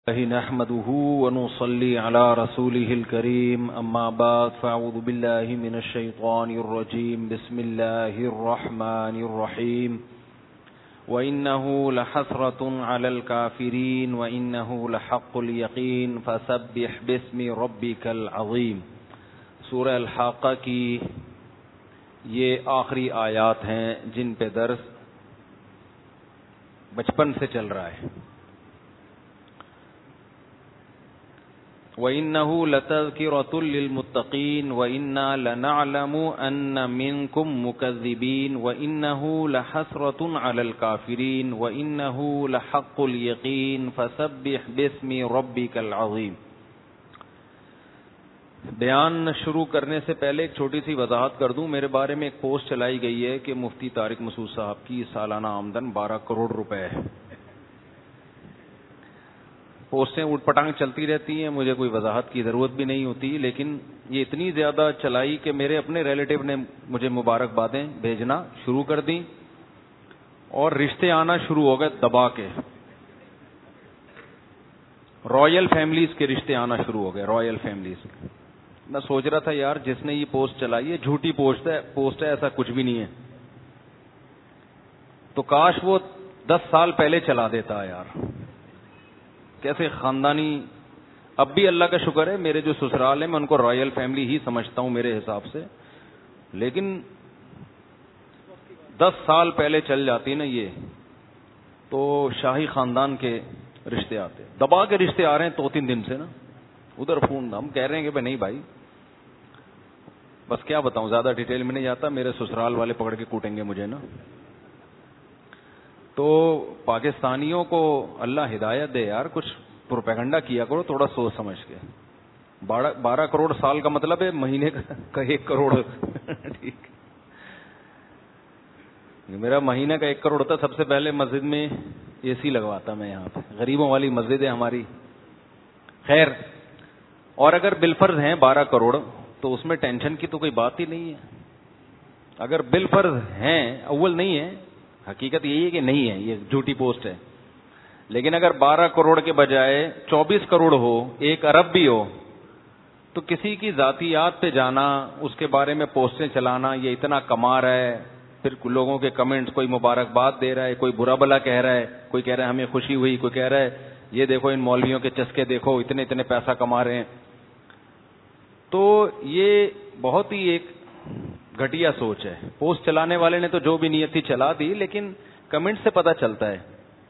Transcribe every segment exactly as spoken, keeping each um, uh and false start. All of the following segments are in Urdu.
نحمده ونصلي على رسوله الكريم أما بعد فأعوذ بالله من الشيطان الرجيم بسم الله الرحمن الرحيم وإنه لحسرة على الكافرين وإنه لحق اليقين فسبح باسم ربك العظيم. سورہ الحاقہ کی یہ آخری آیات ہیں جن پہ درس بچپن سے چل رہا ہے. وَإِنَّهُ لَتَذْكِرَةٌ لِّلْمُتَّقِينَ وَإِنَّا لَنَعْلَمُ أَنَّ مِنكُم مُّكَذِّبِينَ وَإِنَّهُ لَحَسْرَةٌ عَلَى الْكَافِرِينَ وَإِنَّهُ لَحَقُّ الْيَقِينِ فَسَبِّحْ بِاسْمِ رَبِّكَ الْعَظِيمِ. بیان شروع کرنے سے پہلے ایک چھوٹی سی وضاحت کر دوں. میرے بارے میں ایک پوسٹ چلائی گئی ہے کہ مفتی طارق مسعود صاحب کی سالانہ آمدن بارہ کروڑ روپے ہے. پوسٹیں اٹھ پٹانگ چلتی رہتی ہیں, مجھے کوئی وضاحت کی ضرورت بھی نہیں ہوتی, لیکن یہ اتنی زیادہ چلائی کہ میرے اپنے ریلیٹیو نے مجھے مبارکبادیں بھیجنا شروع کر دیں اور رشتے آنا شروع ہو گئے دبا کے. رائل فیملیز کے رشتے آنا شروع ہو گئے, رائل فیملیز. میں سوچ رہا تھا یار جس نے یہ پوسٹ چلائی ہے جھوٹی پوسٹ ہے پوسٹ ہے ایسا کچھ بھی نہیں ہے, تو کاش وہ دس سال پہلے چلا دیتا یار. کیسے خاندانی. اب بھی اللہ کا شکر ہے میرے جو سسرال ہیں میں ان کو رائل فیملی ہی سمجھتا ہوں میرے حساب سے, لیکن دس سال پہلے چل جاتی نا یہ تو شاہی خاندان کے رشتے آتے. دبا کے رشتے آ رہے ہیں دو تین دن سے نا, ادھر فون. ہم کہہ رہے ہیں کہ بھائی نہیں بھائی, بس کیا بتاؤں, زیادہ ڈیٹیل میں نہیں جاتا, میرے سسرال والے پکڑ کے کوٹیں گے مجھے نا. تو پاکستانیوں کو اللہ ہدایت دے یار, کچھ پروپیگنڈا کیا کرو تھوڑا سوچ سمجھ کے. بارہ بارہ کروڑ سال کا مطلب ہے مہینے کا ایک کروڑ. ٹھیک, میرا مہینے کا ایک کروڑ ہوتا. سب سے پہلے مسجد میں اے سی لگواتا میں یہاں پہ, غریبوں والی مسجد ہے ہماری. خیر, اور اگر بالفرض ہیں بارہ کروڑ تو اس میں ٹینشن کی تو کوئی بات ہی نہیں ہے. اگر بالفرض ہیں, اول نہیں ہے, حقیقت یہی ہے کہ نہیں ہے, یہ جھوٹی پوسٹ ہے. لیکن اگر بارہ کروڑ کے بجائے چوبیس کروڑ ہو, ایک ارب بھی ہو, تو کسی کی ذاتیات پہ جانا, اس کے بارے میں پوسٹیں چلانا, یہ اتنا کما رہا ہے, پھر لوگوں کے کمنٹس, کوئی مبارکباد دے رہا ہے, کوئی برا بلا کہہ رہا ہے, کوئی کہہ رہا ہے ہمیں خوشی ہوئی, کوئی کہہ رہا ہے یہ دیکھو ان مولویوں کے چسکے دیکھو اتنے اتنے پیسہ کما رہے ہیں. تو یہ بہت ہی ایک گھٹیا سوچ ہے. پوسٹ چلانے والے نے تو جو بھی نیت تھی چلا دی, لیکن کمنٹ سے پتا چلتا ہے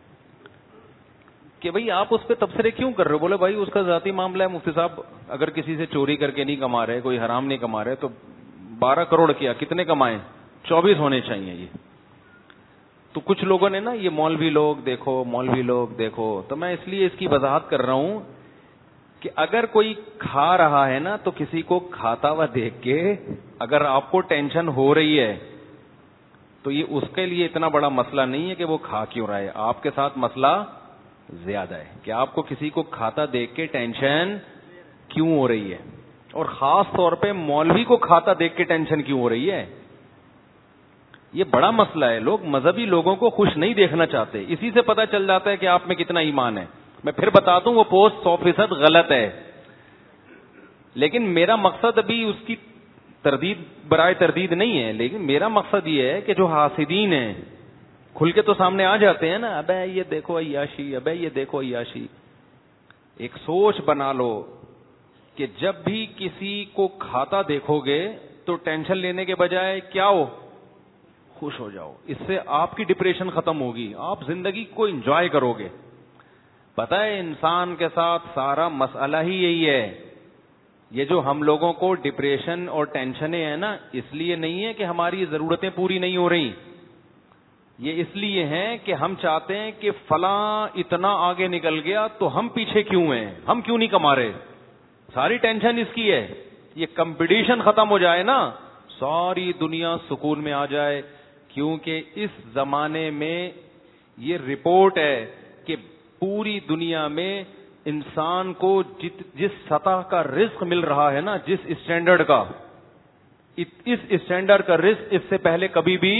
کہ بھئی آپ اس پہ تبصرے کیوں کر رہے ہو. بولے بھائی اس کا ذاتی معاملہ ہے مفتی صاحب, اگر کسی سے چوری کر کے نہیں کما رہے, کوئی حرام نہیں کما رہے, تو بارہ کروڑ کیا کتنے کمائیں, چوبیس ہونے چاہیے یہ. تو کچھ لوگوں نے نا یہ مولوی لوگ دیکھو مولوی لوگ دیکھو, تو میں اس لیے اس کی وضاحت کر رہا ہوں کہ اگر کوئی کھا رہا ہے نا تو کسی کو کھاتا ہوا دیکھ کے اگر آپ کو ٹینشن ہو رہی ہے تو یہ اس کے لیے اتنا بڑا مسئلہ نہیں ہے کہ وہ کھا کیوں رہا ہے. آپ کے ساتھ مسئلہ زیادہ ہے کہ آپ کو کسی کو کھاتا دیکھ کے ٹینشن کیوں ہو رہی ہے, اور خاص طور پہ مولوی کو کھاتا دیکھ کے ٹینشن کیوں ہو رہی ہے. یہ بڑا مسئلہ ہے. لوگ مذہبی لوگوں کو خوش نہیں دیکھنا چاہتے, اسی سے پتہ چل جاتا ہے کہ آپ میں کتنا ایمان ہے. میں پھر بتا دوں وہ پوسٹ سو فیصد غلط ہے, لیکن میرا مقصد ابھی اس کی تردید برائے تردید نہیں ہے, لیکن میرا مقصد یہ ہے کہ جو حاسدین ہیں کھل کے تو سامنے آ جاتے ہیں نا, ابے یہ دیکھو عیاشی, ابے یہ دیکھو عیاشی. ایک سوچ بنا لو کہ جب بھی کسی کو کھاتا دیکھو گے تو ٹینشن لینے کے بجائے کیا ہو, خوش ہو جاؤ. اس سے آپ کی ڈپریشن ختم ہوگی, آپ زندگی کو انجوائے کرو گے. پتہ ہے انسان کے ساتھ سارا مسئلہ ہی یہی ہے. یہ جو ہم لوگوں کو ڈپریشن اور ٹینشنیں ہیں نا, اس لیے نہیں ہے کہ ہماری ضرورتیں پوری نہیں ہو رہی, یہ اس لیے ہیں کہ ہم چاہتے ہیں کہ فلاں اتنا آگے نکل گیا تو ہم پیچھے کیوں ہیں, ہم کیوں نہیں کما رہے. ساری ٹینشن اس کی ہے. یہ کمپٹیشن ختم ہو جائے نا, ساری دنیا سکون میں آ جائے. کیونکہ اس زمانے میں یہ رپورٹ ہے کہ پوری دنیا میں انسان کو جت جس سطح کا رزق مل رہا ہے نا, جس اسٹینڈرڈ کا, اس اسٹینڈرڈ کا رزق اس سے پہلے کبھی بھی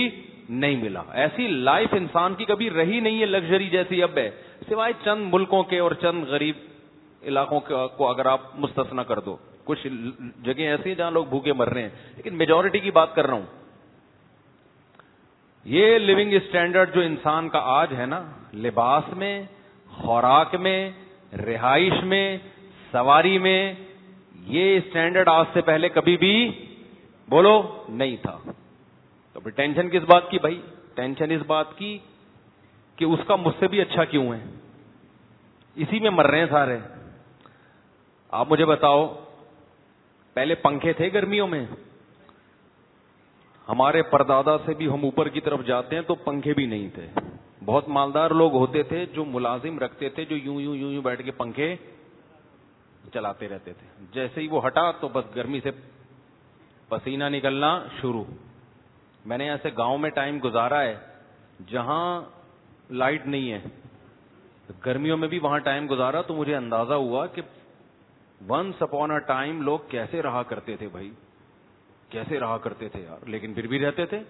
نہیں ملا. ایسی لائف انسان کی کبھی رہی نہیں ہے لگژری جیسی اب ہے, سوائے چند ملکوں کے اور چند غریب علاقوں کو اگر آپ مستثنا کر دو. کچھ جگہیں ایسی ہیں جہاں لوگ بھوکے مر رہے ہیں, لیکن میجورٹی کی بات کر رہا ہوں. یہ لیونگ اسٹینڈرڈ جو انسان کا آج ہے نا, لباس میں, خوراک میں, رہائش میں, سواری میں, یہ اسٹینڈرڈ آج سے پہلے کبھی بھی بولو نہیں تھا. تو پھر ٹینشن کس بات کی بھائی؟ ٹینشن اس بات کی کہ اس کا مجھ سے بھی اچھا کیوں ہے, اسی میں مر رہے ہیں سارے. آپ مجھے بتاؤ, پہلے پنکھے تھے گرمیوں میں؟ ہمارے پردادا سے بھی ہم اوپر کی طرف جاتے ہیں تو پنکھے بھی نہیں تھے. بہت مالدار لوگ ہوتے تھے جو ملازم رکھتے تھے, جو یوں یوں یوں یوں بیٹھ کے پنکھے چلاتے رہتے تھے. جیسے ہی وہ ہٹا تو بس گرمی سے پسینہ نکلنا شروع. میں نے ایسے گاؤں میں ٹائم گزارا ہے جہاں لائٹ نہیں ہے, گرمیوں میں بھی وہاں ٹائم گزارا تو مجھے اندازہ ہوا کہ ونس اپون اے ٹائم لوگ کیسے رہا کرتے تھے بھائی, کیسے رہا کرتے تھے یار, لیکن پھر بھی رہتے تھے.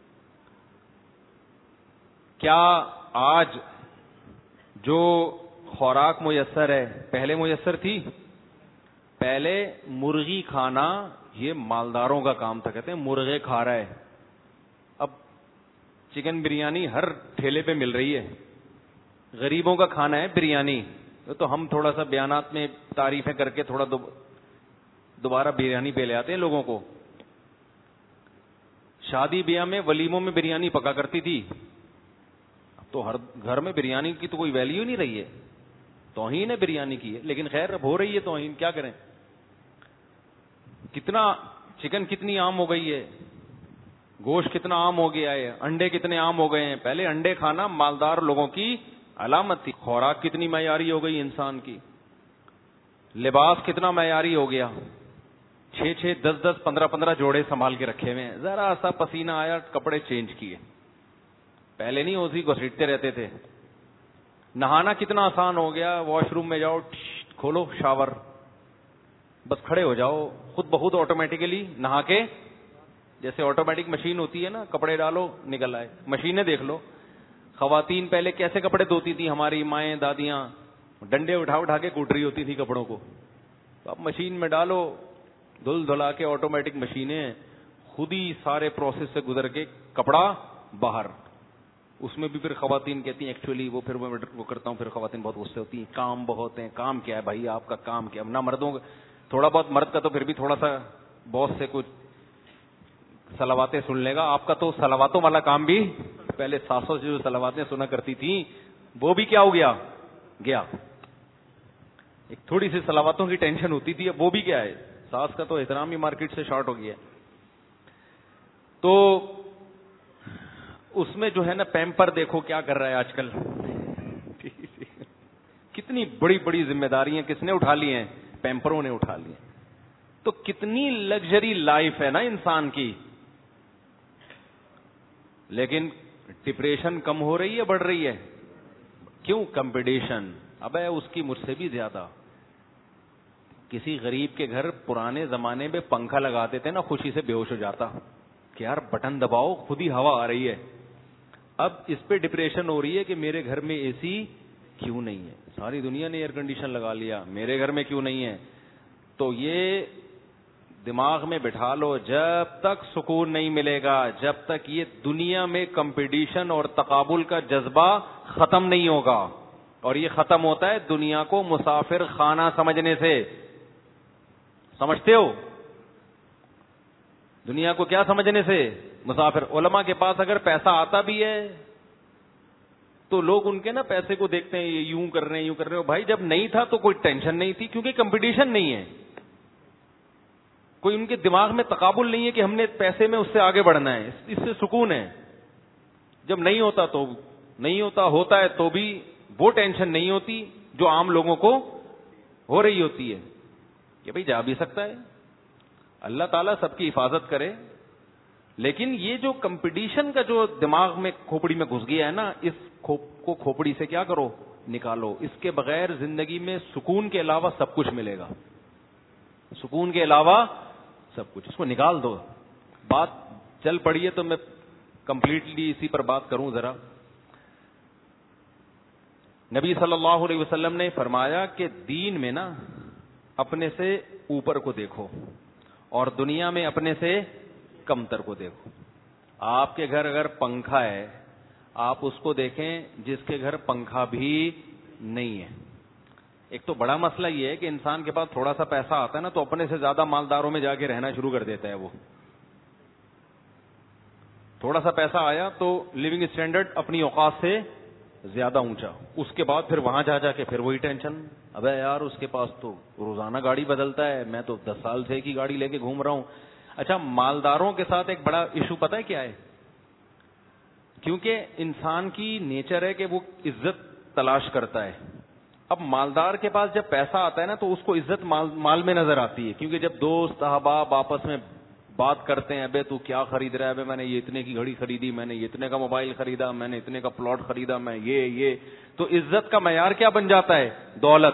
کیا آج جو خوراک میسر ہے پہلے میسر تھی؟ پہلے مرغی کھانا یہ مالداروں کا کام تھا, کہتے ہیں مرغے کھا رہا ہے. اب چکن بریانی ہر ٹھیلے پہ مل رہی ہے, غریبوں کا کھانا ہے بریانی. تو ہم تھوڑا سا بیانات میں تعریفیں کر کے تھوڑا دوبارہ بریانی پہ لے آتے ہیں لوگوں کو. شادی بیاہ میں ولیموں میں بریانی پکا کرتی تھی, تو ہر گھر میں بریانی کی تو کوئی ویلیو نہیں رہی ہے, توہین ہے بریانی کی ہے. لیکن خیر اب ہو رہی ہے توہین, کیا کریں. کتنا چکن کتنی عام ہو گئی ہے, گوشت کتنا عام ہو گیا ہے, انڈے کتنے عام ہو گئے ہیں. پہلے انڈے کھانا مالدار لوگوں کی علامت تھی. خوراک کتنی معیاری ہو گئی انسان کی, لباس کتنا معیاری ہو گیا, چھ چھ دس دس پندرہ پندرہ جوڑے سنبھال کے رکھے ہوئے ہیں. ذرا سا پسینہ آیا کپڑے چینج کیے. پہلے نہیں اسی کو سیٹتے رہتے تھے. نہانا کتنا آسان ہو گیا, واش روم میں جاؤ, کھولو شاور, بس کھڑے ہو جاؤ, خود بخود آٹومیٹیکلی نہا کے, جیسے آٹومیٹک مشین ہوتی ہے نا, کپڑے ڈالو نکل آئے. مشینیں دیکھ لو. خواتین پہلے کیسے کپڑے دھوتی تھی ہماری مائیں دادیاں, ڈنڈے اٹھا اٹھا کے کوٹ رہی ہوتی تھی کپڑوں کو. تو اب مشین میں ڈالو, دھل دھلا کے آٹومیٹک مشینیں خود ہی سارے پروسیس سے گزر کے کپڑا باہر. اس میں بھی پھر خواتین کہتی ہیں ایکچولی وہ پھر وہ کرتا ہوں, پھر خواتین بہت غصے ہوتی ہیں, کام بہت ہیں. کام کیا ہے بھائی آپ کا, کام کیا نہ مردوں کا, تھوڑا بہت مرد کا تو پھر بھی تھوڑا سا باس سے کچھ صلواتیں سن لے گا. آپ کا تو صلواتوں والا کام بھی, پہلے ساسوں سے جو صلواتیں سنا کرتی تھیں وہ بھی کیا ہو گیا گیا. ایک تھوڑی سی صلواتوں کی ٹینشن ہوتی تھی, اب وہ بھی کیا ہے, ساس کا تو احترام ہی مارکیٹ سے شارٹ ہو گیا. تو اس میں جو ہے نا پیمپر دیکھو کیا کر رہا ہے آج کل. کتنی بڑی بڑی ذمہ داریاں کس نے اٹھا لی ہیں, پیمپروں نے اٹھا لی ہیں. تو کتنی لگژری لائف ہے نا انسان کی. لیکن ڈپریشن کم ہو رہی ہے بڑھ رہی ہے؟ کیوں؟ کمپٹیشن. اب ہے اس کی مجھ سے بھی زیادہ. کسی غریب کے گھر پرانے زمانے میں پنکھا لگاتے تھے نا, خوشی سے بے ہوش ہو جاتا کہ یار بٹن دباؤ خود ہی ہوا آ رہی ہے. اب اس پہ ڈپریشن ہو رہی ہے کہ میرے گھر میں اے سی کیوں نہیں ہے. ساری دنیا نے ایئر کنڈیشن لگا لیا, میرے گھر میں کیوں نہیں ہے. تو یہ دماغ میں بٹھا لو, جب تک سکون نہیں ملے گا, جب تک یہ دنیا میں کمپٹیشن اور تقابل کا جذبہ ختم نہیں ہوگا. اور یہ ختم ہوتا ہے دنیا کو مسافر خانہ سمجھنے سے. سمجھتے ہو دنیا کو کیا سمجھنے سے؟ مسافر. علماء کے پاس اگر پیسہ آتا بھی ہے تو لوگ ان کے نا پیسے کو دیکھتے ہیں, یہ یوں کر رہے ہیں یوں کر رہے ہیں. بھائی جب نہیں تھا تو کوئی ٹینشن نہیں تھی, کیونکہ کمپٹیشن نہیں ہے, کوئی ان کے دماغ میں تقابل نہیں ہے کہ ہم نے پیسے میں اس سے آگے بڑھنا ہے. اس سے سکون ہے. جب نہیں ہوتا تو نہیں ہوتا, ہوتا ہے تو بھی وہ ٹینشن نہیں ہوتی جو عام لوگوں کو ہو رہی ہوتی ہے کہ بھئی جا بھی سکتا ہے. اللہ تعالیٰ سب کی حفاظت کرے. لیکن یہ جو کمپٹیشن کا جو دماغ میں کھوپڑی میں گھس گیا ہے نا, اس کو کھوپڑی سے کیا کرو, نکالو. اس کے بغیر زندگی میں سکون کے علاوہ سب کچھ ملے گا. سکون کے علاوہ سب کچھ, اس کو نکال دو. بات چل پڑی ہے تو میں کمپلیٹلی اسی پر بات کروں ذرا. نبی صلی اللہ علیہ وسلم نے فرمایا کہ دین میں نا اپنے سے اوپر کو دیکھو اور دنیا میں اپنے سے کمتر کو دیکھو. آپ کے گھر اگر پنکھا ہے آپ اس کو دیکھیں جس کے گھر پنکھا بھی نہیں ہے. ایک تو بڑا مسئلہ یہ ہے کہ انسان کے پاس تھوڑا سا پیسہ آتا ہے نا تو اپنے سے زیادہ مالداروں میں جا کے رہنا شروع کر دیتا ہے. وہ تھوڑا سا پیسہ آیا تو لیونگ اسٹینڈرڈ اپنی اوقات سے زیادہ اونچا, اس کے بعد پھر وہاں جا جا کے پھر وہی ٹینشن, ابے یار اس کے پاس تو روزانہ گاڑی بدلتا ہے, میں تو دس سال سے ایک ہی گاڑی لے کے گھوم رہا ہوں. اچھا, مالداروں کے ساتھ ایک بڑا ایشو پتہ ہے کیا ہے؟ کیونکہ انسان کی نیچر ہے کہ وہ عزت تلاش کرتا ہے. اب مالدار کے پاس جب پیسہ آتا ہے نا تو اس کو عزت مال, مال میں نظر آتی ہے, کیونکہ جب دوست احباب آپس میں بات کرتے ہیں, ابے تو کیا خرید رہا ہے, ابے میں نے یہ اتنے کی گھڑی خریدی, میں نے یہ اتنے کا موبائل خریدا, میں نے اتنے کا پلاٹ خریدا, میں یہ یہ تو عزت کا معیار کیا بن جاتا ہے؟ دولت.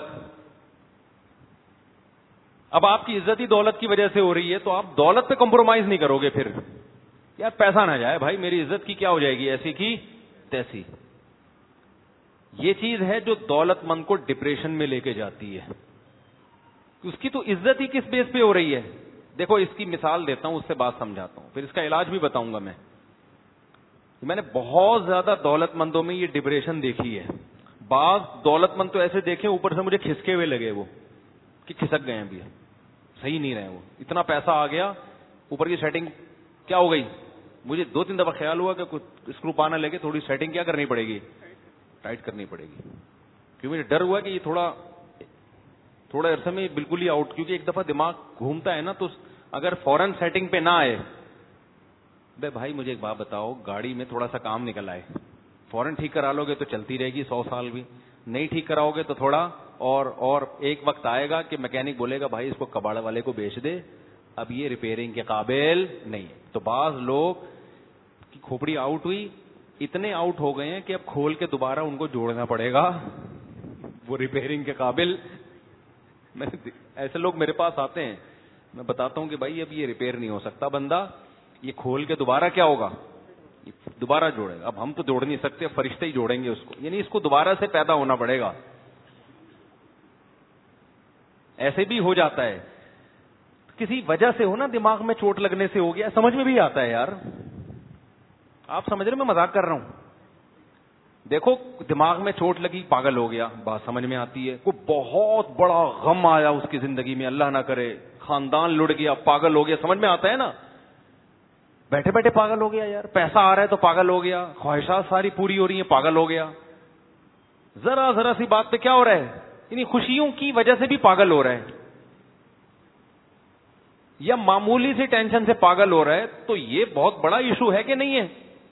اب آپ کی عزت ہی دولت کی وجہ سے ہو رہی ہے تو آپ دولت پہ کمپرومائز نہیں کرو گے. پھر یار پیسہ نہ جائے بھائی, میری عزت کی کیا ہو جائے گی, ایسی کی تیسی. یہ چیز ہے جو دولت مند کو ڈپریشن میں لے کے جاتی ہے. اس کی تو عزت ہی کس بیس پہ ہو رہی ہے؟ دیکھو اس کی مثال دیتا ہوں, اس سے بات سمجھاتا ہوں, پھر اس کا علاج بھی بتاؤں گا. میں میں نے بہت زیادہ دولت مندوں میں یہ ڈپریشن دیکھی ہے. بعض دولت مند تو ایسے دیکھے اوپر سے مجھے کھسکے ہوئے لگے, وہ کہ کھسک گئے ابھی, صحیح نہیں رہے. وہ اتنا پیسہ آ گیا, اوپر کی سیٹنگ کیا ہو گئی, مجھے دو تین دفعہ خیال ہوا کہ کچھ اسکرو پانا لے کے تھوڑی سیٹنگ کیا کرنی پڑے گی, ٹائٹ کرنی پڑے گی. کیونکہ مجھے ڈر ہوا کہ یہ تھوڑا تھوڑا عرصے میں بالکل ہی آؤٹ, کیونکہ ایک دفعہ دماغ گھومتا ہے نا تو اگر فوراً سیٹنگ پہ نہ آئے. بے بھائی مجھے ایک بات بتاؤ, گاڑی میں تھوڑا سا کام نکل آئے, فوراً ٹھیک کرا لو گے تو چلتی رہے گی سو سال بھی, نہیں ٹھیک کراؤ گے تو تھوڑا اور اور ایک وقت آئے گا کہ میکینک بولے گا بھائی اس کو کباڑ والے کو بیچ دے, اب یہ ریپیئرنگ کے قابل نہیں. تو بعض لوگ کی کھوپڑی آؤٹ ہوئی, اتنے آؤٹ ہو گئے ہیں کہ اب کھول کے دوبارہ ان کو جوڑنا پڑے گا, وہ ریپیئرنگ کے قابل. میں ایسے لوگ میرے پاس آتے ہیں, میں بتاتا ہوں کہ بھائی اب یہ ریپیئر نہیں ہو سکتا بندہ, یہ کھول کے دوبارہ کیا ہوگا, دوبارہ جوڑے گا. اب ہم تو جوڑ نہیں سکتے, فرشتے ہی جوڑیں گے اس کو, یعنی اس کو دوبارہ سے پیدا ہونا پڑے گا. ایسے بھی ہو جاتا ہے, کسی وجہ سے ہو نا, دماغ میں چوٹ لگنے سے ہو گیا, سمجھ میں بھی آتا ہے یار. آپ سمجھ رہے میں مذاق کر رہا ہوں؟ دیکھو دماغ میں چوٹ لگی, پاگل ہو گیا, بات سمجھ میں آتی ہے. کوئی بہت بڑا غم آیا اس کی زندگی میں, اللہ نہ کرے خاندان لٹ گیا, پاگل ہو گیا, سمجھ میں آتا ہے نا. بیٹھے بیٹھے پاگل ہو گیا یار, پیسہ آ رہا ہے تو پاگل ہو گیا, خواہشات ساری پوری ہو رہی ہیں, پاگل ہو گیا. ذرا ذرا سی بات پہ کیا ہو رہا ہے, یعنی خوشیوں کی وجہ سے بھی پاگل ہو رہا ہے, یا معمولی سی ٹینشن سے پاگل ہو رہا ہے. تو یہ بہت بڑا ایشو ہے کہ نہیں ہے؟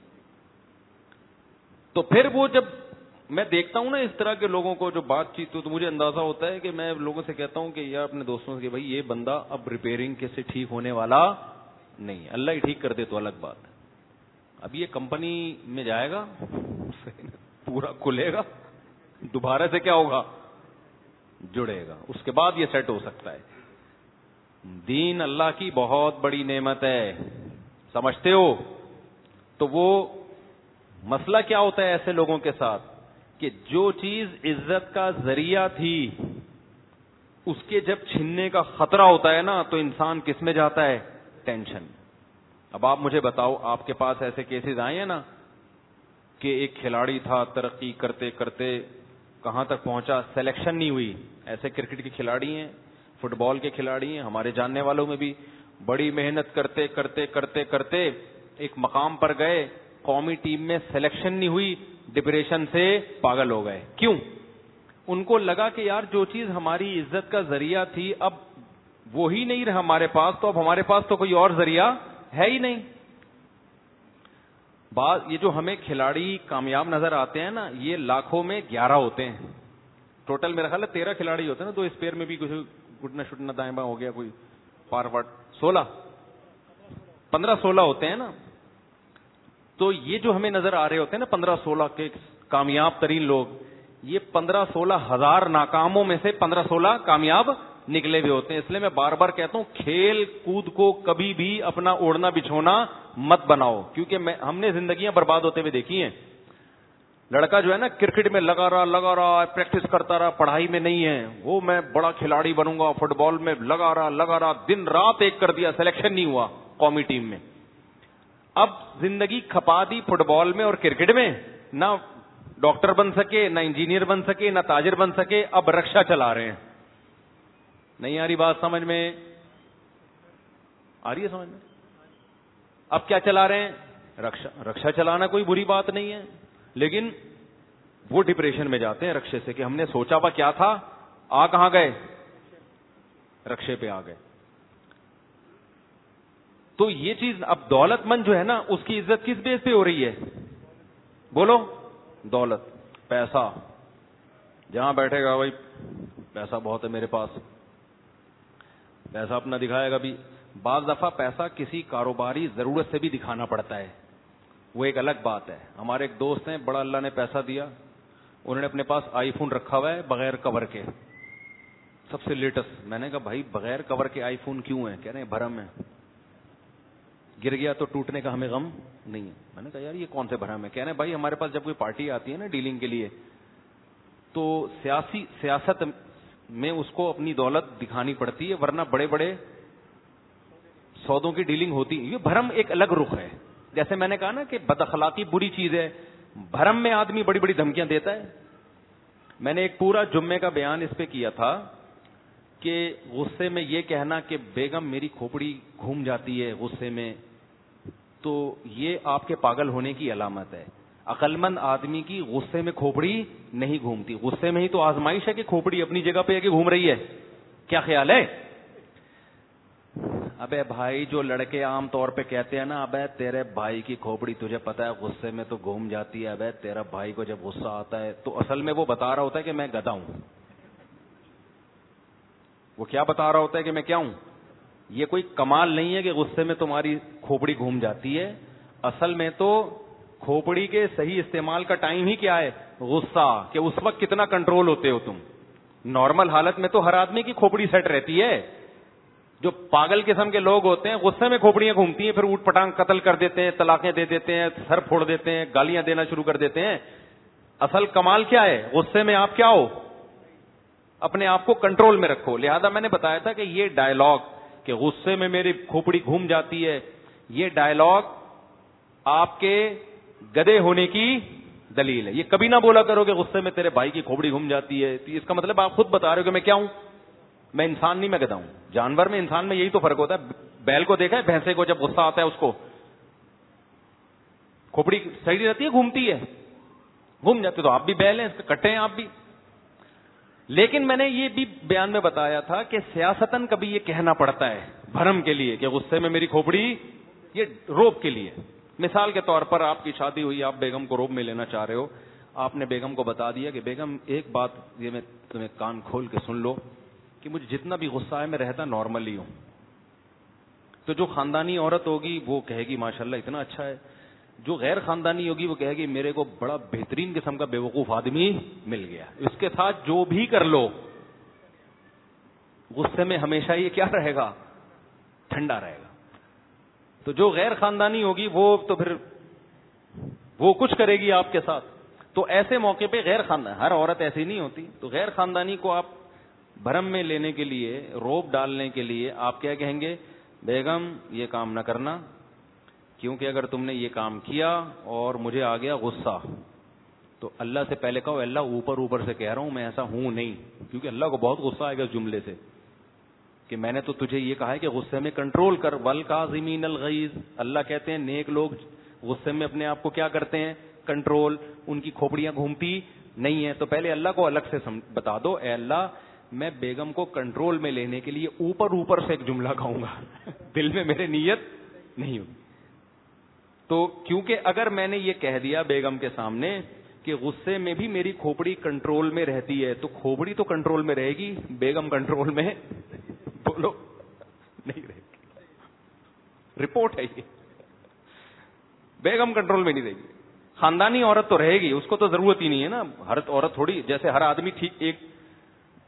تو پھر وہ جب میں دیکھتا ہوں نا اس طرح کے لوگوں کو جو بات چیت, تو مجھے اندازہ ہوتا ہے کہ میں لوگوں سے کہتا ہوں کہ یار اپنے دوستوں سے کہ بھائی یہ بندہ اب ریپیئرنگ کے سے ٹھیک ہونے والا نہیں, اللہ ہی ٹھیک کر دے تو الگ بات ہے. اب یہ کمپنی میں جائے گا, پورا کھلے گا, دوبارہ سے کیا ہوگا, جڑے گا, اس کے بعد یہ سیٹ ہو سکتا ہے. دین اللہ کی بہت بڑی نعمت ہے, سمجھتے ہو؟ تو وہ مسئلہ کیا ہوتا ہے ایسے لوگوں کے ساتھ کہ جو چیز عزت کا ذریعہ تھی اس کے جب چھننے کا خطرہ ہوتا ہے نا تو انسان کس میں جاتا ہے, ٹینشن. اب آپ مجھے بتاؤ, آپ کے پاس ایسے کیسز آئے ہیں نا کہ ایک کھلاڑی تھا, ترقی کرتے کرتے کہاں تک پہنچا, سلیکشن نہیں ہوئی. ایسے کرکٹ کے کھلاڑی ہیں, فٹ بال کے کھلاڑی ہیں, ہمارے جاننے والوں میں بھی بڑی محنت کرتے کرتے کرتے کرتے ایک مقام پر گئے, قومی ٹیم میں سلیکشن نہیں ہوئی, ڈپریشن سے پاگل ہو گئے. کیوں؟ ان کو لگا کہ یار جو چیز ہماری عزت کا ذریعہ تھی اب وہی نہیں رہا ہمارے پاس, تو اب ہمارے پاس تو کوئی اور ذریعہ ہے ہی نہیں. بعض یہ جو ہمیں کھلاڑی کامیاب نظر آتے ہیں نا, یہ لاکھوں میں گیارہ ہوتے ہیں ٹوٹل. میرا خیال ہے تیرہ کھلاڑی ہوتے ہیں نا, دو اسپیئر میں بھی کچھ گھٹنا شٹنا دائیں بائیں ہو گیا, کوئی فارورڈ سولہ پندرہ سولہ ہوتے ہیں نا. تو یہ جو ہمیں نظر آ رہے ہوتے ہیں نا پندرہ سولہ کے کامیاب ترین لوگ, یہ پندرہ سولہ ہزار ناکاموں میں سے پندرہ سولہ کامیاب نکلے ہوئے ہوتے ہیں. اس لیے میں بار بار کہتا ہوں کھیل کود کو کبھی بھی اپنا اوڑھنا بچھونا مت بناؤ, کیونکہ میں ہم نے زندگیاں برباد ہوتے ہوئے دیکھی ہیں. لڑکا جو ہے نا کرکٹ میں لگا رہا لگا رہا پریکٹس کرتا رہا, پڑھائی میں نہیں ہے, وہ میں بڑا کھلاڑی بنوں گا, فٹ بال میں لگا رہا لگا رہا دن رات ایک کر دیا, سلیکشن نہیں ہوا قومی ٹیم میں. اب زندگی کھپا دی فٹ بال میں اور کرکٹ میں, نہ ڈاکٹر بن سکے, نہ انجینئر بن سکے, نہ تاجر بن سکے, اب رکشا چلا رہے ہیں. نہیں آ رہی بات سمجھ میں؟ آ رہی ہے سمجھ میں؟ اب کیا چلا رہے ہیں؟ رکشا. رکشا چلانا کوئی بری بات نہیں ہے, لیکن وہ ڈپریشن میں جاتے ہیں رکشے سے کہ ہم نے سوچا ہوا کیا تھا, آ کہاں گئے؟ رکشے پہ آ گئے. تو یہ چیز اب دولت مند جو ہے نا اس کی عزت کس بیس پہ ہو رہی ہے؟ بولو. دولت, پیسہ. جہاں بیٹھے گا بھائی پیسہ بہت ہے میرے پاس, پیسہ اپنا دکھائے گا بھی. بعض دفعہ پیسہ کسی کاروباری ضرورت سے بھی دکھانا پڑتا ہے, وہ ایک الگ بات ہے. ہمارے ایک دوست ہیں, بڑا اللہ نے پیسہ دیا, انہوں نے اپنے پاس آئی فون رکھا ہوا ہے بغیر کور کے, سب سے لیٹسٹ. میں نے کہا بھائی بغیر کور کے آئی فون کیوں ہے؟ کہہ رہے ہیں بھرم ہے, گر گیا تو ٹوٹنے کا ہمیں غم نہیں ہے. میں نے کہا یار یہ کون سے بھرم ہے؟ کہہ رہے ہیں بھائی ہمارے پاس جب کوئی پارٹی آتی ہے نا ڈیلنگ کے لیے, تو سیاسی سیاست میں اس کو اپنی دولت دکھانی پڑتی ہے, ورنہ بڑے بڑے سودوں کی ڈیلنگ ہوتی. یہ بھرم ایک الگ رخ ہے. جیسے میں نے کہا نا کہ بد اخلاقی بری چیز ہے, بھرم میں آدمی بڑی بڑی دھمکیاں دیتا ہے. میں نے ایک پورا جمعے کا بیان اس پہ کیا تھا کہ غصے میں یہ کہنا کہ بیگم میری کھوپڑی گھوم جاتی ہے غصے میں, تو یہ آپ کے پاگل ہونے کی علامت ہے. عقل مند آدمی کی غصے میں کھوپڑی نہیں گھومتی. غصے میں ہی تو آزمائش ہے کہ کھوپڑی اپنی جگہ پہ ہے کہ گھوم رہی ہے. کیا خیال ہے؟ ابے بھائی جو لڑکے عام طور پہ کہتے ہیں نا ابے تیرے بھائی کی کھوپڑی تجھے پتا ہے غصے میں تو گھوم جاتی ہے, ابے تیرا بھائی کو جب غصہ آتا ہے, تو اصل میں وہ بتا رہا ہوتا ہے کہ میں گدھا ہوں. وہ کیا بتا رہا ہوتا ہے کہ میں کیا ہوں. یہ کوئی کمال نہیں ہے کہ غصے میں تمہاری کھوپڑی گھوم جاتی ہے. اصل میں تو کھوپڑی کے صحیح استعمال کا ٹائم ہی کیا ہے؟ غصہ. کہ اس وقت کتنا کنٹرول ہوتے ہو تم. نارمل حالت میں تو ہر آدمی کی کھوپڑی سیٹ رہتی ہے. جو پاگل قسم کے لوگ ہوتے ہیں غصے میں کھوپڑیاں گھومتی ہیں, پھر اوٹ پٹانگ قتل کر دیتے ہیں, طلاقیں دے دیتے ہیں, سر پھوڑ دیتے ہیں, گالیاں دینا شروع کر دیتے ہیں. اصل کمال کیا ہے؟ غصے میں آپ کیا ہو؟ اپنے آپ کو کنٹرول میں رکھو. لہذا میں نے بتایا تھا کہ یہ ڈائلاگ کہ غصے میں میری کھوپڑی گھوم جاتی ہے, یہ ڈائلاگ آپ کے گدھے ہونے کی دلیل ہے. یہ کبھی نہ بولا کرو کہ غصے میں تیرے بھائی کی کھوپڑی گھوم جاتی ہے. اس کا مطلب آپ خود بتا رہے ہو کہ میں کیا ہوں؟ میں انسان نہیں, میں گدھا ہوں. جانور میں انسان میں یہی تو فرق ہوتا ہے. بیل کو دیکھا ہے, بھینسے کو جب غصہ آتا ہے اس کو کھوپڑی صحیح رہتی ہے, گھومتی ہے, گھوم جاتی. تو آپ بھی بیل ہیں, اس کے کٹے ہیں آپ بھی. لیکن میں نے یہ بھی بیان میں بتایا تھا کہ سیاستن کبھی یہ کہنا پڑتا ہے بھرم کے لیے کہ غصے میں میری کھوپڑی, یہ روب کے لیے. مثال کے طور پر آپ کی شادی ہوئی, آپ بیگم کو روب میں لینا چاہ رہے ہو, آپ نے بیگم کو بتا دیا کہ بیگم ایک بات یہ میں تمہیں کان کھول کے سن لو کہ مجھے جتنا بھی غصہ ہے میں رہتا نارملی ہوں. تو جو خاندانی عورت ہوگی وہ کہے گی ماشاءاللہ اتنا اچھا ہے, جو غیر خاندانی ہوگی وہ کہے گی میرے کو بڑا بہترین قسم کا بیوقوف آدمی مل گیا. اس کے ساتھ جو بھی کر لو غصے میں ہمیشہ یہ کیا رہے گا؟ ٹھنڈا رہے گا. تو جو غیر خاندانی ہوگی وہ تو پھر وہ کچھ کرے گی آپ کے ساتھ. تو ایسے موقع پہ غیر خاندانی, ہر عورت ایسی نہیں ہوتی, تو غیر خاندانی کو آپ بھرم میں لینے کے لیے, روب ڈالنے کے لیے آپ کیا کہیں گے؟ بیگم یہ کام نہ کرنا, کیونکہ اگر تم نے یہ کام کیا اور مجھے آ گیا غصہ تو اللہ سے پہلے کہو اللہ اوپر اوپر سے کہہ رہا ہوں میں ایسا ہوں نہیں, کیونکہ اللہ کو بہت غصہ آئے گا اس جملے سے کہ میں نے تو تجھے یہ کہا ہے کہ غصے میں کنٹرول کر. والکاظمین الغیظ, اللہ کہتے ہیں نیک لوگ غصے میں اپنے آپ کو کیا کرتے ہیں؟ کنٹرول. ان کی کھوپڑیاں گھومتی نہیں ہیں. تو پہلے اللہ کو الگ سے بتا دو, اے اللہ میں بیگم کو کنٹرول میں لینے کے لیے اوپر اوپر سے ایک جملہ کہوں گا, دل میں میرے نیت نہیں ہوگی. تو کیونکہ اگر میں نے یہ کہہ دیا بیگم کے سامنے کہ غصے میں بھی میری کھوپڑی کنٹرول میں رہتی ہے, تو کھوپڑی تو کنٹرول میں رہے گی, بیگم کنٹرول میں بولو نہیں رہے گی. رپورٹ ہے یہ, بیگم کنٹرول میں نہیں رہے گی. خاندانی عورت تو رہے گی, اس کو تو ضرورت ہی نہیں ہے نا. ہر عورت تھوڑی, جیسے ہر آدمی ٹھیک ایک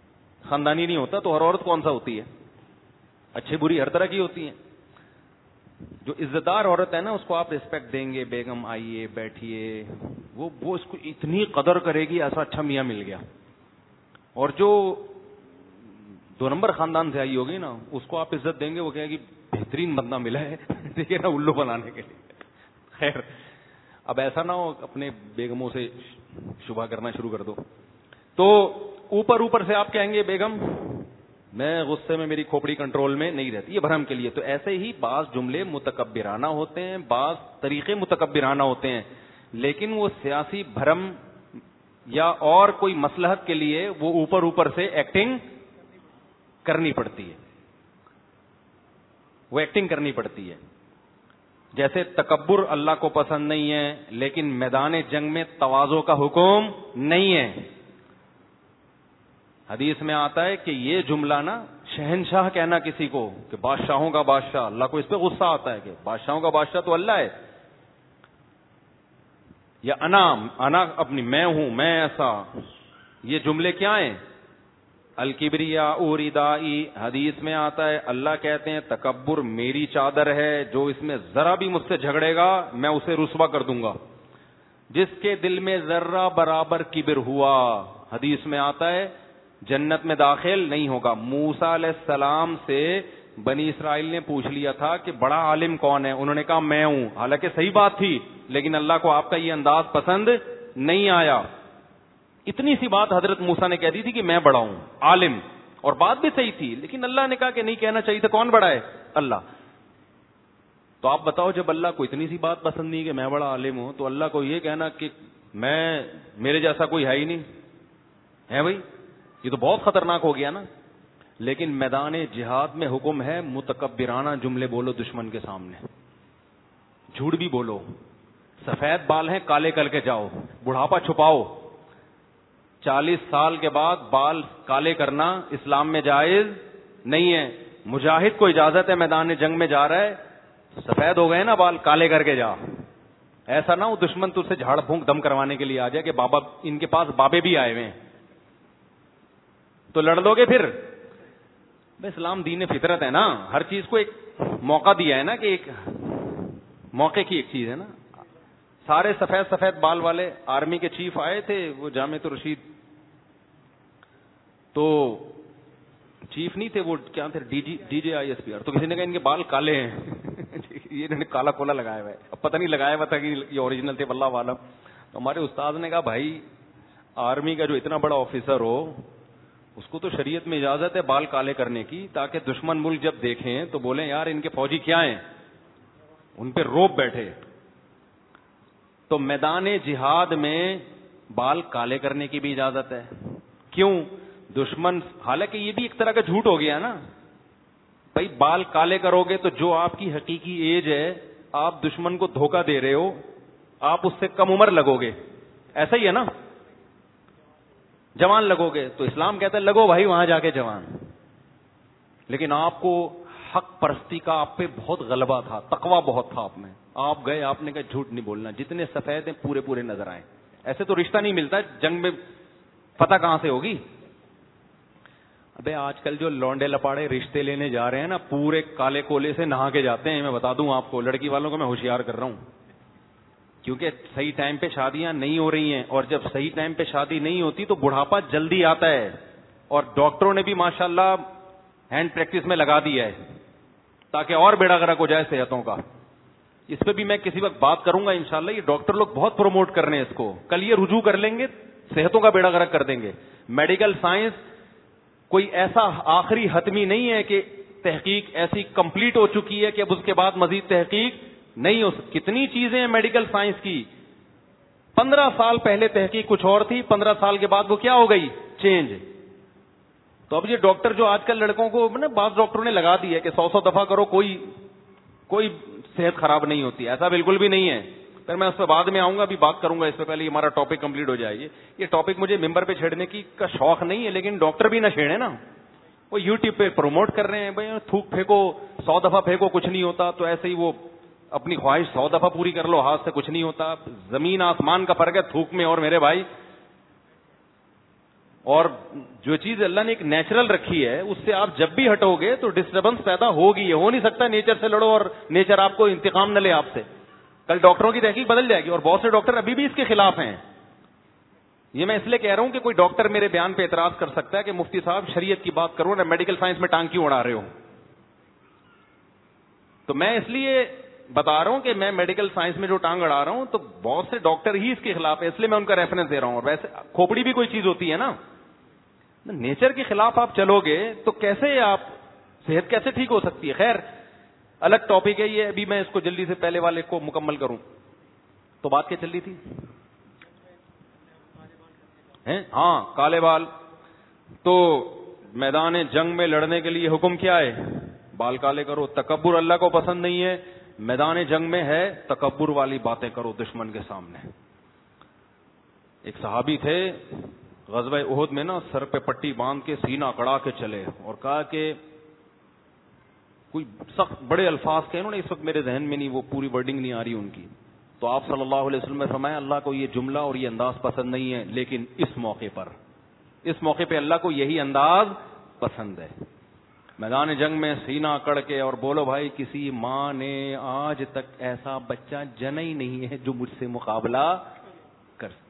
خاندانی نہیں ہوتا تو ہر عورت کون سا ہوتی ہے؟ اچھی بری ہر طرح کی ہوتی ہیں. جو عزت دار عورت ہے نا اس کو آپ ریسپیکٹ دیں گے، بیگم آئیے بیٹھیے، وہ وہ اس کو اتنی قدر کرے گی ایسا اچھا میاں مل گیا. اور جو دو نمبر خاندان سے آئی ہوگی نا اس کو آپ عزت دیں گے، وہ کہے گی بہترین بندہ ملا ہے ٹھیک ہے نا، الو بنانے کے لیے. خیر اب ایسا نہ ہو اپنے بیگموں سے شبہ کرنا شروع کر دو. تو اوپر اوپر سے آپ کہیں گے بیگم میں غصے میں میری کھوپڑی کنٹرول میں نہیں رہتی، یہ بھرم کے لیے. تو ایسے ہی بعض جملے متکبرانہ ہوتے ہیں، بعض طریقے متکبرانہ ہوتے ہیں، لیکن وہ سیاسی بھرم یا اور کوئی مصلحت کے لیے وہ اوپر اوپر سے ایکٹنگ کرنی پڑتی ہے، وہ ایکٹنگ کرنی پڑتی ہے. جیسے تکبر اللہ کو پسند نہیں ہے، لیکن میدان جنگ میں تواضع کا حکم نہیں ہے. حدیث میں آتا ہے کہ یہ جملہ نا شہنشاہ کہنا کسی کو کہ بادشاہوں کا بادشاہ، اللہ کو اس پہ غصہ آتا ہے کہ بادشاہوں کا بادشاہ تو اللہ ہے. یا انا انا اپنی میں ہوں، میں ایسا، یہ جملے کیا ہیں؟ الکبریاء ردائی. حدیث میں آتا ہے اللہ کہتے ہیں تکبر میری چادر ہے، جو اس میں ذرا بھی مجھ سے جھگڑے گا میں اسے رسوا کر دوں گا. جس کے دل میں ذرہ برابر کبر ہوا، حدیث میں آتا ہے جنت میں داخل نہیں ہوگا. موسیٰ علیہ السلام سے بنی اسرائیل نے پوچھ لیا تھا کہ بڑا عالم کون ہے، انہوں نے کہا میں ہوں. حالانکہ صحیح بات تھی، لیکن اللہ کو آپ کا یہ انداز پسند نہیں آیا. اتنی سی بات حضرت موسیٰ نے کہہ دی تھی کہ میں بڑا ہوں عالم، اور بات بھی صحیح تھی، لیکن اللہ نے کہا کہ نہیں کہنا چاہیے تھا. کون بڑا ہے؟ اللہ. تو آپ بتاؤ جب اللہ کو اتنی سی بات پسند نہیں کہ میں بڑا عالم ہوں، تو اللہ کو یہ کہنا کہ میں میرے جیسا کوئی ہے ہی نہیں ہے بھائی، یہ تو بہت خطرناک ہو گیا نا. لیکن میدان جہاد میں حکم ہے متکبرانہ جملے بولو دشمن کے سامنے، جھوٹ بھی بولو. سفید بال ہیں کالے کر کے جاؤ، بڑھاپا چھپاؤ. چالیس سال کے بعد بال کالے کرنا اسلام میں جائز نہیں ہے. مجاہد کو اجازت ہے میدان جنگ میں جا رہا ہے، سفید ہو گئے نا بال، کالے کر کے جا. ایسا نہ ہو دشمن تجھ سے جھاڑ پھونک دم کروانے کے لیے آ جائے کہ بابا ان کے پاس بابے بھی آئے ہوئے ہیں، تو لڑ لو گے پھر. اسلام دین فطرت ہے نا، ہر چیز کو ایک موقع دیا ہے نا، کہ ایک موقع کی ایک چیز ہے نا. سارے سفید سفید بال والے آرمی کے چیف آئے تھے وہ جامعۃ الرشید، تو چیف نہیں تھے وہ کیا تھے، D G D J I S P R. تو کسی نے کہا ان کے بال کالے ہیں یہ انہوں نے کالا کولا لگایا ہوا ہے. اب پتہ نہیں لگایا ہوا تھا کہ یہ اوریجنل تھے واللہ عالم. تو ہمارے استاد نے کہا بھائی آرمی کا جو اتنا بڑا آفیسر ہو اس کو تو شریعت میں اجازت ہے بال کالے کرنے کی، تاکہ دشمن ملک جب دیکھیں تو بولیں یار ان کے فوجی کیا ہیں، ان پہ روب بیٹھے. تو میدان جہاد میں بال کالے کرنے کی بھی اجازت ہے. کیوں؟ دشمن، حالانکہ یہ بھی ایک طرح کا جھوٹ ہو گیا نا بھائی، بال کالے کرو گے تو جو آپ کی حقیقی ایج ہے آپ دشمن کو دھوکہ دے رہے ہو، آپ اس سے کم عمر لگو گے. ایسا ہی ہے نا، جوان لگو گے. تو اسلام کہتا ہے لگو بھائی وہاں جا کے جوان. لیکن آپ کو حق پرستی کا آپ پہ بہت غلبہ تھا، تقویٰ بہت تھا آپ میں. آپ گئے، آپ نے کہا جھوٹ نہیں بولنا، جتنے سفید ہیں پورے پورے نظر آئے. ایسے تو رشتہ نہیں ملتا جنگ میں، فتح کہاں سے ہوگی. ابے آج کل جو لونڈے لپاڑے رشتے لینے جا رہے ہیں نا، پورے کالے کولے سے نہا کے جاتے ہیں. میں بتا دوں آپ کو، لڑکی والوں کو میں ہوشیار کر رہا ہوں، کیونکہ صحیح ٹائم پہ شادیاں نہیں ہو رہی ہیں، اور جب صحیح ٹائم پہ شادی نہیں ہوتی تو بڑھاپا جلدی آتا ہے. اور ڈاکٹروں نے بھی ماشاءاللہ ہینڈ پریکٹس میں لگا دیا ہے تاکہ اور بیڑا غرق ہو جائے صحتوں کا. اس پہ بھی میں کسی وقت بات کروں گا انشاءاللہ. یہ ڈاکٹر لوگ بہت پروموٹ کر رہے ہیں اس کو، کل یہ رجوع کر لیں گے، صحتوں کا بیڑا غرق کر دیں گے. میڈیکل سائنس کوئی ایسا آخری حتمی نہیں ہے کہ تحقیق ایسی کمپلیٹ ہو چکی ہے کہ اب اس کے بعد مزید تحقیق نہیں ہو سکتی. کتنی چیزیں ہیں میڈیکل سائنس کی، پندرہ سال پہلے تحقیق کچھ اور تھی، پندرہ سال کے بعد وہ کیا ہو گئی، چینج. تو اب یہ ڈاکٹر جو آج کل لڑکوں کو نا، بعض ڈاکٹروں نے لگا دی ہے کہ سو سو دفعہ کرو کوئی کوئی صحت خراب نہیں ہوتی. ایسا بالکل بھی نہیں ہے. پھر میں اس پہ بعد میں آؤں گا، ابھی بات کروں گا اس پہ، پہلے ہمارا ٹاپک کمپلیٹ ہو جائے. یہ ٹاپک مجھے ممبر پہ چھیڑنے کی کا شوق نہیں ہے، لیکن ڈاکٹر بھی نہ چھیڑے نا. وہ یوٹیوب پہ پروموٹ کر رہے ہیں بھائی تھوک پھینکو، سو دفعہ پھینکو کچھ نہیں ہوتا. تو ایسے ہی وہ اپنی خواہش سو دفعہ پوری کر لو، ہاتھ سے کچھ نہیں ہوتا. زمین آسمان کا فرق ہے تھوک میں اور میرے بھائی. اور جو چیز اللہ نے ایک نیچرل رکھی ہے اس سے آپ جب بھی ہٹو گے تو ڈسٹربنس پیدا ہوگی. یہ ہو نہیں سکتا نیچر سے لڑو اور نیچر آپ کو انتقام نہ لے آپ سے. کل ڈاکٹروں کی تحقیق بدل جائے گی, اور بہت سے ڈاکٹر ابھی بھی اس کے خلاف ہیں. یہ میں اس لیے کہہ رہا ہوں کہ کوئی ڈاکٹر میرے بیان پہ اعتراض کر سکتا ہے کہ مفتی صاحب شریعت کی بات کرو نا, میڈیکل سائنس میں ٹانگ کیوں اڑا رہے ہو. تو میں اس لیے بتا رہا ہوں کہ میں میڈیکل سائنس میں جو ٹانگ اڑا رہا ہوں تو بہت سے ڈاکٹر ہی اس کے خلاف ہے, اس لیے میں ان کا ریفرنس دے رہا ہوں. اور ویسے کھوپڑی بھی کوئی چیز ہوتی ہے نا, نیچر کے خلاف آپ چلو گے تو کیسے آپ صحت کیسے ٹھیک ہو سکتی ہے. خیر الگ ٹاپک ہے یہ, ابھی میں اس کو جلدی سے پہلے والے کو مکمل کروں. تو بات کیا چل رہی تھی؟ ہاں کالے بال. تو میدان جنگ میں لڑنے کے لیے حکم کیا ہے؟ بال کالے کرو. تکبر اللہ کو پسند نہیں ہے, میدان جنگ میں ہے تکبر والی باتیں کرو دشمن کے سامنے. ایک صحابی تھے غزوہ احد میں نا, سر پہ پٹی باندھ کے سینہ اکڑا کے چلے اور کہا کہ کوئی سخت بڑے الفاظ کہے, انہوں نے اس وقت میرے ذہن میں نہیں, وہ پوری ورڈنگ نہیں آ رہی ان کی. تو آپ صلی اللہ علیہ وسلم نے فرمایا اللہ کو یہ جملہ اور یہ انداز پسند نہیں ہے, لیکن اس موقع پر اس موقع پہ اللہ کو یہی انداز پسند ہے. میدان جنگ میں سینہ اکڑ کے اور بولو بھائی کسی ماں نے آج تک ایسا بچہ جنا ہی نہیں ہے جو مجھ سے مقابلہ کر سکے.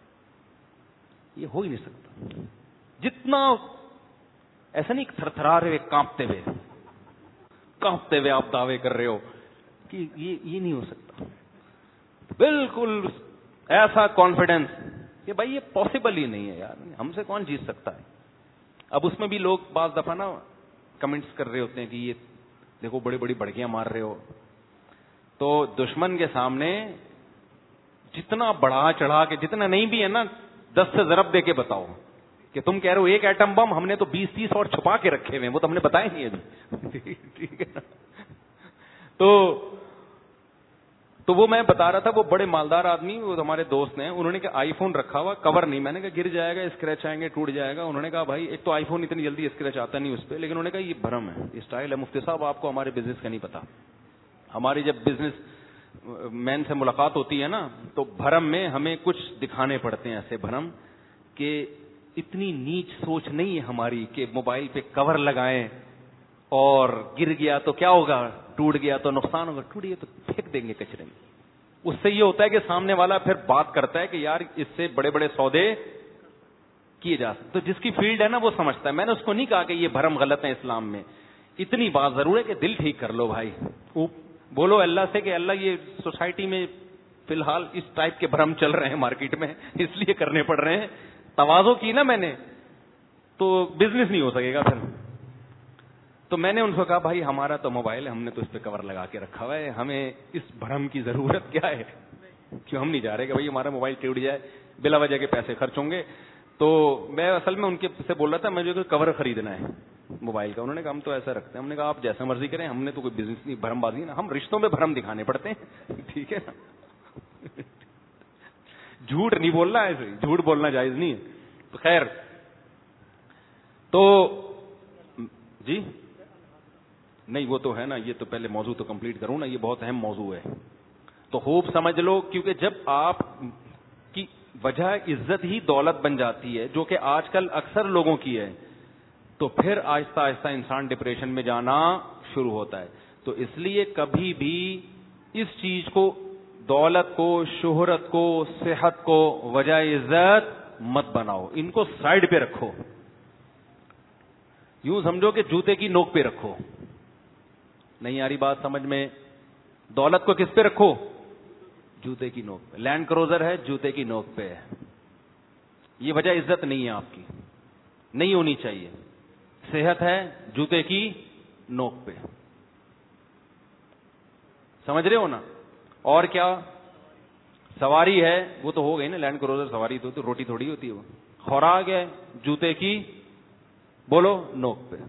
یہ ہو ہی نہیں سکتا. جتنا ایسا نہیں تھر تھرا رہے کانپتے ہوئے کانپتے ہوئے آپ دعوے کر رہے ہو کہ یہ یہ نہیں ہو سکتا. بالکل ایسا کانفیڈنس کہ بھائی یہ پاسبل ہی نہیں ہے یار, ہم سے کون جیت سکتا ہے. اب اس میں بھی لوگ بعض دفعہ نا کمنٹس کر رہے ہوتے ہیں کہ یہ دیکھو بڑی بڑی بڑکیاں مار رہے ہو. تو دشمن کے سامنے جتنا بڑھا چڑھا کے, جتنا نہیں بھی ہے نا, دس سے ضرب دے کے بتاؤ کہ تم کہہ رہے ہو ایک ایٹم بم, ہم نے تو بیس تیس اور چھپا کے رکھے ہوئے, وہ تو ہم نے بتایا نہیں ابھی. ٹھیک ہے نا. تو تو وہ میں بتا رہا تھا, وہ بڑے مالدار آدمی, وہ ہمارے دوست ہیں, انہوں نے کہا آئی فون رکھا ہوا, کور نہیں. میں نے کہا گر جائے گا, اسکریچ آئیں گے, ٹوٹ جائے گا. انہوں نے کہا بھائی ایک تو آئی فون اتنی جلدی اسکریچ آتا نہیں اس پہ, لیکن انہوں نے کہا یہ بھرم ہے, اسٹائل ہے. مفتی صاحب آپ کو ہمارے بزنس کا نہیں پتا. ہماری جب بزنس مین سے ملاقات ہوتی ہے نا تو بھرم میں ہمیں کچھ دکھانے پڑتے ہیں, ایسے بھرم کہ اتنی نیچ سوچ نہیں ہے ہماری کہ موبائل پہ کور لگائیں اور گر گیا تو کیا ہوگا, ٹوٹ گیا تو نقصان ہوگا, ٹوٹ گیا تو پھینک دیں گے کچرے میں. اس سے یہ ہوتا ہے کہ سامنے والا پھر بات کرتا ہے کہ یار اس سے بڑے بڑے سودے کیے جا سکتے. تو جس کی فیلڈ ہے نا وہ سمجھتا ہے. میں نے اس کو نہیں کہا کہ یہ بھرم غلط ہے اسلام میں, اتنی بات ضرور ہے کہ دل ٹھیک کر لو بھائی, بولو اللہ سے کہ اللہ یہ سوسائٹی میں فی الحال اس ٹائپ کے بھرم چل رہے ہیں مارکیٹ میں, اس لیے کرنے پڑ رہے ہیں. تواضع کی نا میں نے, تو بزنس نہیں ہو سکے گا پھر. تو میں نے ان کو کہا بھائی ہمارا تو موبائل ہے, ہم نے تو اس پہ کور لگا کے رکھا ہوا ہے, ہمیں اس بھرم کی ضرورت کیا ہے, کیوں ہم نہیں چاہ رہے کہ بھائی ہمارا موبائل ٹوٹ جائے, بلا وجہ کے پیسے خرچ ہوں گے. تو میں اصل میں ان کے سے بول رہا تھا مجھے کوئی کور خریدنا ہے موبائل کا. انہوں نے کہا ہم تو ایسا رکھتے ہیں. ہم نے کہا آپ جیسا مرضی کریں, ہم نے تو کوئی بزنس نہیں, بھرم بازی نا, ہم رشتوں میں بھرم دکھانے پڑتے ہیں. ٹھیک ہے نا, جھوٹ نہیں بولنا, ایسے جھوٹ بولنا جائز نہیں ہے. تو خیر, تو جی نہیں وہ تو ہے نا, یہ تو پہلے موضوع تو کمپلیٹ کروں نا, یہ بہت اہم موضوع ہے. تو خوب سمجھ لو, کیونکہ جب آپ کی وجہ عزت ہی دولت بن جاتی ہے, جو کہ آج کل اکثر لوگوں کی ہے, تو پھر آہستہ آہستہ انسان ڈپریشن میں جانا شروع ہوتا ہے. تو اس لیے کبھی بھی اس چیز کو, دولت کو, شہرت کو, صحت کو وجہ عزت مت بناؤ. ان کو سائڈ پہ رکھو, یوں سمجھو کہ جوتے کی نوک پہ رکھو. نہیں آ رہی بات سمجھ میں؟ دولت کو کس پہ رکھو؟ جوتے کی نوک پہ. لینڈ کروزر ہے, جوتے کی نوک پہ ہے. یہ وجہ عزت نہیں ہے آپ کی, نہیں ہونی چاہیے. صحت ہے, جوتے کی نوک پہ. سمجھ رہے ہو نا؟ اور کیا سواری ہے, وہ تو ہو گئی نا, لینڈ کروزر سواری تو, تو روٹی تھوڑی ہوتی ہے وہ. خوراک ہے, جوتے کی بولو نوک پہ.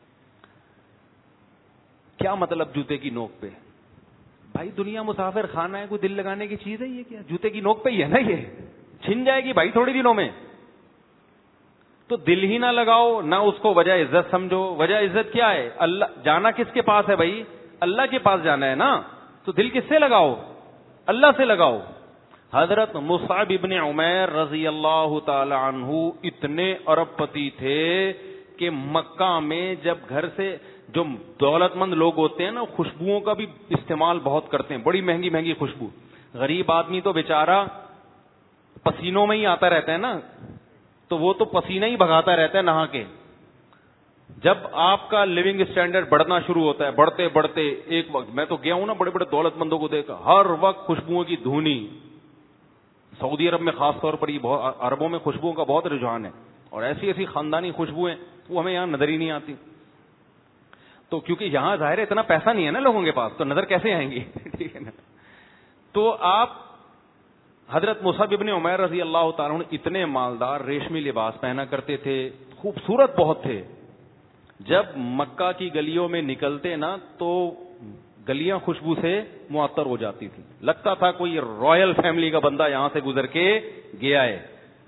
کیا مطلب جوتے کی نوک پہ؟ بھائی دنیا مسافر خانہ ہے, کوئی دل لگانے کی چیز ہے یہ؟ کیا جوتے کی نوک پہ ہی ہے نا, یہ چھن جائے گی بھائی تھوڑی دنوں میں. تو دل ہی نہ لگاؤ, نہ اس کو وجہ عزت سمجھو. وجہ عزت کیا ہے؟ اللہ. جانا کس کے پاس ہے بھائی؟ اللہ کے پاس جانا ہے نا. تو دل کس سے لگاؤ؟ اللہ سے لگاؤ. حضرت مصعب ابن عمیر رضی اللہ تعالی عنہ اتنے ارب پتی تھے کہ مکہ میں جب گھر سے جو دولت مند لوگ ہوتے ہیں نا خوشبوؤں کا بھی استعمال بہت کرتے ہیں, بڑی مہنگی مہنگی خوشبو. غریب آدمی تو بیچارہ پسینوں میں ہی آتا رہتا ہے نا, تو وہ تو پسینہ ہی بھگاتا رہتا ہے نہا کے. جب آپ کا لیونگ اسٹینڈرڈ بڑھنا شروع ہوتا ہے, بڑھتے بڑھتے ایک وقت, میں تو گیا ہوں نا بڑے بڑے دولت مندوں کو دیکھا, ہر وقت خوشبوؤں کی دھونی. سعودی عرب میں خاص طور پر یہ بہت, عربوں میں خوشبوؤں کا بہت رجحان ہے, اور ایسی ایسی خاندانی خوشبوئیں وہ ہمیں یہاں نظر ہی نہیں آتی. تو کیونکہ یہاں ظاہر ہے اتنا پیسہ نہیں ہے نا لوگوں کے پاس, تو نظر کیسے آئیں گی, ٹھیک ہے نا. تو آپ حضرت مصعب ابن عمیر رضی اللہ تعالیٰ عنہ اتنے مالدار, ریشمی لباس پہنا کرتے تھے, خوبصورت بہت تھے. جب مکہ کی گلیوں میں نکلتے نا تو گلیاں خوشبو سے معطر ہو جاتی تھی, لگتا تھا کوئی رائل فیملی کا بندہ یہاں سے گزر کے گیا ہے.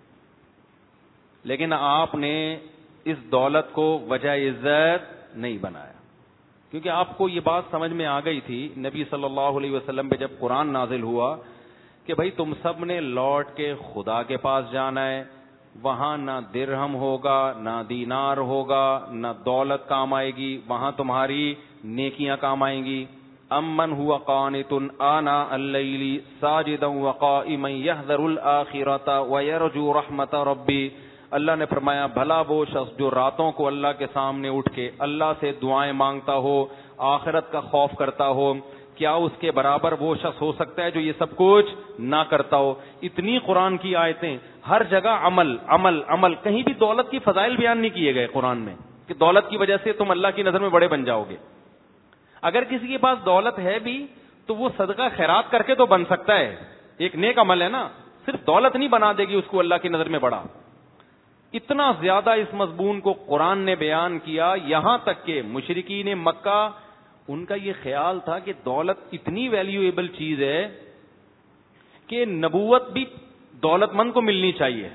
لیکن آپ نے اس دولت کو وجہ عزت نہیں بنایا, کیونکہ آپ کو یہ بات سمجھ میں آ گئی تھی نبی صلی اللہ علیہ وسلم پہ جب قرآن نازل ہوا کہ بھائی تم سب نے لوٹ کے خدا کے پاس جانا ہے, وہاں نہ درہم ہوگا, نہ دینار ہوگا, نہ دولت کام آئے گی, وہاں تمہاری نیکیاں کام آئیں گی. امن ہوا قانت آناء اللیل ساجدا وقائما یحذر الآخرۃ ویرجو رحمت ربی. اللہ نے فرمایا بھلا وہ شخص جو راتوں کو اللہ کے سامنے اٹھ کے اللہ سے دعائیں مانگتا ہو, آخرت کا خوف کرتا ہو, کیا اس کے برابر وہ شخص ہو سکتا ہے جو یہ سب کچھ نہ کرتا ہو. اتنی قرآن کی آیتیں, ہر جگہ عمل عمل عمل, کہیں بھی دولت کی فضائل بیان نہیں کیے گئے قرآن میں کہ دولت کی وجہ سے تم اللہ کی نظر میں بڑے بن جاؤ گے. اگر کسی کے پاس دولت ہے بھی تو وہ صدقہ خیرات کر کے تو بن سکتا ہے, ایک نیک عمل ہے نا, صرف دولت نہیں بنا دے گی اس کو اللہ کی نظر میں بڑا. اتنا زیادہ اس مضمون کو قرآن نے بیان کیا, یہاں تک کہ مشرکین مکہ ان کا یہ خیال تھا کہ دولت اتنی ویلیویبل چیز ہے کہ نبوت بھی دولت مند کو ملنی چاہیے.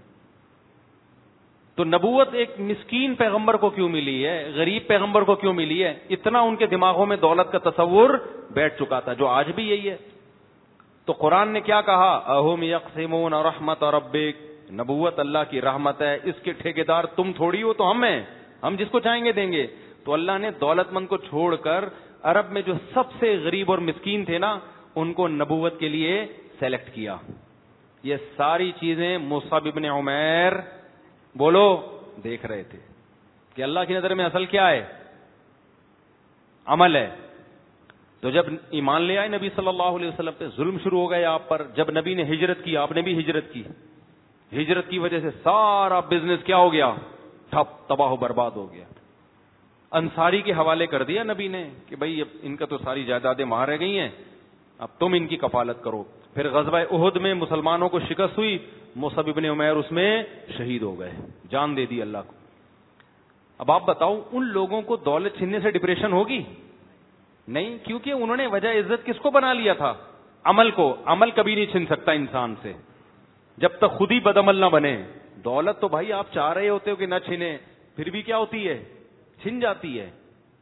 تو نبوت ایک مسکین پیغمبر کو کیوں ملی ہے, غریب پیغمبر کو کیوں ملی ہے؟ اتنا ان کے دماغوں میں دولت کا تصور بیٹھ چکا تھا, جو آج بھی یہی ہے. تو قرآن نے کیا کہا, اہم یقسمون رحمت ربک, نبوت اللہ کی رحمت ہے, اس کے ٹھیکیدار تم تھوڑی ہو, تو ہم ہیں, ہم جس کو چاہیں گے دیں گے. تو اللہ نے دولت مند کو چھوڑ کر عرب میں جو سب سے غریب اور مسکین تھے نا, ان کو نبوت کے لیے سلیکٹ کیا. یہ ساری چیزیں مصعب ابن عمیر بولو دیکھ رہے تھے کہ اللہ کی نظر میں اصل کیا ہے, عمل ہے. تو جب ایمان لے آئے نبی صلی اللہ علیہ وسلم پہ, ظلم شروع ہو گئے آپ پر. جب نبی نے ہجرت کی, آپ نے بھی ہجرت کی, ہجرت کی وجہ سے سارا بزنس کیا ہو گیا, ٹھپ, تباہ و برباد ہو گیا. انصاری کے حوالے کر دیا نبی نے کہ بھائی اب ان کا تو ساری جائیدادیں وہاں رہ گئی ہیں, اب تم ان کی کفالت کرو. پھر غزوہ احد میں مسلمانوں کو شکست ہوئی, مصعب ابن عمیر اس میں شہید ہو گئے, جان دے دی اللہ کو. اب آپ بتاؤ ان لوگوں کو دولت چھیننے سے ڈپریشن ہوگی؟ نہیں, کیونکہ انہوں نے وجہ عزت کس کو بنا لیا تھا, عمل کو. عمل کبھی نہیں چھن سکتا انسان سے جب تک خود ہی بدعمل نہ بنے. دولت تو بھائی آپ چاہ رہے ہوتے ہو کہ نہ چھنے, پھر بھی کیا ہوتی ہے, چھن جاتی ہے.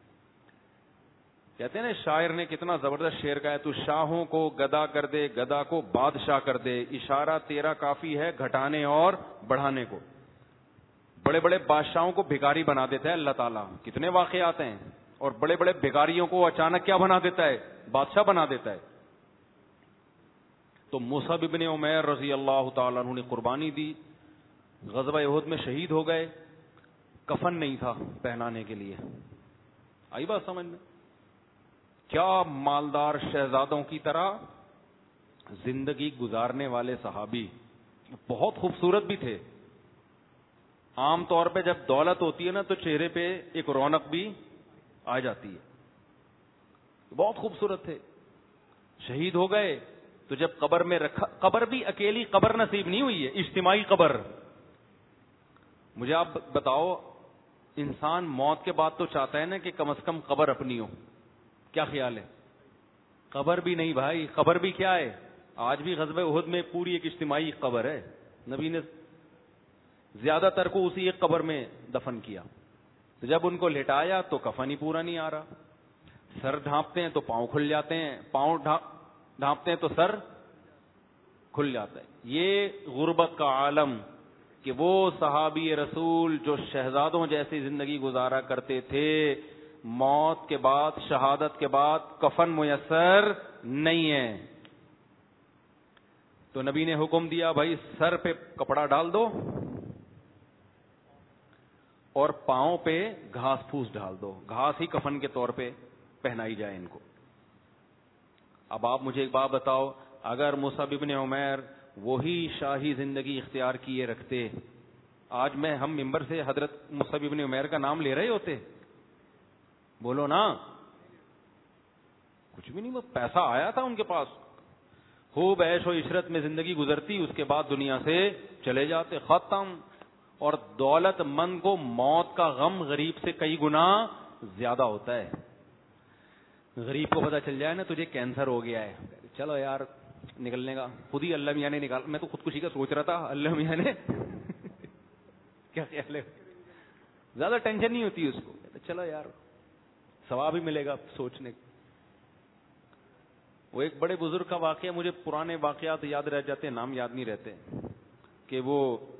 کہتے ہیں نا, شاعر نے کتنا زبردست شعر کہا ہے, تو شاہوں کو گدا کر دے, گدا کو بادشاہ کر دے, اشارہ تیرا کافی ہے گھٹانے اور بڑھانے کو. بڑے بڑے بادشاہوں کو بھکاری بنا دیتا ہے اللہ تعالیٰ, کتنے واقعات ہیں. اور بڑے بڑے بھکاریوں کو اچانک کیا بنا دیتا ہے, بادشاہ بنا دیتا ہے. تو مصعب ابن عمیر رضی اللہ تعالیٰ عنہ نے قربانی دی, غزوہ احد میں شہید ہو گئے. کفن نہیں تھا پہنانے کے لیے. آئی بات سمجھ میں؟ کیا مالدار شہزادوں کی طرح زندگی گزارنے والے صحابی, بہت خوبصورت بھی تھے. عام طور پہ جب دولت ہوتی ہے نا تو چہرے پہ ایک رونق بھی آ جاتی ہے. بہت خوبصورت تھے. شہید ہو گئے تو جب قبر میں رکھا, قبر بھی اکیلی قبر نصیب نہیں ہوئی ہے, اجتماعی قبر. مجھے آپ بتاؤ, انسان موت کے بعد تو چاہتا ہے نا کہ کم از کم قبر اپنی ہو. کیا خیال ہے؟ قبر بھی نہیں بھائی, قبر بھی کیا ہے, آج بھی غزوہ احد میں پوری ایک اجتماعی قبر ہے. نبی نے زیادہ تر کو اسی ایک قبر میں دفن کیا. تو جب ان کو لٹایا تو کفن ہی پورا نہیں آ رہا. سر ڈھانپتے ہیں تو پاؤں کھل جاتے ہیں, پاؤں ڈھانپتے ہیں تو سر کھل جاتا ہے. یہ غربت کا عالم کہ وہ صحابی رسول جو شہزادوں جیسی زندگی گزارا کرتے تھے, موت کے بعد, شہادت کے بعد کفن میسر نہیں ہے. تو نبی نے حکم دیا بھائی سر پہ کپڑا ڈال دو اور پاؤں پہ گھاس پھوس ڈال دو, گھاس ہی کفن کے طور پہ پہنائی جائے ان کو. اب آپ مجھے ایک بات بتاؤ, اگر مصعب ابن عمیر وہی شاہی زندگی اختیار کیے رکھتے, آج میں ہم ممبر سے حضرت مصعب ابن عمیر کا نام لے رہے ہوتے؟ بولو نا, کچھ بھی نہیں. وہ پیسہ آیا تھا ان کے پاس, خوب عیش و عشرت میں زندگی گزرتی, اس کے بعد دنیا سے چلے جاتے, ختم. اور دولت مند کو موت کا غم غریب سے کئی گنا زیادہ ہوتا ہے. غریب کو پتا چل جائے نا تجھے کینسر ہو گیا ہے, چلو یار نکلنے کا, خود ہی اللہ میاں نے نکال, میں تو خودکشی کا سوچ رہا تھا, اللہ میاں نے کیا خیال ہے, زیادہ ٹینشن نہیں ہوتی اس کو, چلو یار ثواب ہی ملے گا سوچنے کا. وہ ایک بڑے بزرگ کا واقعہ, مجھے پرانے واقعات یاد رہ جاتے ہیں, نام یاد نہیں رہتے, کہ وہ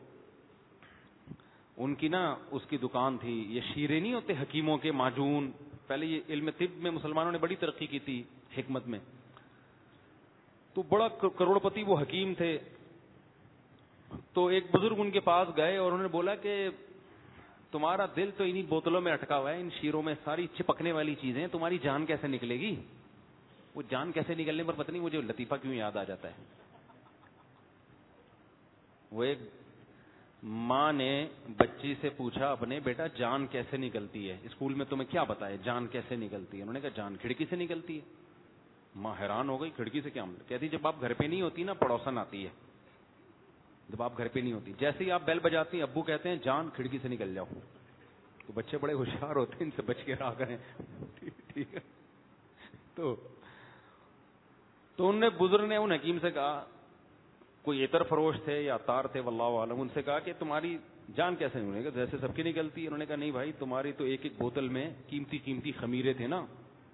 ان کی نا اس کی دکان تھی, یہ شیرے نہیں ہوتے حکیموں کے معجون, پہلے یہ علم طب میں مسلمانوں نے بڑی ترقی کی تھی حکمت میں, تو بڑا کروڑ پتی وہ حکیم تھے. تو ایک بزرگ ان کے پاس گئے اور انہوں نے بولا کہ تمہارا دل تو انہی بوتلوں میں اٹکا ہوا ہے, ان شیروں میں ساری چپکنے والی چیزیں, تمہاری جان کیسے نکلے گی؟ وہ جان کیسے نکلنے پر پتہ نہیں مجھے لطیفہ کیوں یاد آ جاتا ہے. وہ ایک ماں نے بچی سے پوچھا اپنے, بیٹا جان کیسے نکلتی ہے؟ اسکول میں تمہیں کیا بتایا جان کیسے نکلتی ہے؟ انہوں نے کہا جان کھڑکی سے نکلتی ہے. ماں حیران ہو گئی, کھڑکی سے کیا مطلب؟ کہتی جب آپ گھر پہ نہیں ہوتی نا پڑوسن آتی ہے, جب آپ گھر پہ نہیں ہوتی, جیسے ہی آپ بیل بجاتی ہیں ابو کہتے ہیں جان کھڑکی سے نکل جاؤ. تو بچے بڑے ہوشیار ہوتے ہیں, ان سے بچ کے رہا کریں. ٹھیک ہے. تو تو ان نے بزرگ نے ان حکیم سے کہا, کوئی عطر فروش تھے یا عطار تھے واللہ عالم, ان سے کہا کہ تمہاری جان کیسے نکلے گا؟ جیسے سب کی نکلتی ہے. انہوں نے کہا نہیں بھائی, تمہاری تو ایک ایک بوتل میں قیمتی قیمتی خمیرے تھے نا,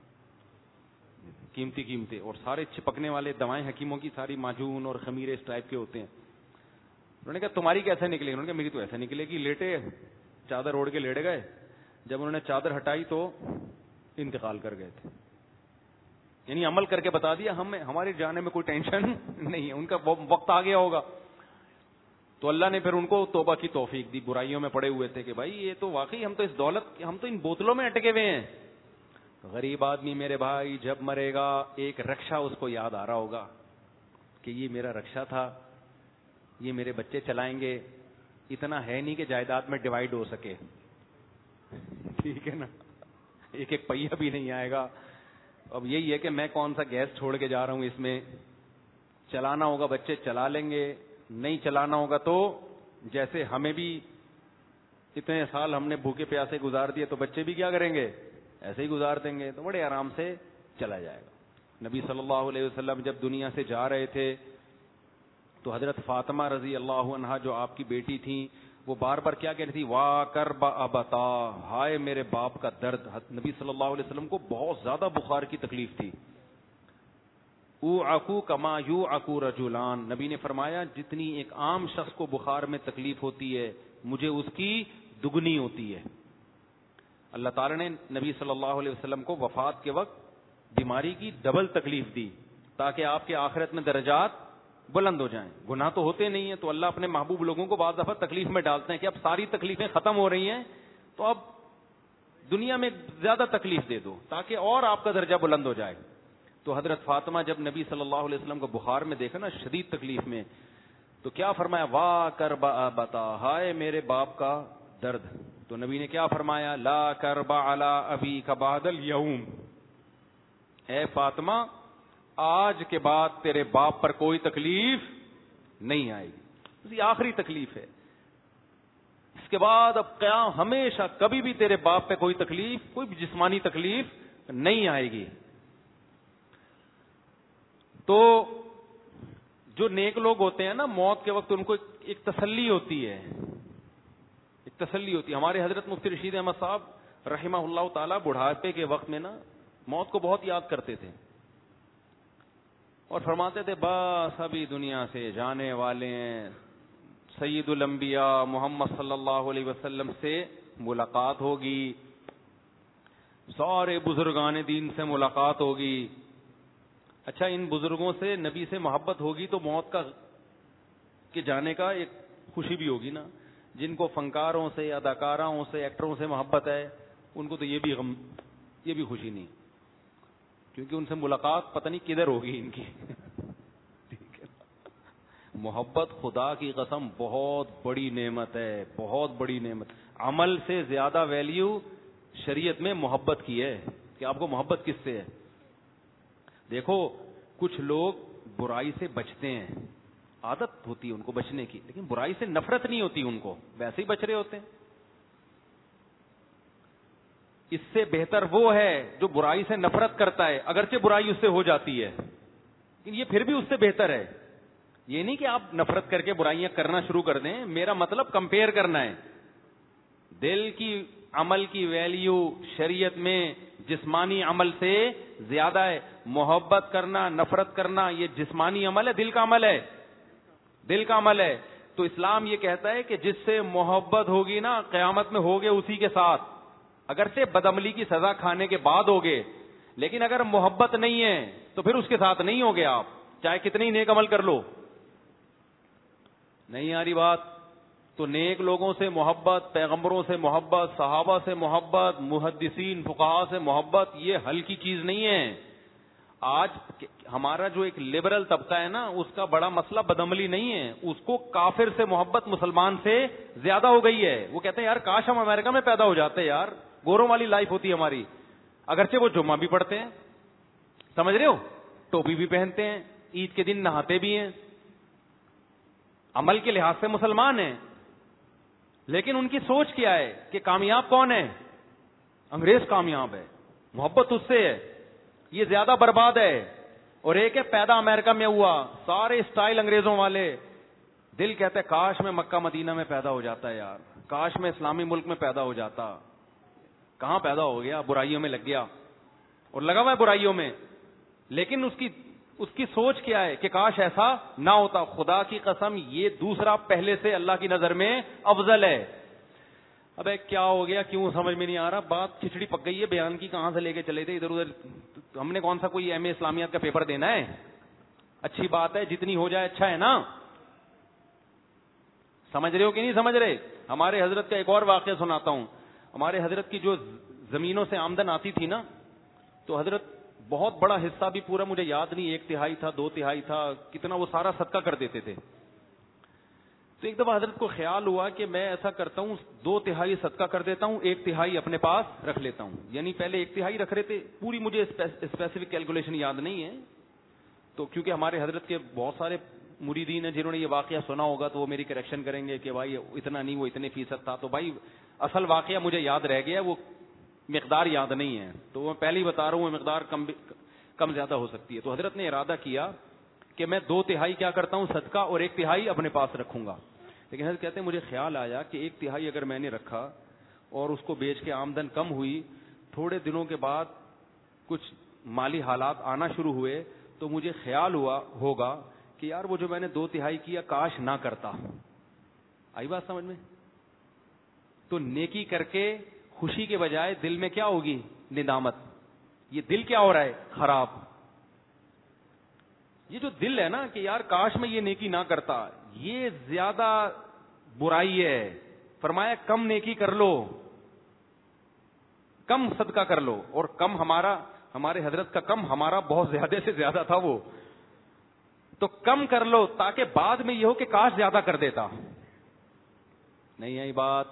قیمتی قیمتی, اور سارے چپکنے والے دوائیں حکیموں کی ساری معجون اور خمیرے اس ٹائپ کے ہوتے ہیں. انہوں نے کہا تمہاری کیسے نکلے گی؟ انہوں نے کہا میری تو ایسے نکلے گی. لیٹے چادر اوڑھ کے لیٹ گئے, جب انہوں نے چادر ہٹائی تو انتقال کر گئے تھے. یعنی عمل کر کے بتا دیا, ہمیں ہمارے جانے میں کوئی ٹینشن نہیں ہے, ان کا وقت آ گیا ہوگا. تو اللہ نے پھر ان کو توبہ کی توفیق دی, برائیوں میں پڑے ہوئے تھے کہ بھائی یہ تو واقعی ہم تو اس دولت, ہم تو ان بوتلوں میں اٹکے ہوئے ہیں. غریب آدمی میرے بھائی جب مرے گا ایک رکشا اس کو یاد آ رہا ہوگا کہ یہ میرا رکشا تھا, یہ میرے بچے چلائیں گے. اتنا ہے نہیں کہ جائیداد میں ڈیوائیڈ ہو سکے, ٹھیک ہے نا, ایک ایک پہیا بھی نہیں آئے گا. اب یہی ہے کہ میں کون سا گیس چھوڑ کے جا رہا ہوں, اس میں چلانا ہوگا بچے چلا لیں گے, نہیں چلانا ہوگا تو جیسے ہمیں بھی اتنے سال ہم نے بھوکے پیاسے گزار دیے تو بچے بھی کیا کریں گے, ایسے ہی گزار دیں گے, تو بڑے آرام سے چلا جائے گا. نبی صلی اللہ علیہ وسلم جب دنیا سے جا رہے تھے تو حضرت فاطمہ رضی اللہ عنہا جو آپ کی بیٹی تھیں, وہ بار بار کیا کہہ رہی تھی, وا کرب ابتا, ہائے میرے باپ کا درد. نبی صلی اللہ علیہ وسلم کو بہت زیادہ بخار کی تکلیف تھی. او عقو کما یو عقو رجولان, نبی نے فرمایا جتنی ایک عام شخص کو بخار میں تکلیف ہوتی ہے مجھے اس کی دگنی ہوتی ہے. اللہ تعالی نے نبی صلی اللہ علیہ وسلم کو وفات کے وقت بیماری کی ڈبل تکلیف دی تاکہ آپ کے آخرت میں درجات بلند ہو جائیں. گناہ تو ہوتے نہیں ہیں, تو اللہ اپنے محبوب لوگوں کو بعض دفعہ تکلیف میں ڈالتے ہیں کہ اب ساری تکلیفیں ختم ہو رہی ہیں تو اب دنیا میں زیادہ تکلیف دے دو تاکہ اور آپ کا درجہ بلند ہو جائے. تو حضرت فاطمہ جب نبی صلی اللہ علیہ وسلم کو بخار میں دیکھا نا, شدید تکلیف میں, تو کیا فرمایا, وا کرب ابتا, ہائے میرے باپ کا درد. تو نبی نے کیا فرمایا, لا کرب علی ابیک بعد الیوم, اے فاطمہ آج کے بعد تیرے باپ پر کوئی تکلیف نہیں آئے گی, یہ آخری تکلیف ہے. اس کے بعد اب قیام ہمیشہ کبھی بھی تیرے باپ پہ کوئی تکلیف, کوئی بھی جسمانی تکلیف نہیں آئے گی. تو جو نیک لوگ ہوتے ہیں نا, موت کے وقت ان کو ایک تسلی ہوتی ہے, ایک تسلی ہوتی ہے. ہمارے حضرت مفتی رشید احمد صاحب رحمہ اللہ تعالی بڑھاپے کے وقت میں نا موت کو بہت یاد کرتے تھے, اور فرماتے تھے بس ابھی دنیا سے جانے والے ہیں، سید الانبیاء محمد صلی اللہ علیہ وسلم سے ملاقات ہوگی، سارے بزرگان دین سے ملاقات ہوگی. اچھا ان بزرگوں سے نبی سے محبت ہوگی تو موت کا کے جانے کا ایک خوشی بھی ہوگی نا. جن کو فنکاروں سے، اداکاروں سے، ایکٹروں سے محبت ہے ان کو تو یہ بھی غم، یہ بھی خوشی نہیں، کیونکہ ان سے ملاقات پتہ نہیں کدھر ہوگی ان کی. ٹھیک ہے، محبت خدا کی قسم بہت بڑی نعمت ہے، بہت بڑی نعمت. عمل سے زیادہ ویلیو شریعت میں محبت کی ہے کہ آپ کو محبت کس سے ہے. دیکھو کچھ لوگ برائی سے بچتے ہیں، عادت ہوتی ہے ان کو بچنے کی، لیکن برائی سے نفرت نہیں ہوتی ان کو، ویسے ہی بچ رہے ہوتے ہیں. اس سے بہتر وہ ہے جو برائی سے نفرت کرتا ہے اگرچہ برائی اس سے ہو جاتی ہے، لیکن یہ پھر بھی اس سے بہتر ہے. یہ نہیں کہ آپ نفرت کر کے برائیاں کرنا شروع کر دیں، میرا مطلب کمپیئر کرنا ہے. دل کی عمل کی ویلیو شریعت میں جسمانی عمل سے زیادہ ہے. محبت کرنا، نفرت کرنا یہ جسمانی عمل ہے، دل کا عمل ہے، دل کا عمل ہے. تو اسلام یہ کہتا ہے کہ جس سے محبت ہوگی نا قیامت میں ہوگے اسی کے ساتھ، اگرچہ بدعملی کی سزا کھانے کے بعد ہوگے، لیکن اگر محبت نہیں ہے تو پھر اس کے ساتھ نہیں ہوگے آپ، چاہے کتنے ہی نیک عمل کر لو. نہیں آ رہی بات؟ تو نیک لوگوں سے محبت، پیغمبروں سے محبت، صحابہ سے محبت، محدثین فقہاء سے محبت یہ حل کی چیز نہیں ہے. آج ہمارا جو ایک لبرل طبقہ ہے نا اس کا بڑا مسئلہ بدعملی نہیں ہے، اس کو کافر سے محبت مسلمان سے زیادہ ہو گئی ہے. وہ کہتے ہیں یار کاش ہم امریکہ میں پیدا ہو جاتے، یار گوروں والی لائف ہوتی ہماری. اگرچہ وہ جمعہ بھی پڑھتے ہیں، سمجھ رہے ہو، ٹوپی بھی پہنتے ہیں، عید کے دن نہاتے بھی ہیں، عمل کے لحاظ سے مسلمان ہیں، لیکن ان کی سوچ کیا ہے کہ کامیاب کون ہے؟ انگریز کامیاب ہے، محبت اس سے ہے، یہ زیادہ برباد ہے. اور ایک ہے پیدا امریکہ میں ہوا، سارے اسٹائل انگریزوں والے، دل کہتا ہے کاش میں مکہ مدینہ میں پیدا ہو جاتا ہے، یار کاش میں اسلامی ملک میں پیدا ہو جاتا. کہاں پیدا ہو گیا؟ برائیوں میں لگ گیا اور لگا ہوا ہے برائیوں میں. لیکن اس کی اس کی سوچ کیا ہے کہ کاش ایسا نہ ہوتا. خدا کی قسم یہ دوسرا پہلے سے اللہ کی نظر میں افضل ہے. ابے کیا ہو گیا، کیوں سمجھ میں نہیں آ رہا؟ بات کھچڑی پک گئی ہے بیان کی، کہاں سے لے کے چلے تھے ادھر ادھر. ہم نے کون سا کوئی ایم اے اسلامیات کا پیپر دینا ہے؟ اچھی بات ہے جتنی ہو جائے اچھا ہے نا. سمجھ رہے ہو کہ نہیں سمجھ رہے؟ ہمارے حضرت کا ایک اور واقعہ سناتا ہوں. ہمارے حضرت کی جو زمینوں سے آمدن آتی تھی نا تو حضرت بہت بڑا حصہ بھی پورا مجھے یاد نہیں، ایک تہائی تھا، دو تہائی تھا، کتنا وہ سارا صدقہ کر دیتے تھے. تو ایک دفعہ حضرت کو خیال ہوا کہ میں ایسا کرتا ہوں دو تہائی صدقہ کر دیتا ہوں، ایک تہائی اپنے پاس رکھ لیتا ہوں. یعنی پہلے ایک تہائی رکھ رہے تھے، پوری مجھے اسپیسیفک کیلکولیشن یاد نہیں ہے. تو کیونکہ ہمارے حضرت کے بہت سارے مریدین ہیں جنہوں نے یہ واقعہ سنا ہوگا تو وہ میری کریکشن کریں گے کہ بھائی اتنا نہیں، وہ اتنے فیصد تھا. تو بھائی اصل واقعہ مجھے یاد رہ گیا، وہ مقدار یاد نہیں ہے، تو میں پہلے ہی بتا رہا ہوں وہ مقدار کم کم زیادہ ہو سکتی ہے. تو حضرت نے ارادہ کیا کہ میں دو تہائی کیا کرتا ہوں صدقہ اور ایک تہائی اپنے پاس رکھوں گا. لیکن حضرت کہتے ہیں مجھے خیال آیا کہ ایک تہائی اگر میں نے رکھا اور اس کو بیچ کے آمدن کم ہوئی، تھوڑے دنوں کے بعد کچھ مالی حالات آنا شروع ہوئے، تو مجھے خیال ہوا ہوگا کہ یار وہ جو میں نے دو تہائی کیا کاش نہ کرتا. آئی بات سمجھ میں؟ تو نیکی کر کے خوشی کے بجائے دل میں کیا ہوگی؟ ندامت. یہ دل کیا ہو رہا ہے؟ خراب. یہ جو دل ہے نا کہ یار کاش میں یہ نیکی نہ کرتا، یہ زیادہ برائی ہے. فرمایا کم نیکی کر لو، کم صدقہ کر لو. اور کم ہمارا، ہمارے حضرت کا کم ہمارا بہت زیادہ سے زیادہ تھا وہ. تو کم کر لو تاکہ بعد میں یہ ہو کہ کاش زیادہ کر دیتا. نہیں ہے یہ بات؟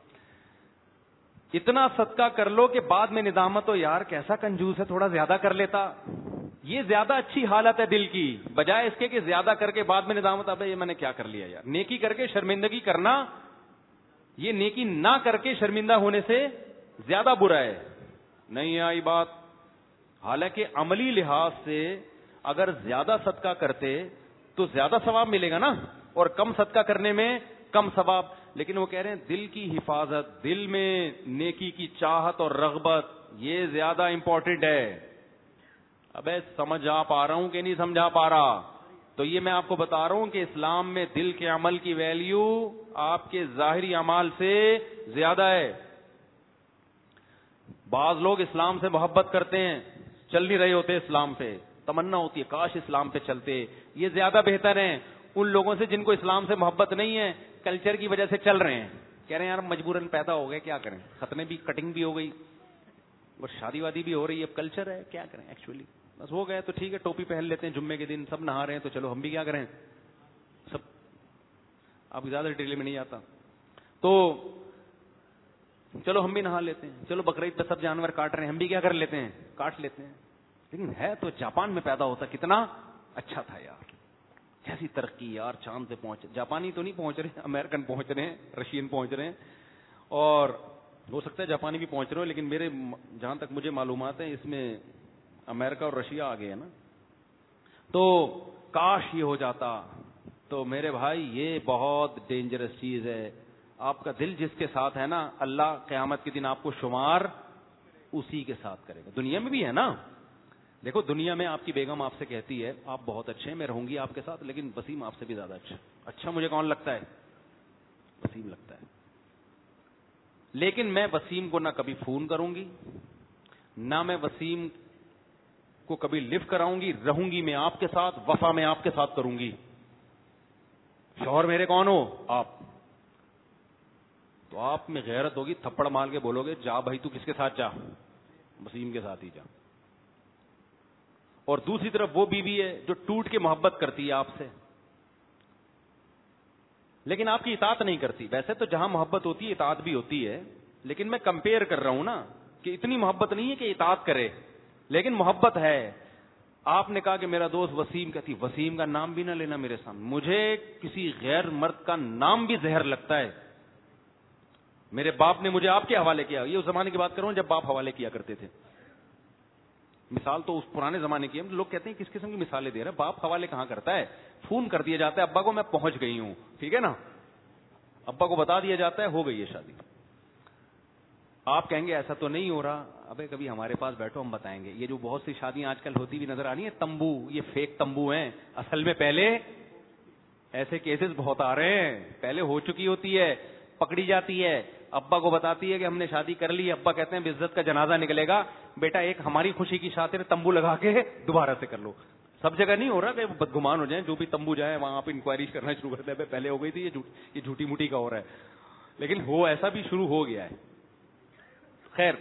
اتنا صدقہ کر لو کہ بعد میں ندامت ہو، یار کیسا کنجوس ہے، تھوڑا زیادہ کر لیتا. یہ زیادہ اچھی حالت ہے دل کی، بجائے اس کے کہ زیادہ کر کے بعد میں ندامت آبے یہ میں نے کیا کر لیا یار. نیکی کر کے شرمندگی کرنا، یہ نیکی نہ کر کے شرمندہ ہونے سے زیادہ برا ہے. نہیں آئی بات؟ حالانکہ عملی لحاظ سے اگر زیادہ صدقہ کرتے تو زیادہ ثواب ملے گا نا، اور کم صدقہ کرنے میں کم ثواب. لیکن وہ کہہ رہے ہیں دل کی حفاظت، دل میں نیکی کی چاہت اور رغبت، یہ زیادہ امپورٹنٹ ہے. ابے سمجھا پا رہا ہوں کہ نہیں سمجھا پا رہا؟ تو یہ میں آپ کو بتا رہا ہوں کہ اسلام میں دل کے عمل کی ویلیو آپ کے ظاہری اعمال سے زیادہ ہے. بعض لوگ اسلام سے محبت کرتے ہیں, چل نہیں رہے ہوتے اسلام پہ, تمنا ہوتی ہے کاش اسلام پہ چلتے. یہ زیادہ بہتر ہیں ان لوگوں سے جن کو اسلام سے محبت نہیں ہے, کلچر کی وجہ سے چل رہے ہیں, کہہ رہے ہیں یار مجبوراً پیدا ہو گئے, کیا کریں, ختنے بھی, کٹنگ بھی ہو گئی اور شادی وادی بھی ہو رہی ہے, اب کلچر ہے, کیا کریں ایکچولی, بس ہو گئے تو ٹھیک ہے, ٹوپی پہن لیتے ہیں جمعے کے دن, سب نہا رہے ہیں تو چلو ہم بھی کیا کریں سب. اب زیادہ ڈیٹیل میں نہیں آتا تو چلو ہم بھی نہا لیتے ہیں, چلو بقرعید پہ سب جانور کاٹ رہے ہیں, ہم بھی کیا کر لیتے ہیں, کاٹ لیتے ہیں. لیکن ہے تو جاپان میں پیدا ہوتا کتنا اچھا تھا یار, کیسی ترقی یار, چاند پہ پہنچ, جاپانی تو نہیں پہنچ رہے, امریکن پہنچ رہے ہیں, رشین پہنچ رہے ہیں, اور ہو سکتا ہے جاپانی بھی پہنچ رہے ہو, لیکن میرے جہاں تک مجھے معلومات ہیں اس میں امریکہ اور رشیا آ گئے ہیں نا. تو کاش یہ ہو جاتا. تو میرے بھائی یہ بہت ڈینجرس چیز ہے. آپ کا دل جس کے ساتھ ہے نا, اللہ قیامت کے دن آپ کو شمار اسی کے ساتھ کرے گا. دنیا میں بھی ہے نا, دیکھو دنیا میں آپ کی بیگم آپ سے کہتی ہے آپ بہت اچھے ہیں, میں رہوں گی آپ کے ساتھ, لیکن وسیم آپ سے بھی زیادہ اچھا. اچھا مجھے کون لگتا ہے, وسیم لگتا ہے. لیکن میں وسیم کو نہ کبھی فون کروں گی, نہ میں وسیم کو کبھی لفٹ کراؤں گی, رہوں گی میں آپ کے ساتھ, وفا میں آپ کے ساتھ کروں گی. شوہر میرے کون ہو, آپ. تو آپ میں غیرت ہوگی, تھپڑ مار کے بولو گے جا بھائی تو کس کے ساتھ جا, وسیم کے ساتھ ہی جا. اور دوسری طرف وہ بیوی ہے جو ٹوٹ کے محبت کرتی ہے آپ سے, لیکن آپ کی اطاعت نہیں کرتی. ویسے تو جہاں محبت ہوتی ہے اطاعت بھی ہوتی ہے, لیکن میں کمپیئر کر رہا ہوں نا کہ اتنی محبت نہیں ہے کہ اطاعت کرے, لیکن محبت ہے. آپ نے کہا کہ میرا دوست وسیم, کہتی وسیم کا نام بھی نہ لینا میرے سامنے, مجھے کسی غیر مرد کا نام بھی زہر لگتا ہے. میرے باپ نے مجھے آپ کے حوالے کیا, یہ اس زمانے کی بات کروں جب باپ حوالے کیا کرتے تھے, مثال تو اس پرانے زمانے کی ہے. لوگ کہتے ہیں کس قسم کی مثالیں دے رہے ہیں, باپ حوالے کہاں کرتا ہے, فون کر دیا جاتا ہے ابا کو میں پہنچ گئی ہوں, ٹھیک ہے نا, ابا کو بتا دیا جاتا ہے ہو گئی ہے شادی. آپ کہیں گے ایسا تو نہیں ہو رہا, ابے کبھی ہمارے پاس بیٹھو ہم بتائیں گے. یہ جو بہت سی شادیاں آج کل ہوتی ہوئی نظر آ رہی ہیں تمبو, یہ فیک تمبو ہیں. اصل میں پہلے ایسے کیسز بہت آ رہے ہیں, پہلے ہو چکی ہوتی ہے, پکڑی جاتی ہے, ابا کو بتاتی ہے کہ ہم نے شادی کر لی, ابا کہتے ہیں عزت کا جنازہ نکلے گا, بیٹا ایک ہماری خوشی کی خاطر تمبو لگا کے دوبارہ سے کر لو. سب جگہ نہیں ہو رہا کہ بدگمان ہو جائیں, جو بھی تمبو جائے وہاں آپ انکوائری کرنا شروع کرتے ہیں, پہلے ہو گئی تھی یہ جھوٹی موٹی کا ہو رہا ہے, لیکن ہو ایسا بھی شروع ہو گیا ہے. خیر,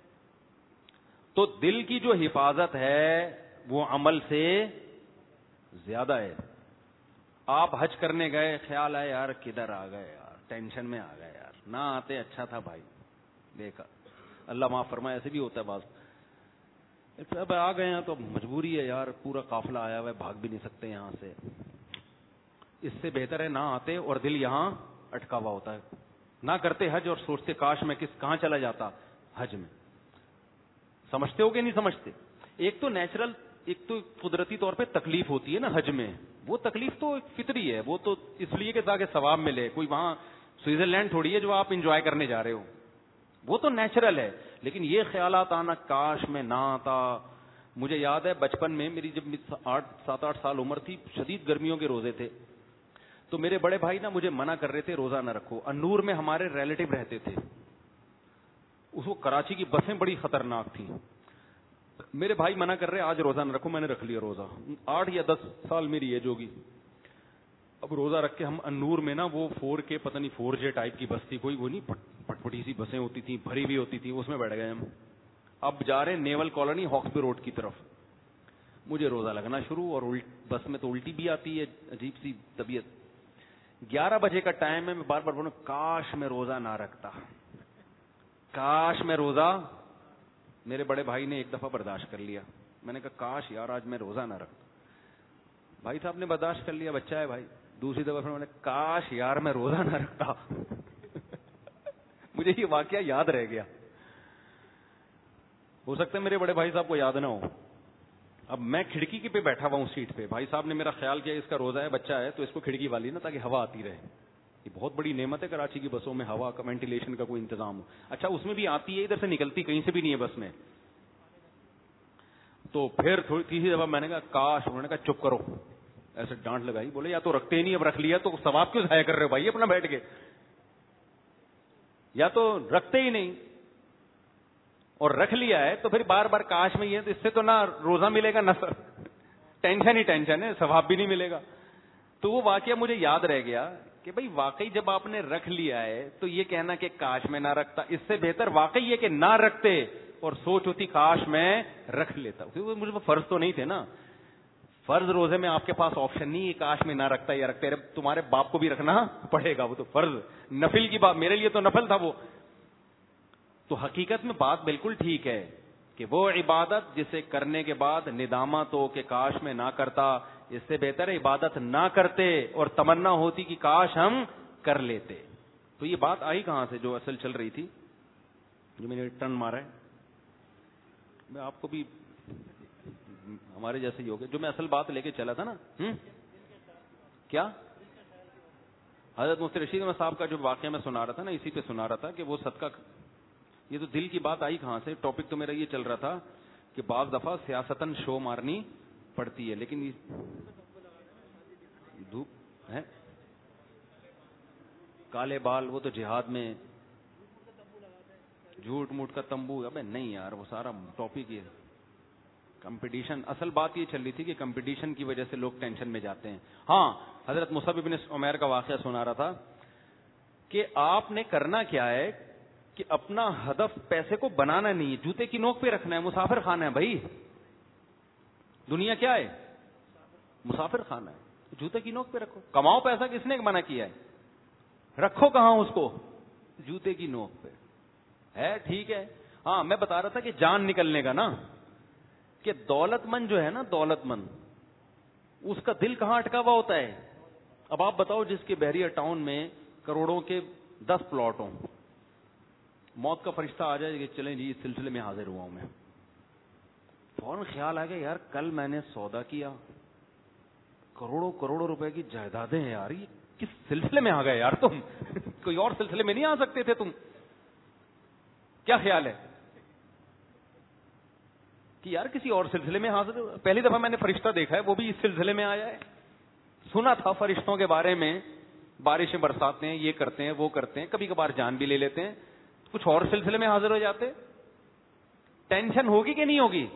تو دل کی جو حفاظت ہے وہ عمل سے زیادہ ہے. آپ حج کرنے گئے, خیال آئے یار کدھر آ گئے یار, ٹینشن میں آ گئے یار, نہ آتے اچھا تھا بھائی, دیکھا اللہ معاف فرمائے, ایسے بھی ہوتا ہے بعض. اب آ گئے ہیں تو مجبوری ہے یار, پورا قافلہ آیا ہوا ہے, بھاگ بھی نہیں سکتے یہاں سے. اس سے بہتر ہے نہ آتے اور دل یہاں اٹکا ہوا ہوتا ہے. نہ کرتے حج اور سوچتے کاش میں کس کہاں چلا جاتا حج میں. سمجھتے ہو کہ نہیں سمجھتے؟ ایک تو نیچرل, ایک تو قدرتی طور پہ تکلیف ہوتی ہے نا حج میں, وہ تکلیف تو فطری ہے, وہ تو اس لیے کہ تاکہ ثواب ملے. کوئی وہاں سوئٹزرلینڈ تھوڑی ہے جو آپ انجوائے کرنے جا رہے ہو, وہ تو نیچرل ہے. لیکن یہ خیالات آنا کاش میں نہ آتا. مجھے یاد ہے بچپن میں میری جب آٹھ سات آٹھ سال عمر تھی, شدید گرمیوں کے روزے تھے, تو میرے بڑے بھائی نا مجھے منع کر رہے تھے روزہ نہ رکھو. انور میں ہمارے ریلیٹو رہتے تھے, اس کو کراچی کی بسیں بڑی خطرناک تھیں. میرے بھائی منع کر رہے آج روزہ نہ رکھو, میں نے رکھ لیا روزہ. آٹھ یا دس سال میری ایج ہوگی. اب روزہ رکھ کے ہم انور میں نا, وہ فور کے پتہ نہیں فور جے ٹائپ کی بس تھی کوئی, وہ نہیں پٹ پٹی سی بسیں ہوتی تھیں, بھری ہوئی ہوتی تھی, اس میں بیٹھ گئے ہم. اب جا رہے ہیں نیول کالونی ہاکسبی روڈ کی طرف. مجھے روزہ لگنا شروع, اور بس میں تو الٹی بھی آتی ہے, عجیب سی طبیعت. گیارہ بجے کا ٹائم ہے, میں بار بار بولوں کاش میں روزہ نہ رکھتا, کاش میں روزہ. میرے بڑے بھائی نے ایک دفعہ برداشت کر لیا, میں نے کہا کاش یار آج میں روزہ نہ رکھتا. بھائی صاحب نے برداشت کر لیا, بچہ ہے بھائی. دوسری دفعہ پھر میں نے کاش یار میں روزہ نہ رکھتا. مجھے یہ واقعہ یاد رہ گیا. ہو سکتا ہے میرے بڑے بھائی صاحب کو یاد نہ ہو. اب میں کھڑکی کے پہ بیٹھا ہوا ہوں سیٹ پہ, بھائی صاحب نے میرا خیال کیا اس کا روزہ ہے, بچہ ہے, تو اس کو کھڑکی والی نا تاکہ ہوا آتی رہے. یہ بہت بڑی نعمت ہے کراچی کی بسوں میں, ہوا کا وینٹیلیشن کا کوئی انتظام ہو. اچھا اس میں بھی آتی ہے, ادھر سے نکلتی کہیں سے بھی نہیں ہے بس میں. تو پھر تھوڑی تیسری دفعہ میں نے کہا کاش. انہوں نے کہا چپ کرو, ایسے ڈانٹ لگائی. بولے یا تو رکھتے ہی نہیں, اب رکھ لیا تو ثواب کیوں ضائع کر رہے ہو بھائی اپنا بیٹھ کے, یا تو رکھتے ہی نہیں اور رکھ لیا ہے تو پھر بار بار کاش میں یہ, تو اس سے تو نہ روزہ ملے گا نہ ٹینشن ہی ٹینشن ہے, ثواب بھی نہیں ملے گا. تو وہ واقعہ مجھے یاد رہ گیا کہ بھائی واقعی جب آپ نے رکھ لیا ہے تو یہ کہنا کہ کاش میں نہ رکھتا, اس سے بہتر واقعی یہ کہ نہ رکھتے اور سوچ ہوتی کاش میں رکھ لیتا. کیونکہ مجھے فرض تو نہیں تھے نا, فرض روزے میں آپ کے پاس آپشن نہیں ہے کاش میں نہ رکھتا یا رکھتے, تمہارے باپ کو بھی رکھنا پڑے گا, وہ تو فرض نفل کی بات, میرے لیے تو نفل تھا وہ. تو حقیقت میں بات بالکل ٹھیک ہے کہ وہ عبادت جسے کرنے کے بعد ندامت ہو کہ کاش میں نہ کرتا, اس سے بہتر ہے عبادت نہ کرتے اور تمنا ہوتی کہ کاش ہم کر لیتے. تو یہ بات آئی کہاں سے جو اصل چل رہی تھی, جو میں نے ٹرن مارا ہے, میں آپ کو بھی ہمارے جیسے ہی ہو گئے, جو میں اصل بات لے کے چلا تھا نا. ہم کیا حضرت مفتی رشید احمد صاحب کا جو واقعہ میں سنا رہا تھا نا, اسی پہ سنا رہا تھا کہ وہ صدقہ, یہ تو دل کی بات آئی کہاں سے. ٹاپک تو میرا یہ چل رہا تھا کہ بعض دفعہ سیاستاً شو مارنی پڑتی ہے, لیکن دھوپ ہے کالے بال, وہ تو جہاد میں جھوٹ موٹ کا تمبو. ابے نہیں یار, وہ سارا ٹاپک یہ کمپٹیشن. اصل بات یہ چل رہی تھی کہ کمپٹیشن کی وجہ سے لوگ ٹینشن میں جاتے ہیں. ہاں, حضرت مصعب بن عمیر کا واقعہ سنا رہا تھا کہ آپ نے کرنا کیا ہے کہ اپنا ہدف پیسے کو بنانا نہیں ہے, جوتے کی نوک پہ رکھنا ہے. مسافر خانہ ہے بھائی, دنیا کیا ہے, مسافر خانہ ہے. جوتے کی نوک پہ رکھو, کماؤ پیسہ, کس نے منع کیا ہے, رکھو کہاں اس کو, جوتے کی نوک پہ ہے. ٹھیک ہے. ہاں, میں بتا رہا تھا کہ جان نکلنے کا نا, کہ دولت مند جو ہے نا, دولت مند, اس کا دل کہاں اٹکا ہوا ہوتا ہے. اب آپ بتاؤ جس کے بحریہ ٹاؤن میں کروڑوں کے دس پلاٹ ہوں, موت کا فرشتہ آ جائے کہ چلیں جی اس سلسلے میں حاضر ہوا ہوں میں, فوراً خیال آ گیا یار کل میں نے سودا کیا, کروڑوں کروڑوں روپے کی جائیدادیں ہیں یار, یہ کس سلسلے میں آ گئے یار تم, کوئی اور سلسلے میں نہیں آ سکتے تھے تم, کیا خیال ہے کہ یار کسی اور سلسلے میں حاضر. پہلی دفعہ میں نے فرشتہ دیکھا ہے, وہ بھی اس سلسلے میں آیا ہے. سنا تھا فرشتوں کے بارے میں, بارشیں برساتے ہیں, یہ کرتے ہیں, وہ کرتے ہیں, کبھی کبھار جان بھی لے لیتے ہیں, کچھ اور سلسلے میں حاضر ہو جاتے. ٹینشن ہوگی کہ نہیں ہوگی.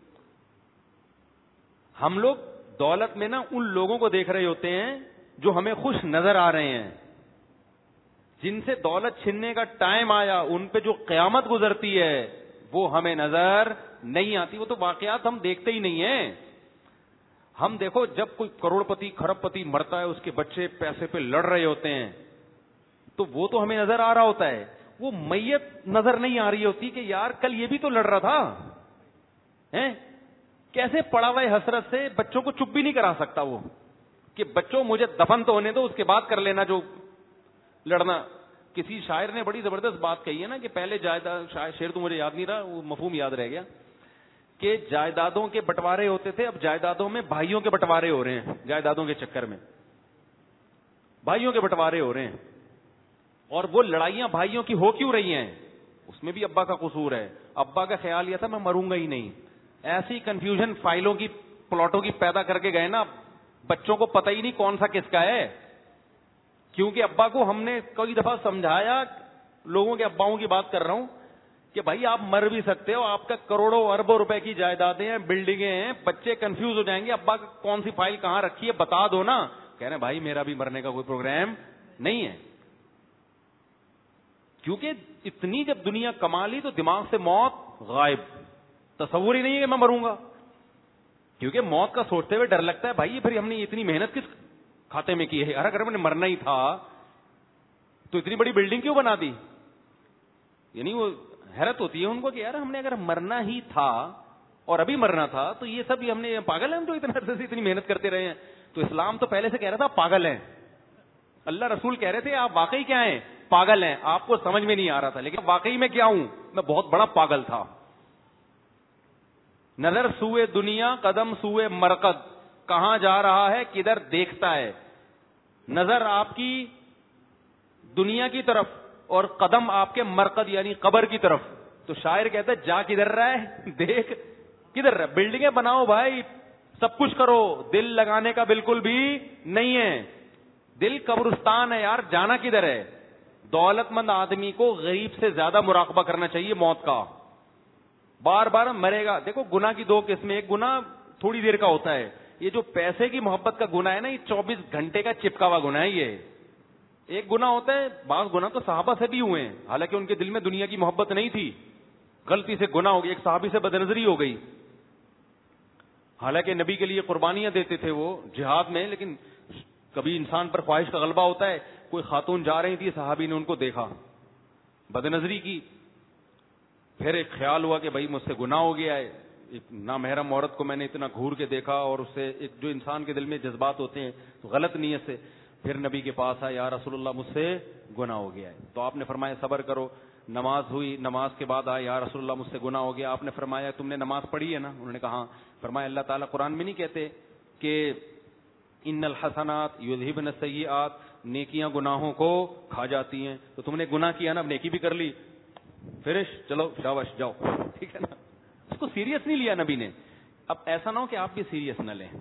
ہم لوگ دولت میں نا ان لوگوں کو دیکھ رہے ہوتے ہیں جو ہمیں خوش نظر آ رہے ہیں, جن سے دولت چھننے کا ٹائم آیا, ان پہ جو قیامت گزرتی ہے وہ ہمیں نظر نہیں آتی. وہ تو واقعات ہم دیکھتے ہی نہیں ہیں. ہم دیکھو جب کوئی کروڑ پتی کھرب پتی مرتا ہے, اس کے بچے پیسے پہ لڑ رہے ہوتے ہیں, تو وہ تو ہمیں نظر آ رہا ہوتا ہے. وہ میت نظر نہیں آ رہی ہوتی کہ یار کل یہ بھی تو لڑ رہا تھا. کیسے پڑا ہوا حسرت سے بچوں کو چپ بھی نہیں کرا سکتا وہ, کہ بچوں مجھے دفن تو ہونے دو, اس کے بعد کر لینا جو لڑنا. کسی شاعر نے بڑی زبردست بات کہی ہے نا کہ پہلے جائیداد, شعر تو مجھے یاد نہیں رہا, وہ مفہوم یاد رہ گیا, کہ جائیدادوں کے بٹوارے ہوتے تھے, اب جائیدادوں میں بھائیوں کے بٹوارے ہو رہے ہیں. جائیدادوں کے چکر میں بھائیوں کے بٹوارے ہو رہے ہیں, اور وہ لڑائیاں بھائیوں کی ہو کیوں رہی ہیں, اس میں بھی ابا کا قصور ہے. ابا کا خیال یہ تھا میں مروں گا ہی نہیں, ایسی کنفیوژن فائلوں کی پلاٹوں کی پیدا کر کے گئے نا, بچوں کو پتہ ہی نہیں کون سا کس کا ہے. کیونکہ ابا کو ہم نے کئی دفعہ سمجھایا, لوگوں کے اباؤں کی بات کر رہا ہوں, کہ بھائی آپ مر بھی سکتے ہو, آپ کا کروڑوں اربوں روپے کی جائیدادیں ہیں, بلڈنگیں ہیں, بچے کنفیوز ہو جائیں گے, ابا کون سی فائل کہاں رکھی ہے بتا دو نا. کہہ رہے ہیں بھائی میرا بھی مرنے کا کوئی پروگرام نہیں ہے. کیونکہ اتنی جب دنیا کما لی تو دماغ سے موت غائب, تصور ہی نہیں ہے کہ میں مروں گا. کیونکہ موت کا سوچتے ہوئے ڈر لگتا ہے بھائی پھر ہم نے اتنی محنت کس کھاتے میں کی ہے یار, اگر ہم نے مرنا ہی تھا تو اتنی بڑی بلڈنگ کیوں بنا دی. یعنی وہ حیرت ہوتی ہے ان کو کہ یار ہم نے اگر مرنا ہی تھا اور ابھی مرنا تھا تو یہ سب ہم نے پاگل ہیں ہم جو اتنا عرصے سے اتنی محنت کرتے رہے ہیں. تو اسلام تو پہلے سے کہہ رہا تھا پاگل ہیں, اللہ رسول کہہ رہے تھے آپ واقعی کیا ہیں, پاگل ہیں. آپ کو سمجھ میں نہیں آ رہا تھا, لیکن واقعی میں کیا ہوں, میں بہت بڑا پاگل تھا. نظر سوئے دنیا قدم سوئے مرقد, کہاں جا رہا ہے کدھر دیکھتا ہے. نظر آپ کی دنیا کی طرف اور قدم آپ کے مرقد یعنی قبر کی طرف. تو شاعر کہتا ہے جا کدھر رہا ہے, دیکھ کدھر بلڈنگیں بناؤ بھائی, سب کچھ کرو, دل لگانے کا بالکل بھی نہیں ہے. دل قبرستان ہے یار, جانا کدھر ہے؟ دولت مند آدمی کو غریب سے زیادہ مراقبہ کرنا چاہیے موت کا, بار بار مرے گا. دیکھو گناہ کی دو قسمیں, ایک گناہ تھوڑی دیر کا ہوتا ہے, یہ جو پیسے کی محبت کا گناہ ہے نا, یہ چوبیس گھنٹے کا چپکا ہوا گناہ ہے. یہ ایک گناہ ہوتا ہے, بعض گناہ تو صحابہ سے بھی ہوئے ہیں, حالانکہ ان کے دل میں دنیا کی محبت نہیں تھی, غلطی سے گناہ ہو گئی, ایک صحابی سے بدنظری ہو گئی, حالانکہ نبی کے لیے قربانیاں دیتے تھے وہ جہاد میں, لیکن کبھی انسان پر خواہش کا غلبہ ہوتا ہے. کوئی خاتون جا رہی تھی, صحابی نے ان کو دیکھا, بدنظری کی, پھر ایک خیال ہوا کہ بھائی مجھ سے گناہ ہو گیا ہے, ایک نامحرم عورت کو میں نے اتنا گھور کے دیکھا, اور اس سے ایک جو انسان کے دل میں جذبات ہوتے ہیں تو غلط نیت سے, پھر نبی کے پاس آیا, یا رسول اللہ مجھ سے گناہ ہو گیا ہے. تو آپ نے فرمایا صبر کرو. نماز ہوئی, نماز کے بعد آیا, یا رسول اللہ مجھ سے گناہ ہو گیا. آپ نے فرمایا تم نے نماز پڑھی ہے نا؟ انہوں نے کہا ہاں. فرمایا اللہ تعالیٰ قرآن میں نہیں کہتے کہ ان الحسنات یذہبن السیئات, نیکیاں گناہوں کو کھا جاتی ہیں, تو تم نے گناہ کیا نا, اب نیکی بھی کر لی, فنش, چلو شاباش جاؤ, ٹھیک ہے نا. اس کو سیریس نہیں لیا نبی نے. اب ایسا نہ ہو کہ آپ بھی سیریس نہ لیں,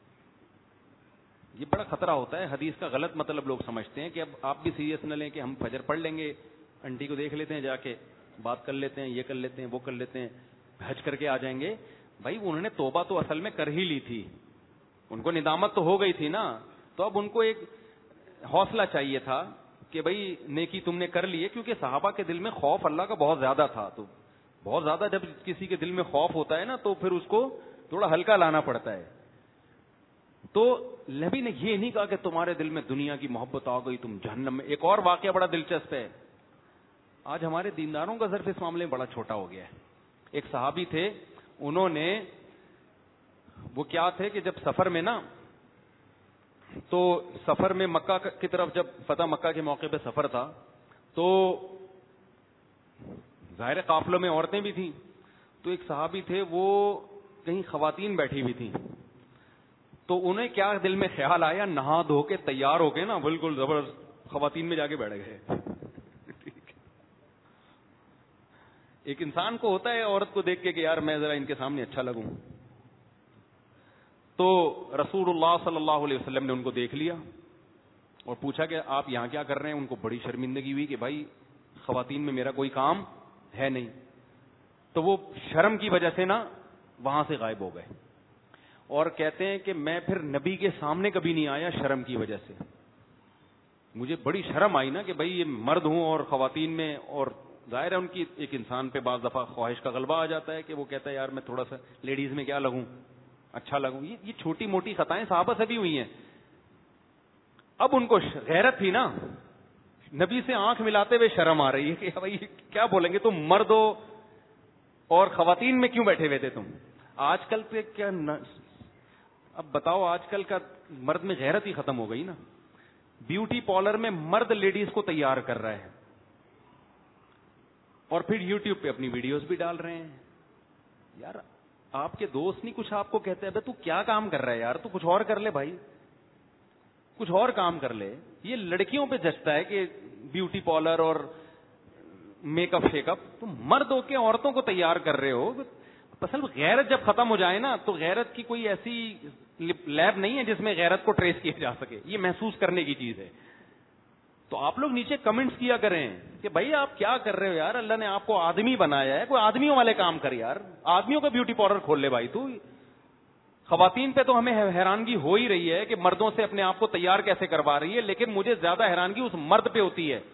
یہ بڑا خطرہ ہوتا ہے. حدیث کا غلط مطلب لوگ سمجھتے ہیں کہ اب آپ بھی سیریس نہ لیں کہ ہم فجر پڑھ لیں گے, انٹی کو دیکھ لیتے ہیں جا کے, بات کر لیتے ہیں, یہ کر لیتے ہیں, وہ کر لیتے ہیں, حج کر کے آ جائیں گے. بھائی انہوں نے توبہ تو اصل میں کر ہی لی تھی, ان کو ندامت تو ہو گئی تھی نا, تو اب ان کو ایک حوصلہ چاہیے تھا کہ بھائی نیکی تم نے کر لی ہے, کیونکہ صحابہ کے دل میں خوف اللہ کا بہت زیادہ تھا. تو بہت زیادہ جب کسی کے دل میں خوف ہوتا ہے نا, تو پھر اس کو تھوڑا ہلکا لانا پڑتا ہے. تو نبی نے یہ نہیں کہا کہ تمہارے دل میں دنیا کی محبت آ گئی تم جہنم میں. ایک اور واقعہ بڑا دلچسپ ہے. آج ہمارے دینداروں کا ظرف اس معاملے میں بڑا چھوٹا ہو گیا ہے. ایک صحابی تھے, انہوں نے, وہ کیا تھے کہ جب سفر میں نا, تو سفر میں مکہ کی طرف, جب فتح مکہ کے موقع پہ سفر تھا, تو ظاہر قافلوں میں عورتیں بھی تھیں. تو ایک صحابی تھے, وہ کہیں خواتین بیٹھی ہوئی تھیں, تو انہیں کیا دل میں خیال آیا, نہا دھو کے تیار ہو کے نا بالکل زبردست خواتین میں جا کے بیٹھ گئے. ایک انسان کو ہوتا ہے عورت کو دیکھ کے کہ یار میں ذرا ان کے سامنے اچھا لگوں. تو رسول اللہ صلی اللہ علیہ وسلم نے ان کو دیکھ لیا اور پوچھا کہ آپ یہاں کیا کر رہے ہیں. ان کو بڑی شرمندگی ہوئی کہ بھائی خواتین میں میرا کوئی کام ہے نہیں. تو وہ شرم کی وجہ سے نا وہاں سے غائب ہو گئے, اور کہتے ہیں کہ میں پھر نبی کے سامنے کبھی نہیں آیا شرم کی وجہ سے. مجھے بڑی شرم آئی نا کہ بھائی یہ مرد ہوں اور خواتین میں, اور ظاہر ہے ان کی ایک انسان پہ بعض دفعہ خواہش کا غلبہ آ جاتا ہے کہ وہ کہتا ہے یار میں تھوڑا سا لیڈیز میں کیا لگوں, اچھا لگوں. یہ چھوٹی موٹی خطائیں صحابہ سے بھی ہوئی ہیں. اب ان کو غیرت تھی نا, نبی سے آنکھ ملاتے ہوئے شرم آ رہی ہے کہ بھائی کیا بولیں گے, تم مرد ہو اور خواتین میں کیوں بیٹھے ہوئے تھے تم. آج کل پہ کیا ن... اب بتاؤ, آج کل کا مرد میں غیرت ہی ختم ہو گئی نا. بیوٹی پارلر میں مرد لیڈیز کو تیار کر رہا ہے, اور پھر یوٹیوب پہ اپنی ویڈیوز بھی ڈال رہے ہیں. یار آپ کے دوست نہیں کچھ آپ کو کہتے ہیں بھائی تو کیا کام کر رہا ہے یار, تو کچھ اور کر لے بھائی, کچھ اور کام کر لے. یہ لڑکیوں پہ جچتا ہے کہ بیوٹی پارلر اور میک اپ شیک اپ, تم مرد ہو کے عورتوں کو تیار کر رہے ہو. اصل غیرت جب ختم ہو جائے نا, تو غیرت کی کوئی ایسی لیب نہیں ہے جس میں غیرت کو ٹریس کیا جا سکے. یہ محسوس کرنے کی چیز ہے. تو آپ لوگ نیچے کمنٹس کیا کریں کہ بھائی آپ کیا کر رہے ہو یار, اللہ نے آپ کو آدمی بنایا ہے, کوئی آدمیوں والے کام کر یار, آدمیوں کا بیوٹی پارلر کھول لے بھائی. تو خواتین پہ تو ہمیں حیرانگی ہو ہی رہی ہے کہ مردوں سے اپنے آپ کو تیار کیسے کروا رہی ہے, لیکن مجھے زیادہ حیرانگی اس مرد پہ ہوتی ہے.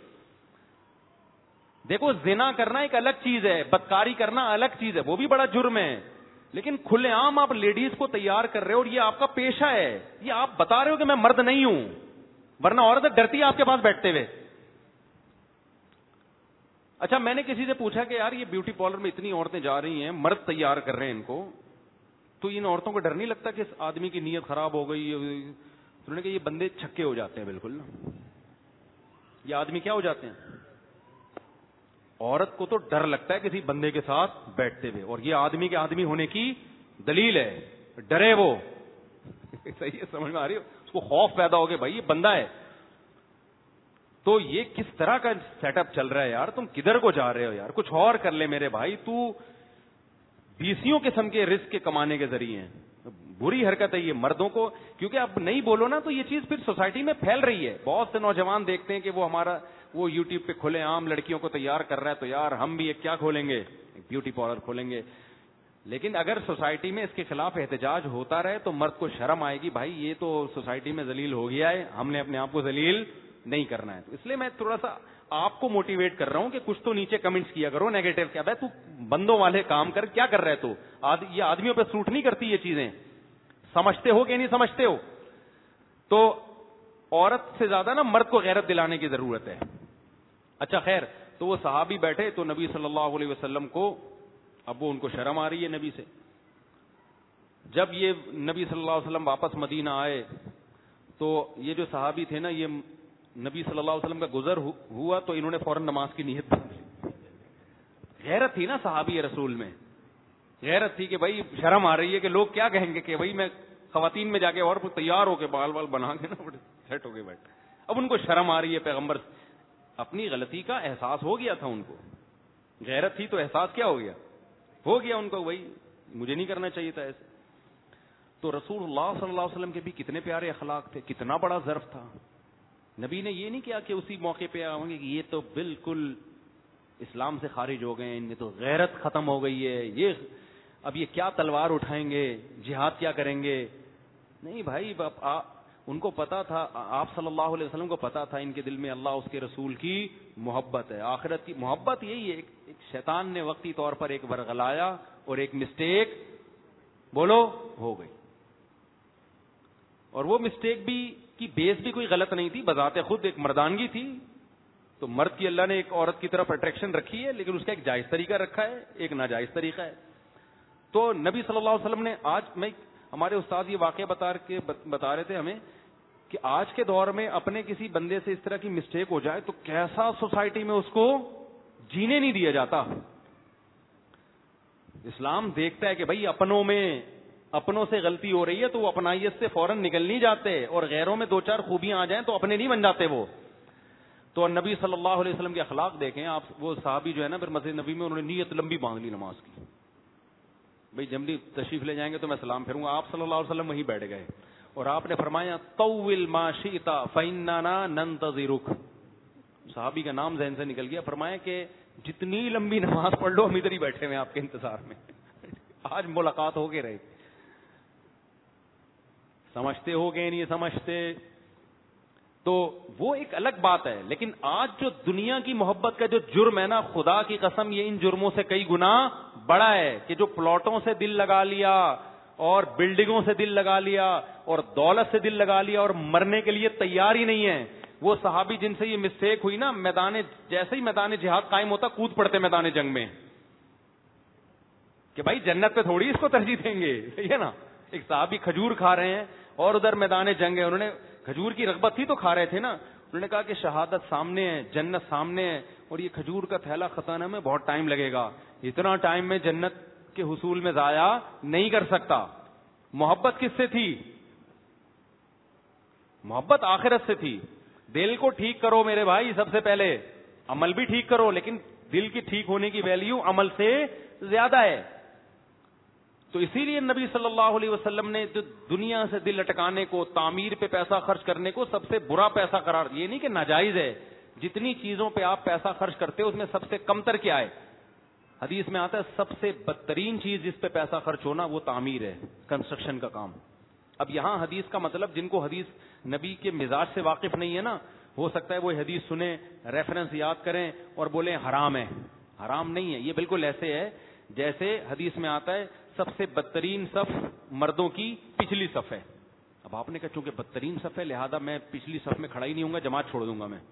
دیکھو زنا کرنا ایک الگ چیز ہے, بدکاری کرنا الگ چیز ہے, وہ بھی بڑا جرم ہے, لیکن کھلے عام آپ لیڈیز کو تیار کر رہے ہو, اور یہ آپ کا پیشہ ہے. یہ آپ بتا رہے ہو کہ میں مرد نہیں ہوں, ورنہ عورت ڈرتی ہے آپ کے پاس بیٹھتے ہوئے. اچھا میں نے کسی سے پوچھا کہ یار یہ بیوٹی پارلر میں اتنی عورتیں جا رہی ہیں, مرد تیار کر رہے ہیں ان کو, تو ان عورتوں کو ڈر نہیں لگتا کہ اس آدمی کی نیت خراب ہو گئی؟ انہوں نے کہا یہ بندے چھکے ہو جاتے ہیں بالکل نا. یہ آدمی کیا ہو جاتے ہیں, عورت کو تو ڈر لگتا ہے کسی بندے کے ساتھ بیٹھتے ہوئے, اور یہ آدمی کے آدمی ہونے کی دلیل ہے, ڈرے وہ. صحیح ہے, سمجھ میں آ رہی ہو, اس کو خوف پیدا ہو گیا بھائی یہ بندہ ہے. تو یہ کس طرح کا سیٹ اپ چل رہا ہے یار, تم کدھر کو جا رہے ہو یار, کچھ اور کر لے میرے بھائی. تو بیسیوں قسم کے رزق کے کمانے کے ذریعے ہیں. بری حرکت ہے یہ مردوں کو, کیونکہ اب نہیں بولو نا تو یہ چیز پھر سوسائٹی میں پھیل رہی ہے. بہت سے نوجوان دیکھتے ہیں کہ وہ ہمارا وہ یوٹیوب پہ کھلے عام لڑکیوں کو تیار کر رہا ہے, تو یار ہم بھی ایک کیا کھولیں گے, ایک بیوٹی پارلر کھولیں گے. لیکن اگر سوسائٹی میں اس کے خلاف احتجاج ہوتا رہے تو مرد کو شرم آئے گی, بھائی یہ تو سوسائٹی میں ذلیل ہو گیا ہے, ہم نے اپنے آپ کو ذلیل نہیں کرنا ہے. تو اس لیے میں تھوڑا سا آپ کو موٹیویٹ کر رہا ہوں کہ کچھ تو نیچے کمنٹس کیا کرو نیگیٹو, کیا بھائی تو بندوں والے کام کر, کیا کر رہے تو یہ آدمیوں پہ سوٹ نہیں کرتی یہ چیزیں, سمجھتے ہو کہ نہیں سمجھتے ہو. تو عورت سے زیادہ نا مرد کو غیرت دلانے کی ضرورت ہے. اچھا خیر, تو وہ صحابی بیٹھے تو نبی صلی اللہ علیہ وسلم کو, اب وہ ان کو شرم آ رہی ہے نبی سے. جب یہ نبی صلی اللہ علیہ وسلم واپس مدینہ آئے تو یہ جو صحابی تھے نا, یہ نبی صلی اللہ علیہ وسلم کا گزر ہوا تو انہوں نے فوراً نماز کی نیت باندھ لی. غیرت تھی نا صحابی رسول میں, غیرت تھی کہ بھائی شرم آ رہی ہے کہ لوگ کیا کہیں گے کہ بھائی میں خواتین میں جا کے اور تیار ہو کے بال بال بنا کے نا سیٹ ہو کے بیٹھ. اب ان کو شرم آ رہی ہے, پیغمبر اپنی غلطی کا احساس ہو گیا تھا ان کو, غیرت تھی تو احساس کیا ہو گیا, ہو گیا ان کو بھائی مجھے نہیں کرنا چاہیے تھا ایسے. تو رسول اللہ صلی اللہ علیہ وسلم کے بھی کتنے پیارے اخلاق تھے, کتنا بڑا ظرف تھا. نبی نے یہ نہیں کیا کہ اسی موقع پہ آؤں گے کہ یہ تو بالکل اسلام سے خارج ہو گئے, ان میں تو غیرت ختم ہو گئی ہے, یہ اب یہ کیا تلوار اٹھائیں گے, جہاد کیا کریں گے. نہیں بھائی, ان کو پتا تھا, آپ صلی اللہ علیہ وسلم کو پتا تھا ان کے دل میں اللہ اس کے رسول کی محبت ہے, آخرت کی محبت. یہی ہے, ایک شیطان نے وقتی طور پر ایک ورغلایا اور ایک مسٹیک بولو ہو گئی, اور وہ مسٹیک بھی کی بیس بھی کوئی غلط نہیں تھی, بذات خود ایک مردانگی تھی. تو مرد کی اللہ نے ایک عورت کی طرف اٹریکشن رکھی ہے, لیکن اس کا ایک جائز طریقہ رکھا ہے, ایک ناجائز طریقہ ہے. تو نبی صلی اللہ علیہ وسلم نے, آج میں ہمارے استاد یہ واقعہ بتا کے بتا رہے تھے ہمیں کہ آج کے دور میں اپنے کسی بندے سے اس طرح کی مسٹیک ہو جائے تو کیسا سوسائٹی میں اس کو جینے نہیں دیا جاتا. اسلام دیکھتا ہے کہ بھائی اپنوں میں اپنوں سے غلطی ہو رہی ہے تو وہ اپنائیت سے فوراً نکل نہیں جاتے, اور غیروں میں دو چار خوبیاں آ جائیں تو اپنے نہیں بن جاتے وہ. تو نبی صلی اللہ علیہ وسلم کے اخلاق دیکھیں آپ. وہ صحابی جو ہے نا پھر مسجد نبی میں انہوں نے نیت لمبی باندھ لی نماز کی, بھئی جب بھی تشریف لے جائیں گے تو میں سلام پھروں گا. آپ صلی اللہ علیہ وسلم وہیں بیٹھ گئے اور آپ نے فرمایا طول ما شئت فإننا ننتظرک. صحابی کا نام ذہن سے نکل گیا, فرمایا کہ جتنی لمبی نماز پڑھ لو ہم ادھر ہی بیٹھے ہوئے آپ کے انتظار میں. آج ملاقات ہو کے رہے, سمجھتے ہو گئے نہیں سمجھتے تو وہ ایک الگ بات ہے. لیکن آج جو دنیا کی محبت کا جو جرم ہے نا, خدا کی قسم یہ ان جرموں سے کئی گنا بڑا ہے. کہ جو پلاٹوں سے دل لگا لیا اور بلڈنگوں سے دل لگا لیا اور دولت سے دل لگا لیا اور مرنے کے لیے تیار ہی نہیں ہے. وہ صحابی جن سے یہ مسٹیک ہوئی نا, میدان جیسے ہی میدان جہاد قائم ہوتا کود پڑتے میدان جنگ میں کہ بھائی جنت پہ تھوڑی اس کو ترجیح دیں گے, صحیح ہے نا. ایک صحابی کھجور کھا رہے ہیں اور ادھر میدان جنگ ہے, انہوں نے کھجور کی رغبت تھی تو کھا رہے تھے نا, انہوں نے کہا کہ شہادت سامنے ہے, جنت سامنے ہے, اور یہ کھجور کا تھیلا ختم میں بہت ٹائم لگے گا, اتنا ٹائم میں جنت کے حصول میں ضائع نہیں کر سکتا. محبت کس سے تھی؟ محبت آخرت سے تھی. دل کو ٹھیک کرو میرے بھائی, سب سے پہلے عمل بھی ٹھیک کرو, لیکن دل کی ٹھیک ہونے کی ویلیو عمل سے زیادہ ہے. تو اسی لیے نبی صلی اللہ علیہ وسلم نے جو دنیا سے دل اٹکانے کو, تعمیر پہ پیسہ خرچ کرنے کو سب سے برا پیسہ قرار, یہ نہیں کہ ناجائز ہے, جتنی چیزوں پہ آپ پیسہ خرچ کرتے ہو اس میں سب سے کم تر کیا ہے؟ حدیث میں آتا ہے سب سے بدترین چیز جس پہ پیسہ خرچ ہونا وہ تعمیر ہے, کنسٹرکشن کا کام. اب یہاں حدیث کا مطلب, جن کو حدیث نبی کے مزاج سے واقف نہیں ہے نا, ہو سکتا ہے وہ حدیث سنیں, ریفرنس یاد کریں اور بولیں حرام ہے. حرام نہیں ہے, یہ بالکل ایسے ہے جیسے حدیث میں آتا ہے سب سے بدترین صف مردوں کی پچھلی صف ہے. اب آپ نے کہا چونکہ بدترین صف ہے لہذا میں پچھلی صف میں کھڑا ہی نہیں ہوں گا, جماعت چھوڑ دوں گا میں.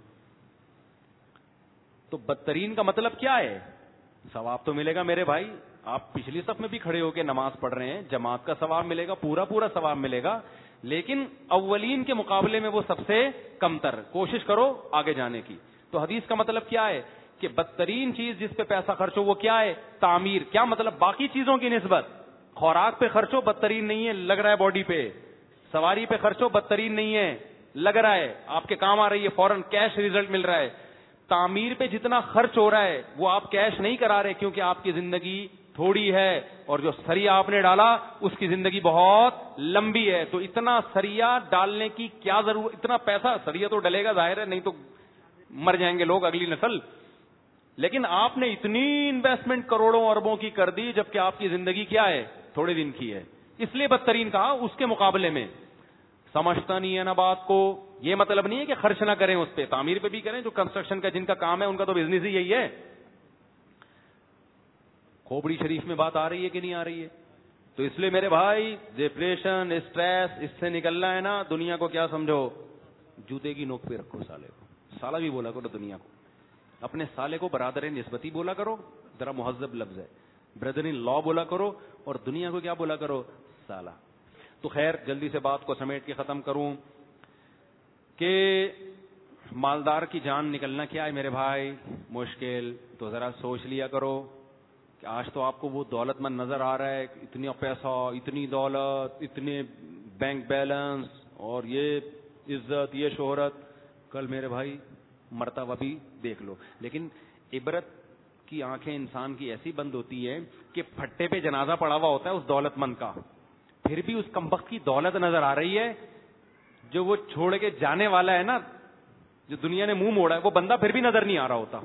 تو بدترین کا مطلب کیا ہے؟ ثواب تو ملے گا میرے بھائی, آپ پچھلی صف میں بھی کھڑے ہو کے نماز پڑھ رہے ہیں, جماعت کا ثواب ملے گا, پورا پورا ثواب ملے گا, لیکن اولین کے مقابلے میں وہ سب سے کم تر. کوشش کرو آگے جانے کی. تو حدیث کا مطلب کیا ہے کہ بدترین چیز جس پہ پیسہ خرچ ہو وہ کیا ہے؟ تعمیر. کیا مطلب؟ باقی چیزوں کی نسبت. خوراک پہ خرچو بدترین نہیں ہے, لگ رہا ہے باڈی پہ. سواری پہ خرچو بدترین نہیں ہے, لگ رہا ہے آپ کے کام آ رہی ہے, فوراً کیش ریزلٹ مل رہا ہے. تعمیر پہ جتنا خرچ ہو رہا ہے وہ آپ کیش نہیں کرا رہے کیونکہ آپ کی زندگی تھوڑی ہے اور جو سریا آپ نے ڈالا اس کی زندگی بہت لمبی ہے. تو اتنا سریا ڈالنے کی کیا ضرورت, اتنا پیسہ سریا تو ڈلے گا ظاہر ہے, نہیں تو مر جائیں گے لوگ, اگلی نسل. لیکن آپ نے اتنی انویسٹمنٹ کروڑوں اربوں کی کر دی جبکہ آپ کی زندگی کیا ہے, تھوڑے دن کی ہے. اس لیے بدترین کہا اس کے مقابلے میں. سمجھتا نہیں ہے نا بات کو. یہ مطلب نہیں ہے کہ خرچ نہ کریں, اس پہ تعمیر پہ بھی کریں. جو کنسٹرکشن کا جن کا کام ہے ان کا تو بزنس ہی یہی ہے. کھوپڑی شریف میں بات آ رہی ہے کہ نہیں آ رہی ہے؟ تو اس لیے میرے بھائی ڈپریشن, اسٹریس, اس سے نکلنا ہے نا, دنیا کو کیا سمجھو, جوتے کی نوک پہ رکھو سالے کو. سالہ بھی بولا کرو دنیا کو, اپنے سالے کو برادر نسبتی بولا کرو, ذرا مہذب لفظ ہے. بردر ان لا بولا کرو اور دنیا کو کیا بولا کرو, سالہ. تو خیر جلدی سے بات کو سمیٹ کے ختم کروں کہ مالدار کی جان نکلنا کیا ہے میرے بھائی, مشکل. تو ذرا سوچ لیا کرو کہ آج تو آپ کو وہ دولت مند نظر آ رہا ہے, اتنا پیسہ, اتنی دولت, اتنے بینک بیلنس اور یہ عزت, یہ شہرت. کل میرے بھائی مرتا ہوا بھی دیکھ لو. لیکن عبرت کی آنکھیں انسان کی ایسی بند ہوتی ہے کہ پھٹے پہ جنازہ پڑا ہوا ہوتا ہے اس دولت مند کا, پھر بھی اس کمبخت کی دولت نظر آ رہی ہے. جو وہ چھوڑ کے جانے والا ہے نا, جو دنیا نے منہ موڑا ہے, وہ بندہ پھر بھی نظر نہیں آ رہا ہوتا.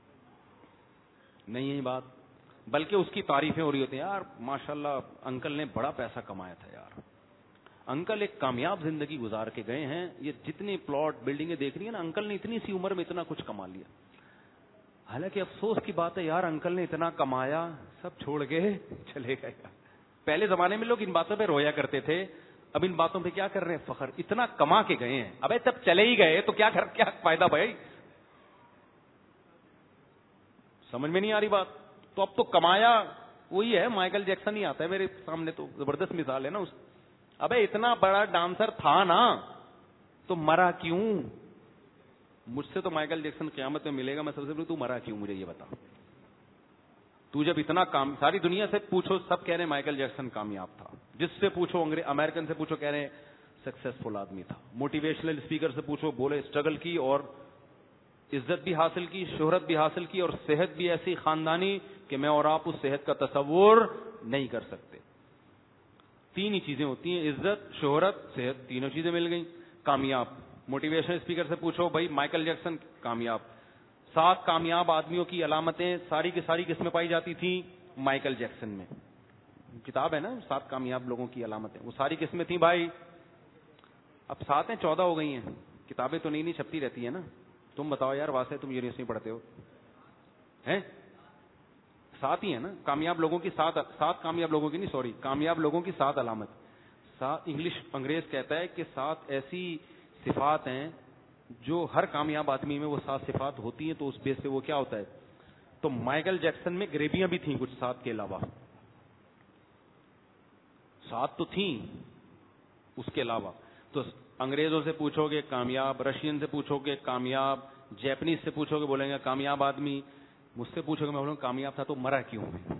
نہیں یہی بات, بلکہ اس کی تعریفیں ہو رہی ہوتی ہیں. یار ماشاءاللہ انکل نے بڑا پیسہ کمایا تھا یار, انکل ایک کامیاب زندگی گزار کے گئے ہیں. یہ جتنی پلاٹ بلڈنگیں دیکھ رہی ہیں نا, انکل نے اتنی سی عمر میں اتنا کچھ کما لیا. حالانکہ افسوس کی بات ہے یار, انکل نے اتنا کمایا, سب چھوڑ کے چلے گئے. پہلے زمانے میں لوگ ان باتوں پہ رویا کرتے تھے, اب ان باتوں پہ کیا کر رہے ہیں, فخر. اتنا کما کے گئے ہیں, ابے تب چلے ہی گئے تو کیا کر, کیا فائدہ بھائی, سمجھ میں نہیں آ رہی بات. تو اب تو کمایا وہی ہے, مائیکل جیکسن ہی آتا ہے میرے سامنے, تو زبردست مثال ہے نا اس. ابے اتنا بڑا ڈانسر تھا نا, تو مرا کیوں؟ مجھ سے تو مائیکل جیکسن قیامت میں ملے گا, میں سب سے پہلے تو مرا کیوں, مجھے یہ بتا. تو جب اتنا کام, ساری دنیا سے پوچھو سب کہہ رہے ہیں مائیکل جیکسن کامیاب تھا. جس سے پوچھو, امریکن سے پوچھو کہہ رہے ہیں سکسیسفل آدمی تھا. موٹیویشنل اسپیکر سے پوچھو بولے اسٹرگل کی اور عزت بھی حاصل کی, شہرت بھی حاصل کی, اور صحت بھی ایسی خاندانی کہ میں اور آپ اس صحت کا تصور نہیں کر سکتے. تین ہی چیزیں ہوتی ہیں, عزت, شہرت, صحت, تینوں چیزیں مل گئیں, کامیاب. موٹیویشنل اسپیکر سے پوچھو بھائی مائیکل جیکسن کامیاب. سات کامیاب آدمیوں کی علامتیں ساری کی ساری کس میں پائی جاتی تھیں, مائیکل جیکسن میں. کتاب ہے نا سات کامیاب لوگوں کی علامتیں, وہ ساری کس میں تھیں بھائی. اب سات ہیں, چودہ ہو گئی ہیں. کتابیں تو نئی نئی چھپتی رہتی ہیں نا. تم بتاؤ یار, واسطے تم یونیورسٹی پڑھتے ہو ہیں, سات ہی ہیں نا کامیاب لوگوں کی. سات سات کامیاب لوگوں کی نہیں, سوری, کامیاب لوگوں کی سات علامت. سات انگلش انگریز کہتا ہے کہ سات ایسی صفات ہیں جو ہر کامیاب آدمی میں وہ سات صفات ہوتی ہیں, تو اس بیس پہ وہ کیا ہوتا ہے. تو مائیکل جیکسن میں گریبیاں بھی تھیں کچھ سات کے علاوہ, سات تو تھیں اس کے علاوہ. تو انگریزوں سے پوچھو گے کامیاب, رشین سے پوچھو گے کامیاب, جیپنیز سے پوچھو گے بولیں گے کامیاب آدمی. مجھ سے پوچھو گے میں بولوں کامیاب تھا تو مرا کیوں ہے,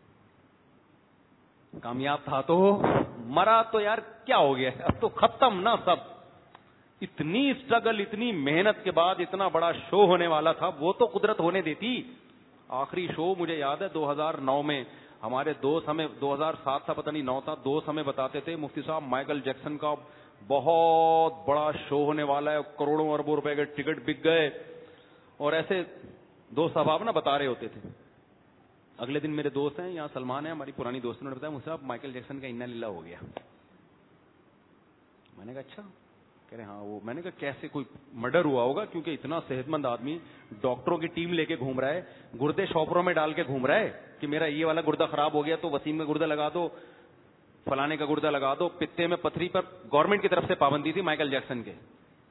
کامیاب تھا تو مرا تو یار کیا ہو گیا, اب تو ختم نا سب. اتنی اسٹرگل, اتنی محنت کے بعد اتنا بڑا شو ہونے والا تھا, وہ تو قدرت ہونے دیتی. آخری شو مجھے یاد ہے دو ہزار نو میں, ہمارے دوست ہمیں, دو ہزار سات تھا پتہ نہیں نو تھا, دوست ہمیں بتاتے تھے مفتی صاحب مائیکل جیکسن کا بہت بڑا شو ہونے والا ہے, کروڑوں اربوں روپے کے ٹکٹ بک گئے. اور ایسے دوست صاحب نا بتا رہے ہوتے تھے. اگلے دن میرے دوست ہیں یہاں سلمان ہے, ہماری پرانی دوست, نے بتایا مجھ سے مائیکل جیکسن کا انا للہ ہو گیا. میں نے کہا اچھا, کہہ رہے ہاں وہ. میں نے کہا کیسے, کوئی مرڈر ہوا ہوگا, کیونکہ اتنا صحت مند آدمی ڈاکٹروں کی ٹیم لے کے گھوم رہا ہے, گردے شاپروں میں ڈال کے گھوم رہا ہے کہ میرا یہ والا گردہ خراب ہو گیا تو وسیم میں گردہ لگا دو, فلانے کا گردہ لگا دو. پتے میں پتھری پر گورنمنٹ کی طرف سے پابندی تھی مائیکل جیکسن کے,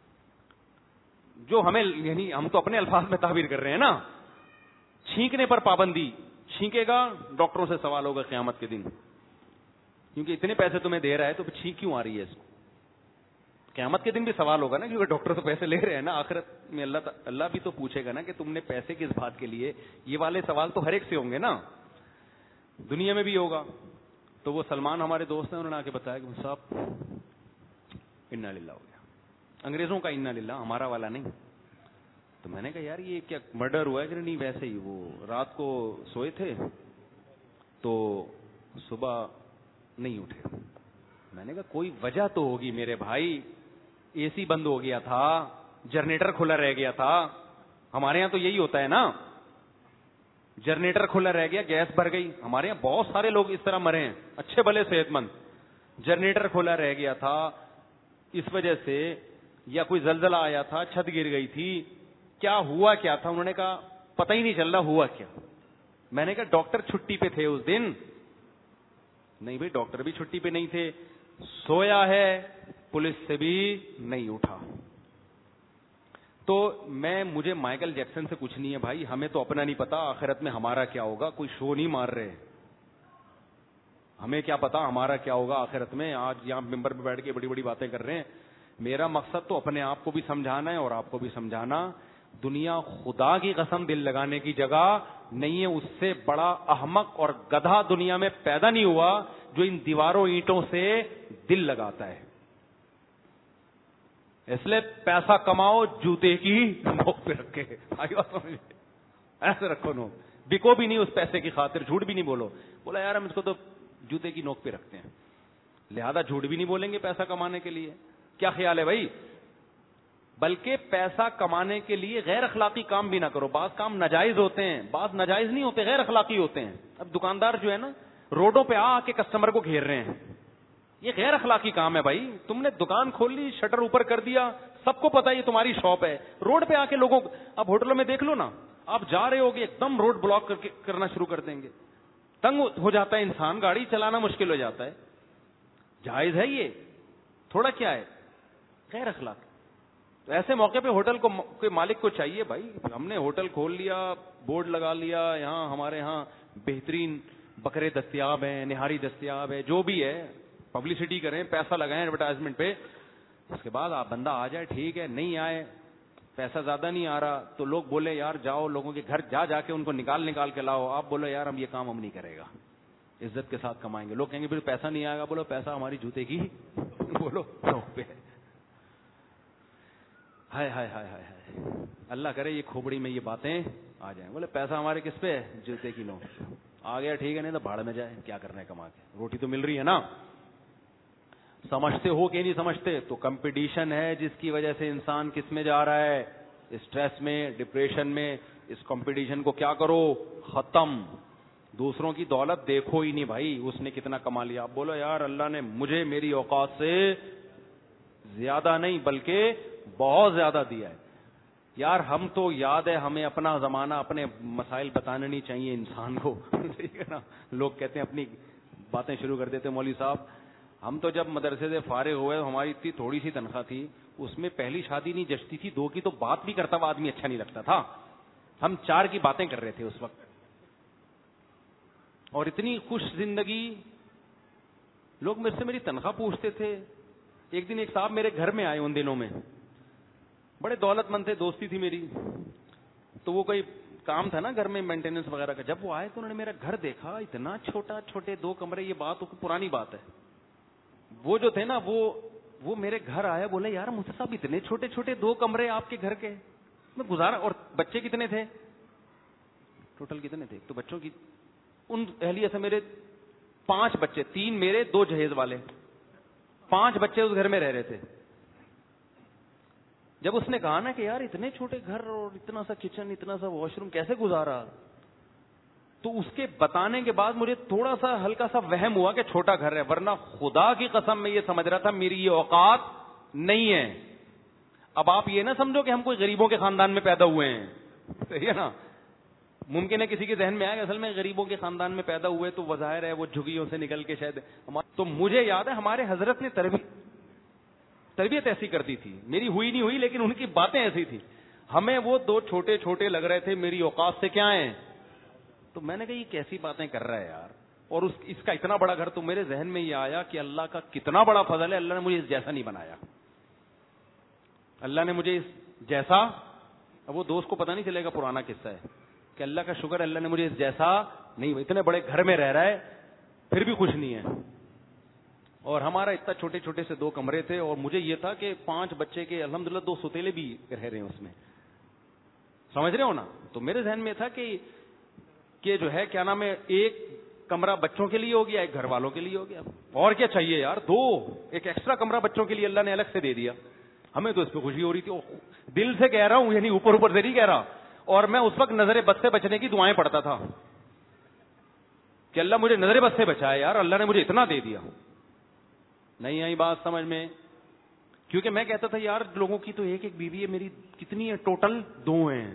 جو ہمیں یعنی ہم تو اپنے الفاظ میں تعبیر کر رہے ہیں نا. چھینکنے پر پابندی, چھینکے گا ڈاکٹروں سے سوال ہوگا قیامت کے دن, کیونکہ اتنے پیسے تمہیں دے رہا ہے تو پھر چھینک کیوں آ رہی ہے اس کو. قیامت کے دن بھی سوال ہوگا نا, کیونکہ ڈاکٹر تو پیسے لے رہے ہیں نا. آخرت میں اللہ اللہ بھی تو پوچھے گا نا کہ تم نے پیسے کس بات کے لیے. یہ والے سوال تو ہر ایک سے ہوں گے نا, دنیا میں بھی ہوگا. تو وہ سلمان ہمارے دوست ہیں, انہوں نے آ کے بتایا کہ صاحب انا للہ ہو گیا. انگریزوں کا انا للہ, ہمارا والا نہیں. تو میں نے کہا یار یہ کیا مرڈر ہوا ہے کہ نہیں, ویسے ہی وہ رات کو سوئے تھے, تو صبح نہیں اٹھے. میں نے کہا کوئی وجہ تو ہوگی میرے بھائی, اے سی بند ہو گیا تھا, جنریٹر کھلا رہ گیا تھا. ہمارے یہاں تو یہی ہوتا ہے نا, جنریٹر کھلا رہ گیا, گیس بھر گئی. ہمارے یہاں بہت سارے لوگ اس طرح مرے ہیں, اچھے بھلے صحت مند. جنریٹر کھلا رہ گیا تھا اس وجہ سے, یا کوئی زلزلہ آیا تھا, چھت گر گئی تھی, کیا ہوا کیا تھا؟ انہوں نے کہا پتہ ہی نہیں چل رہا ہوا کیا. میں نے کہا ڈاکٹر چھٹی پہ تھے اس دن؟ نہیں بھائی ڈاکٹر بھی چھٹی پہ نہیں تھے, سویا ہے, پولیس سے بھی نہیں اٹھا. تو میں مجھے مائیکل جیکسن سے کچھ نہیں ہے بھائی, ہمیں تو اپنا نہیں پتا آخرت میں ہمارا کیا ہوگا. کوئی شو نہیں مار رہے, ہمیں کیا پتا ہمارا کیا ہوگا آخرت میں. آج یہاں ممبر پہ بیٹھ کے بڑی بڑی باتیں کر رہے ہیں. میرا مقصد تو اپنے آپ کو بھی سمجھانا ہے اور آپ کو بھی سمجھانا. دنیا خدا کی قسم دل لگانے کی جگہ نہیں ہے. اس سے بڑا احمق اور گدھا دنیا میں پیدا نہیں ہوا جو ان دیواروں اینٹوں سے دل لگاتا ہے. اس لیے پیسہ کماؤ جوتے کی نوک پہ رکھے, ایسے رکھو نوک, بکو بھی نہیں اس پیسے کی خاطر, جھوٹ بھی نہیں بولو. بولا یار ہم اس کو تو جوتے کی نوک پہ رکھتے ہیں, لہذا جھوٹ بھی نہیں بولیں گے پیسہ کمانے کے لیے. کیا خیال ہے بھائی؟ بلکہ پیسہ کمانے کے لیے غیر اخلاقی کام بھی نہ کرو. بعض کام ناجائز ہوتے ہیں, بعض ناجائز نہیں ہوتے, غیر اخلاقی ہوتے ہیں. اب دکاندار جو ہے نا روڈوں پہ آ کے کسٹمر کو گھیر رہے ہیں, یہ غیر اخلاقی کام ہے بھائی. تم نے دکان کھول لی, شٹر اوپر کر دیا, سب کو پتا یہ تمہاری شاپ ہے, روڈ پہ آ کے لوگوں, اب ہوٹلوں میں دیکھ لو نا, آپ جا رہے ہوگے ایک دم روڈ بلاک کر کے کرنا شروع کر دیں گے, تنگ ہو جاتا ہے انسان, گاڑی چلانا مشکل ہو جاتا ہے. جائز ہے یہ؟ تھوڑا کیا ہے, غیر اخلاق. تو ایسے موقع پہ ہوٹل کو کے مالک کو چاہیے بھائی, ہم نے ہوٹل کھول لیا, بورڈ لگا لیا, یہاں ہمارے یہاں بہترین بکرے دستیاب ہیں, نہاری دستیاب ہے, جو بھی ہے پبلسٹی کریں, پیسہ لگائیں ایڈورٹائزمنٹ پہ. اس کے بعد آپ بندہ آ جائے ٹھیک ہے, نہیں آئے, پیسہ زیادہ نہیں آ رہا, تو لوگ بولے یار جاؤ لوگوں کے گھر جا جا کے ان کو نکال نکال کے لاؤ. آپ بولو یار ہم یہ کام ہم نہیں کرے گا, عزت کے ساتھ کمائیں گے. لوگ کہیں گے پھر پیسہ نہیں آئے گا. بولو پیسہ ہماری جوتے کی بولو نوک پہ. ہائے ہائے ہائے ہائے ہائے, اللہ کرے یہ کھوپڑی میں یہ باتیں آ جائیں. بولے پیسہ ہمارے کس پہ ہے؟ جوتے کی نوک. آ گیا ٹھیک ہے, نہیں تو بھاڑ میں جائے, کیا کرنا ہے کما کے, روٹی تو مل رہی ہے نا. سمجھتے ہو کہ نہیں سمجھتے؟ تو کمپٹیشن ہے جس کی وجہ سے انسان کس میں جا رہا ہے, اسٹریس میں, ڈپریشن میں. اس کمپٹیشن کو کیا کرو, ختم. دوسروں کی دولت دیکھو ہی نہیں بھائی, اس نے کتنا کما لیا. آپ بولو یار اللہ نے مجھے میری اوقات سے زیادہ نہیں بلکہ بہت زیادہ دیا ہے. یار ہم تو یاد ہے ہمیں اپنا زمانہ, اپنے مسائل بتانے نہیں چاہیے انسان کو, ٹھیک ہے نا. لوگ کہتے ہیں اپنی باتیں شروع کر دیتے, مولوی صاحب ہم تو جب مدرسے سے فارغ ہوئے ہماری اتنی تھوڑی سی تنخواہ تھی, اس میں پہلی شادی نہیں جچتی تھی, دو کی تو بات بھی کرتا ہوا آدمی اچھا نہیں لگتا تھا. ہم چار کی باتیں کر رہے تھے اس وقت, اور اتنی خوش زندگی. لوگ میرے سے میری تنخواہ پوچھتے تھے. ایک دن ایک صاحب میرے گھر میں آئے, ان دنوں میں بڑے دولت مند تھے, دوستی تھی میری, تو وہ کوئی کام تھا نا گھر میں مینٹیننس وغیرہ کا. جب وہ آئے تو انہوں نے میرا گھر دیکھا, اتنا چھوٹا, چھوٹے دو کمرے. یہ بات پرانی بات ہے. وہ جو تھے نا وہ وہ میرے گھر آیا, بولے یار مجھے صاحب اتنے چھوٹے چھوٹے دو کمرے آپ کے گھر کے میں گزارا. اور بچے کتنے تھے ٹوٹل, کتنے تھے تو بچوں کی ان اہلیہ سے میرے پانچ بچے, تین میرے, دو جہیز والے, پانچ بچے اس گھر میں رہ رہے تھے. جب اس نے کہا نا کہ یار اتنے چھوٹے گھر اور اتنا سا کچن, اتنا سا واش روم کیسے گزارا, تو اس کے بتانے کے بعد مجھے تھوڑا سا ہلکا سا وہم ہوا کہ چھوٹا گھر ہے, ورنہ خدا کی قسم میں یہ سمجھ رہا تھا میری یہ اوقات نہیں ہے. اب آپ یہ نہ سمجھو کہ ہم کوئی غریبوں کے خاندان میں پیدا ہوئے ہیں, صحیح ہے نا. ممکن ہے کسی کے ذہن میں آئے کہ اصل میں غریبوں کے خاندان میں پیدا ہوئے تو وظاہر ہے وہ جھگیوں سے نکل کے شاید. تو مجھے یاد ہے ہمارے حضرت نے تربیت تربیت ایسی کر دی تھی, میری ہوئی نہیں ہوئی لیکن ان کی باتیں ایسی تھی. ہمیں وہ دو چھوٹے چھوٹے لگ رہے تھے, میری اوقات سے کیا ہیں. تو میں نے کہا یہ کیسی باتیں کر رہا ہے یار, اور اس اس کا اتنا بڑا گھر. تو میرے ذہن میں یہ آیا کہ اللہ کا کتنا بڑا فضل ہے, اللہ نے مجھے اس جیسا نہیں بنایا. اللہ نے مجھے اس جیسا, اب وہ دوست کو پتہ نہیں چلے گا پرانا قصہ ہے کہ اللہ کا شکر اللہ نے مجھے اس جیسا نہیں, اتنے بڑے گھر میں رہ رہا ہے پھر بھی خوش نہیں ہے. اور ہمارا اتنا چھوٹے چھوٹے سے دو کمرے تھے, اور مجھے یہ تھا کہ پانچ بچے کے الحمدللہ دو ستیلے بھی رہ رہے ہیں اس میں, سمجھ رہے ہو نا. تو میرے ذہن میں تھا کہ کہ جو ہے کیا نام ہے, ایک کمرہ بچوں کے لیے ہو گیا, ایک گھر والوں کے لیے ہو گیا, اور کیا چاہیے یار, دو ایک ایکسٹرا کمرہ بچوں کے لیے اللہ نے الگ سے دے دیا. ہمیں تو اس پہ خوشی ہو رہی تھی, دل سے کہہ رہا ہوں, یعنی اوپر اوپر سے نہیں کہہ رہا. اور میں اس وقت نظر بد سے بچنے کی دعائیں پڑھتا تھا کہ اللہ مجھے نظر بد سے بچائے یار, اللہ نے مجھے اتنا دے دیا. نہیں آئی بات سمجھ میں, کیونکہ میں کہتا تھا یار لوگوں کی تو ایک ایک بیوی ہے, میری کتنی ہے ٹوٹل, دو ہیں.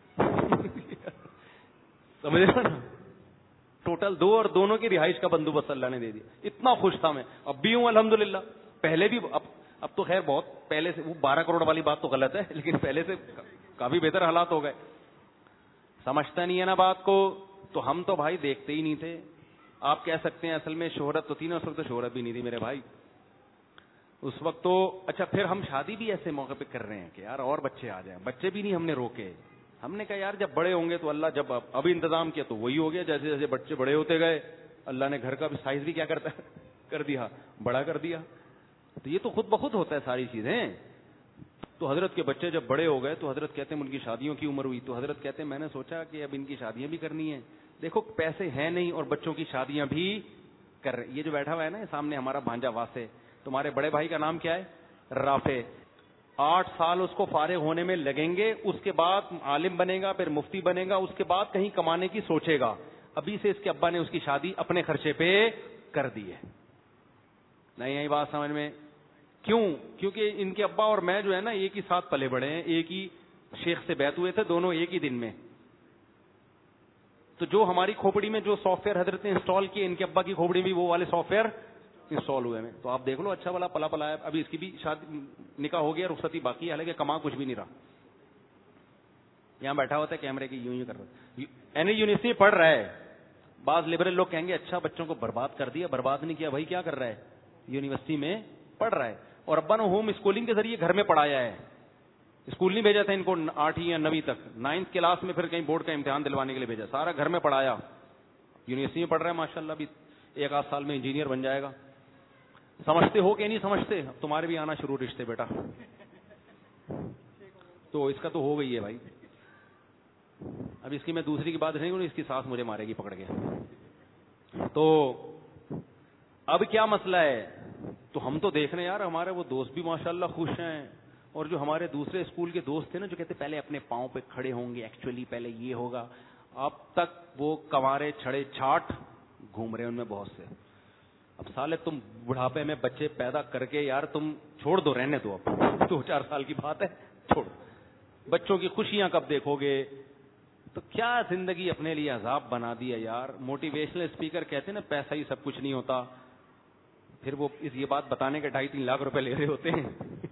سمجھ رہے نا, ٹوٹل دو, اور دونوں کی رہائش کا بندوبست اللہ نے دے دیا. اتنا خوش تھا میں, اب بھی ہوں الحمدللہ. پہلے بھی, اب اب تو خیر بہت پہلے سے, وہ بارہ کروڑ والی بات تو غلط ہے, لیکن پہلے سے کافی بہتر حالات ہو گئے. سمجھتا نہیں ہے نا بات کو, تو ہم تو بھائی دیکھتے ہی نہیں تھے. آپ کہہ سکتے ہیں اصل میں شہرت تو تھی نا, اس وقت تو شہرت بھی نہیں تھی میرے بھائی اس وقت تو. اچھا پھر ہم شادی بھی ایسے موقع پہ کر رہے ہیں کہ یار اور بچے آ جائیں, بچے بھی نہیں ہم نے روکے. ہم نے کہا یار جب بڑے ہوں گے تو اللہ, جب ابھی انتظام کیا تو وہی ہو گیا, جیسے جیسے بچے بڑے ہوتے گئے اللہ نے گھر کا بھی سائز بھی کیا کرتا ہے, کر دیا, بڑا کر دیا. تو یہ تو خود بخود ہوتا ہے ساری چیزیں. تو حضرت کے بچے جب بڑے ہو گئے تو حضرت کہتے ہیں ان کی شادیوں کی عمر ہوئی, تو حضرت کہتے ہیں میں نے سوچا کہ اب ان کی شادیاں بھی کرنی ہیں. دیکھو پیسے ہیں نہیں اور بچوں کی شادیاں بھی کر رہے. یہ جو بیٹھا ہوا ہے نا سامنے ہمارا بھانجا واسے, تمہارے بڑے بھائی کا نام کیا ہے, رافع. آٹھ سال اس کو فارغ ہونے میں لگیں گے, اس کے بعد عالم بنے گا, پھر مفتی بنے گا, اس کے بعد کہیں کمانے کی سوچے گا. ابھی سے اس کے ابا نے اس کی شادی اپنے خرچے پہ کر دی ہے. نہیں یہی بات سمجھ میں, کیوں؟ کیونکہ ان کے ابا اور میں جو ہے نا ایک ہی ساتھ پلے بڑے ہیں, ایک ہی شیخ سے بیعت ہوئے تھے دونوں ایک ہی دن میں. تو جو ہماری کھوپڑی میں جو سافٹ ویئر حضرت نے انسٹال کیے, ان کے ابا کی کھوپڑی میں وہ والے سافٹ ویئر انسٹال ہوئے ہیں. تو آپ دیکھ لو اچھا والا پلا پلا ہے. ابھی اس کی بھی شادی نکاح ہو گیا, رخصتی باقی ہے, حالانکہ کما کچھ بھی نہیں رہا. یہاں بیٹھا ہوتا ہے کیمرے کی یوں ہی کر رہا ہے, این یونیورسٹی پڑھ رہا ہے. بعض لبرل لوگ کہیں گے اچھا بچوں کو برباد کر دیا. برباد نہیں کیا بھائی, کیا کر رہا ہے, یونیورسٹی میں پڑھ رہا ہے. اور ابا نے ہوم اسکولنگ کے ذریعے گھر میں پڑھایا ہے. اسکول نہیں بھیجا تھا ان کو آٹھویں یا نویں تک, نائنتھ کلاس میں پھر کہیں بورڈ کا امتحان دلوانے کے لیے بھیجا, سارا گھر میں پڑھایا. یونیورسٹی میں پڑھ رہا ہے ماشاء اللہ, بھی ایک آدھ سال میں انجینئر بن جائے گا. سمجھتے ہو کہ نہیں سمجھتے؟ تمہارے بھی آنا شروع رشتے بیٹا, تو اس کا تو ہو گئی ہے بھائی. اب اس کی میں دوسری کی بات نہیں کروں, اس کی ساس مجھے مارے گی پکڑ کے. تو اب کیا مسئلہ ہے, تو ہم تو دیکھ رہے ہیں یار ہمارے وہ دوست بھی ماشاءاللہ خوش ہیں, اور جو ہمارے دوسرے اسکول کے دوست تھے نا جو کہتے پہلے اپنے پاؤں پہ کھڑے ہوں گے, ایکچولی پہلے یہ ہوگا, اب تک وہ کنوارے چھڑے چھاٹ گھوم رہے ہیں ان میں بہت سے. اب سالے تم بڑھاپے میں بچے پیدا کر کے یار تم چھوڑ دو, رہنے دو, اب دو چار سال کی بات ہے, چھوڑ. بچوں کی خوشیاں کب دیکھو گے؟ تو کیا زندگی اپنے لیے عذاب بنا دی ہے یار. موٹیویشنل اسپیکر کہتے ہیں نا پیسہ ہی سب کچھ نہیں ہوتا, پھر وہ اس یہ بات بتانے کے ڈھائی تین لاکھ روپے لے رہے ہوتے ہیں.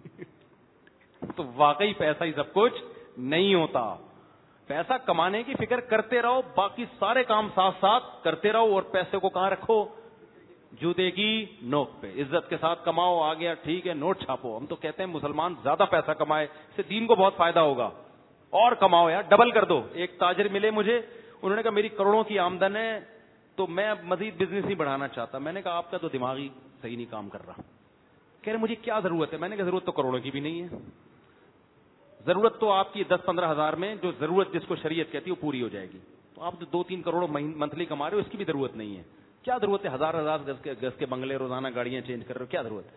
تو واقعی پیسہ ہی سب کچھ نہیں ہوتا. پیسہ کمانے کی فکر کرتے رہو, باقی سارے کام ساتھ ساتھ کرتے رہو, اور پیسے کو کہاں رکھو؟ جوتے کی نوک پہ. عزت کے ساتھ کماؤ, آ گیا ٹھیک ہے, نوٹ چھاپو. ہم تو کہتے ہیں مسلمان زیادہ پیسہ کمائے, اس سے دین کو بہت فائدہ ہوگا. اور کماؤ یار, ڈبل کر دو. ایک تاجر ملے مجھے, انہوں نے کہا میری کروڑوں کی آمدن ہے تو میں مزید بزنس نہیں بڑھانا چاہتا. میں نے کہا آپ کا تو دماغ ہی صحیح نہیں کام کر رہا. کہہ رہے مجھے کیا ضرورت ہے؟ میں نے کہا ضرورت تو کروڑوں کی بھی نہیں ہے. ضرورت تو آپ کی دس پندرہ ہزار میں جو ضرورت جس کو شریعت کہتی ہے وہ پوری ہو جائے گی. تو آپ جو دو تین کروڑ منتھلی کما رہے ہو اس کی بھی ضرورت نہیں ہے. کیا ضرورت ہے ہزار ہزار گز کے گز کے بنگلے, روزانہ گاڑیاں چینج کر رہے ہو, کیا ضرورت؟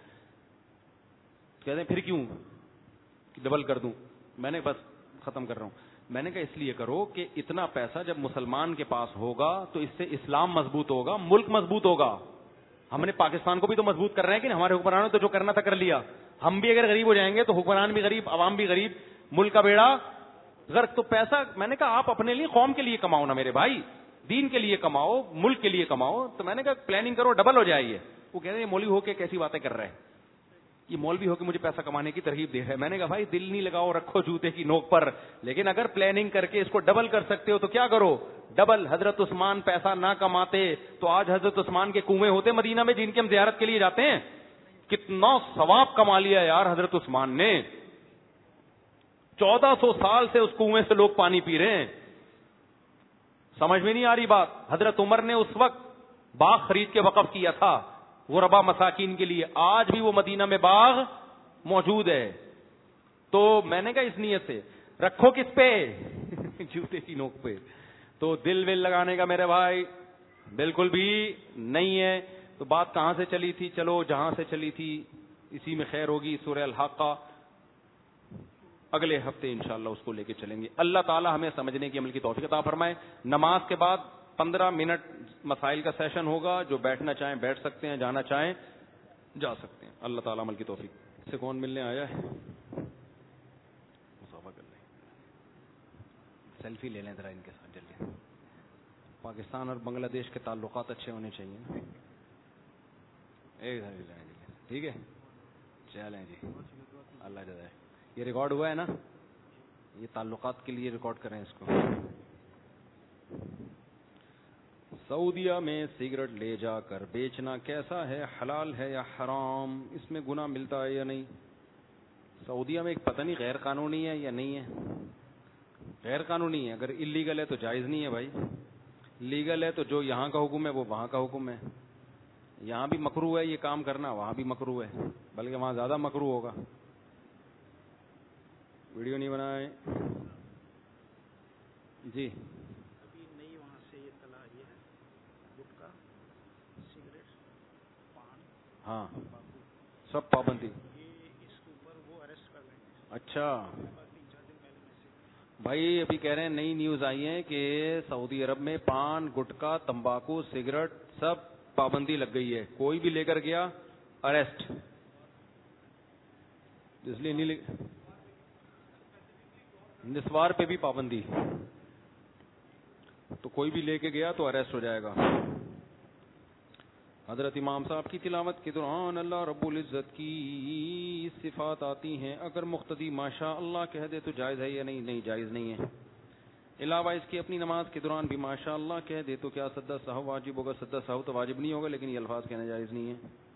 کہتے ہیں پھر کیوں ڈبل کر دوں؟ میں نے بس ختم کر رہا ہوں. میں نے کہا اس لیے کرو کہ اتنا پیسہ جب مسلمان کے پاس ہوگا تو اس سے اسلام مضبوط ہوگا, ملک مضبوط ہوگا. ہم نے پاکستان کو بھی تو مضبوط کر رہے ہیں کہ ہمارے حکمرانوں نے تو جو کرنا تھا کر لیا. ہم بھی اگر غریب ہو جائیں گے تو حکمران بھی غریب, عوام بھی غریب, ملک کا بیڑا غرق. تو پیسہ میں نے کہا آپ اپنے لیے قوم کے لیے کماؤ نا میرے بھائی, دین کے لیے کماؤ, ملک کے لیے کماؤ. تو میں نے کہا پلاننگ کرو, ڈبل ہو جائے گی. وہ کہہ رہے ہیں مولوی ہو کے کیسی باتیں کر رہے ہیں, یہ مولوی ہو کے مجھے پیسہ کمانے کی ترغیب دے رہا ہے. میں نے کہا بھائی دل نہیں لگاؤ, رکھو جوتے کی نوک پر, لیکن اگر پلاننگ کر کے اس کو ڈبل کر سکتے ہو تو کیا کرو, ڈبل. حضرت عثمان پیسہ نہ کماتے تو آج حضرت عثمان کے کنویں ہوتے مدینہ میں جن کی ہم زیارت کے لیے جاتے ہیں. کتنا ثواب کما لیا یار حضرت عثمان نے, چودہ سو سال سے اس کنویں سے لوگ پانی پی رہے ہیں. سمجھ میں نہیں آ رہی بات. حضرت عمر نے اس وقت باغ خرید کے وقف کیا تھا غربا مساکین کے لیے, آج بھی وہ مدینہ میں باغ موجود ہے. تو میں نے کہا اس نیت سے رکھو کس پہ, جوتے کی نوک پہ. تو دل ول لگانے کا میرے بھائی بالکل بھی نہیں ہے. تو بات کہاں سے چلی تھی؟ چلو جہاں سے چلی تھی اسی میں خیر ہوگی. سورہ الحاقہ اگلے ہفتے انشاءاللہ اس کو لے کے چلیں گے. اللہ تعالی ہمیں سمجھنے کی عمل کی توفیق عطا فرمائے. نماز کے بعد پندرہ منٹ مسائل کا سیشن ہوگا. جو بیٹھنا چاہیں بیٹھ سکتے ہیں, جانا چاہیں جا سکتے ہیں. اللہ تعالی عمل کی توفیق. اس سے کون ملنے آیا ہے؟ مصافحہ کر لیں, سیلفی لے لیں ذرا ان کے ساتھ جلدی. پاکستان اور بنگلہ دیش کے تعلقات اچھے ہونے چاہیے نا. ایک سیلفی لیں جلدی, ٹھیک ہے چلیں جی. اللہ جزائے. یہ ریکارڈ ہوا ہے نا, یہ تعلقات کے لیے ریکارڈ کریں اس کو. سعودیہ میں سگریٹ لے جا کر بیچنا کیسا ہے؟ حلال ہے یا حرام؟ اس میں گناہ ملتا ہے یا نہیں؟ سعودیہ میں ایک پتہ نہیں غیر قانونی ہے یا نہیں ہے. غیر قانونی ہے. اگر اللیگل ہے تو جائز نہیں ہے بھائی. لیگل ہے تو جو یہاں کا حکم ہے وہ وہاں کا حکم ہے. یہاں بھی مکروہ ہے یہ کام کرنا, وہاں بھی مکروہ ہے, بلکہ وہاں زیادہ مکروہ ہوگا. ویڈیو نہیں بنائے جی. ابھی نئی وہاں سے یہ طلاع آئی ہے, گٹکا, سگریٹ, پان, ہاں تمباکو, سب پابندی. یہ اس کے اوپر وہ اریسٹ کر لیں گے. اچھا تین چار دن پہلے میسج بھائی, ابھی کہہ رہے ہیں نئی نیوز آئی ہے کہ سعودی عرب میں پان, گٹکا, تمباکو, سگریٹ سب پابندی لگ گئی ہے. کوئی بھی لے کر گیا اریسٹ. اس لیے نہیں, نسوار پہ بھی پابندی, تو کوئی بھی لے کے گیا تو اریسٹ ہو جائے گا. حضرت امام صاحب کی تلاوت کے دوران اللہ رب العزت کی صفات آتی ہیں, اگر مقتدی ماشاء اللہ کہہ دے تو جائز ہے یا نہیں؟ نہیں جائز نہیں ہے. علاوہ اس کی اپنی نماز کے دوران بھی ماشاء اللہ کہہ دے تو کیا سجدہ سہو واجب ہوگا؟ سجدہ سہو تو واجب نہیں ہوگا, لیکن یہ الفاظ کہنا جائز نہیں ہے.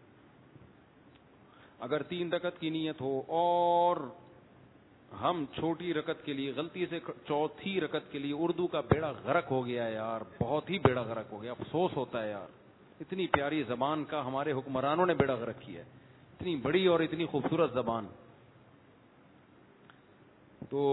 اگر تین رکعت کی نیت ہو اور ہم چھوٹی رکعت کے لیے غلطی سے چوتھی رکعت کے لیے, اردو کا بیڑا غرق ہو گیا ہے یار, بہت ہی بیڑا غرق ہو گیا. افسوس ہوتا ہے یار, اتنی پیاری زبان کا ہمارے حکمرانوں نے بیڑا غرق کیا ہے. اتنی بڑی اور اتنی خوبصورت زبان. تو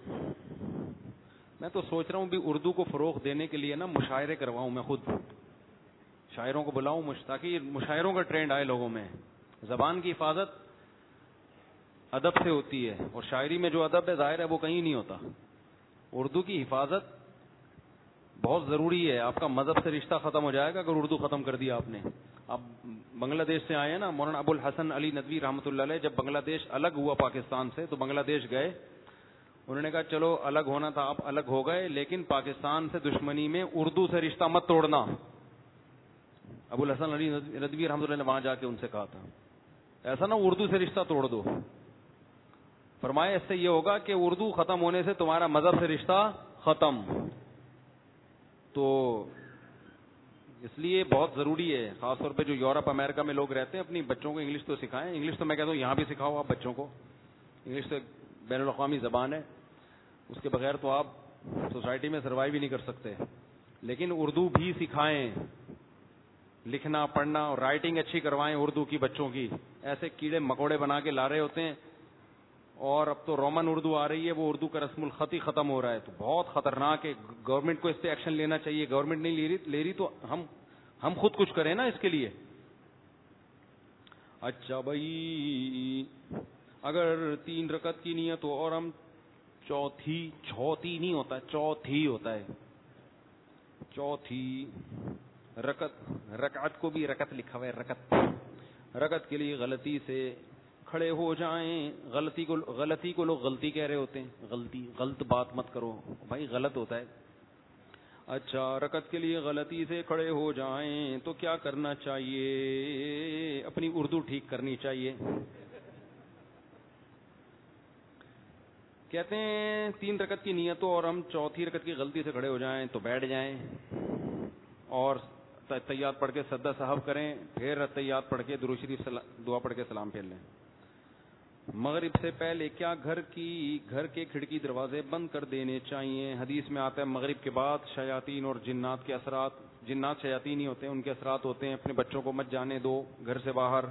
میں تو سوچ رہا ہوں بھی اردو کو فروغ دینے کے لیے نا مشاعرے کرواؤں, میں خود شاعروں کو بلاؤں تاکہ مشاعروں کا ٹرینڈ آئے لوگوں میں. زبان کی حفاظت ادب سے ہوتی ہے, اور شاعری میں جو ادب ہے ظاہر ہے وہ کہیں نہیں ہوتا. اردو کی حفاظت بہت ضروری ہے. آپ کا مذہب سے رشتہ ختم ہو جائے گا اگر اردو ختم کر دیا آپ نے. اب بنگلہ دیش سے آئے ہیں نا, مولانا ابو الحسن علی ندوی رحمۃ اللہ علیہ, جب بنگلہ دیش الگ ہوا پاکستان سے تو بنگلہ دیش گئے. انہوں نے کہا چلو الگ ہونا تھا, آپ الگ ہو گئے, لیکن پاکستان سے دشمنی میں اردو سے رشتہ مت توڑنا. ابو الحسن علی ندوی رحمۃ اللہ نے وہاں جا کے ان سے کہا تھا ایسا نہ اردو سے رشتہ توڑ دو. فرمایا اس سے یہ ہوگا کہ اردو ختم ہونے سے تمہارا مذہب سے رشتہ ختم. تو اس لیے بہت ضروری ہے, خاص طور پہ جو یورپ امریکہ میں لوگ رہتے ہیں, اپنی بچوں کو انگلش تو سکھائیں. انگلش تو میں کہتا ہوں یہاں بھی سکھاؤ آپ بچوں کو. انگلش تو بین الاقوامی زبان ہے, اس کے بغیر تو آپ سوسائٹی میں سروائیو بھی نہیں کر سکتے. لیکن اردو بھی سکھائیں, لکھنا پڑھنا اور رائٹنگ اچھی کروائیں اردو کی بچوں کی. ایسے کیڑے مکوڑے بنا کے لا رہے ہوتے ہیں, اور اب تو رومن اردو آ رہی ہے, وہ اردو کا رسم الخط ہی ختم ہو رہا ہے. تو بہت خطرناک ہے, گورنمنٹ کو اس پہ ایکشن لینا چاہیے. گورنمنٹ نہیں لے رہی لے رہی تو ہم ہم خود کچھ کریں نا اس کے لیے. اچھا بھائی, اگر تین رکعت کی نیت ہو اور ہم چوتھی چوتھی نہیں ہوتا چوتھی ہوتا ہے چوتھی رکعت رکعت کو بھی رکعت لکھا ہوا ہے, رکعت رکعت کے لیے غلطی سے کھڑے ہو جائیں. غلطی کو غلطی کو لوگ غلطی کہہ رہے ہوتے ہیں. غلطی غلط بات مت کرو بھائی, غلط ہوتا ہے. اچھا, رکعت کے لیے غلطی سے کھڑے ہو جائیں تو کیا کرنا چاہیے؟ اپنی اردو ٹھیک کرنی چاہیے. کہتے ہیں تین رکعت کی نیت ہو اور ہم چوتھی رکعت کی غلطی سے کھڑے ہو جائیں تو بیٹھ جائیں اور تحیات پڑھ کے سجدہ صاحب کریں, پھر تحیات پڑھ کے درود شریف دعا پڑھ کے سلام پھیر لیں. مغرب سے پہلے کیا گھر کی گھر کے کھڑکی دروازے بند کر دینے چاہیے؟ حدیث میں آتا ہے مغرب کے بعد شیاطین اور جنات کے اثرات, جنات شیاطین ہی ہوتے ہیں, ان کے اثرات ہوتے ہیں, اپنے بچوں کو مت جانے دو گھر سے باہر.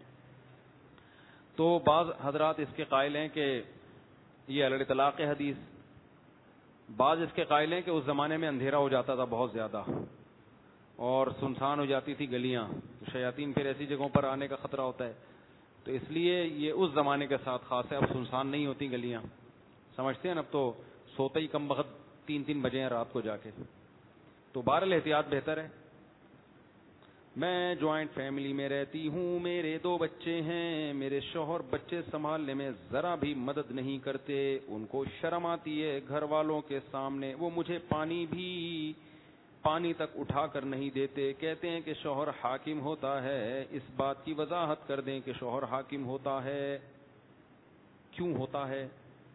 تو بعض حضرات اس کے قائل ہیں کہ یہ علی الاطلاق حدیث, بعض اس کے قائل ہیں کہ اس زمانے میں اندھیرا ہو جاتا تھا بہت زیادہ, اور سنسان ہو جاتی تھی گلیاں. شیاطین پھر ایسی جگہوں پر آنے کا خطرہ ہوتا ہے, تو اس لیے یہ اس زمانے کے ساتھ خاص ہے. اب سنسان نہیں ہوتی گلیاں, سمجھتے ہیں نا, اب تو سوتے ہی کم وقت تین تین بجے ہیں رات کو جا کے. تو بہرحال احتیاط بہتر ہے. میں جوائنٹ فیملی میں رہتی ہوں, میرے دو بچے ہیں. میرے شوہر بچے سنبھالنے میں ذرا بھی مدد نہیں کرتے. ان کو شرم آتی ہے گھر والوں کے سامنے. وہ مجھے پانی بھی پانی تک اٹھا کر نہیں دیتے. کہتے ہیں کہ شوہر حاکم ہوتا ہے. اس بات کی وضاحت کر دیں کہ شوہر حاکم ہوتا ہے, کیوں ہوتا ہے؟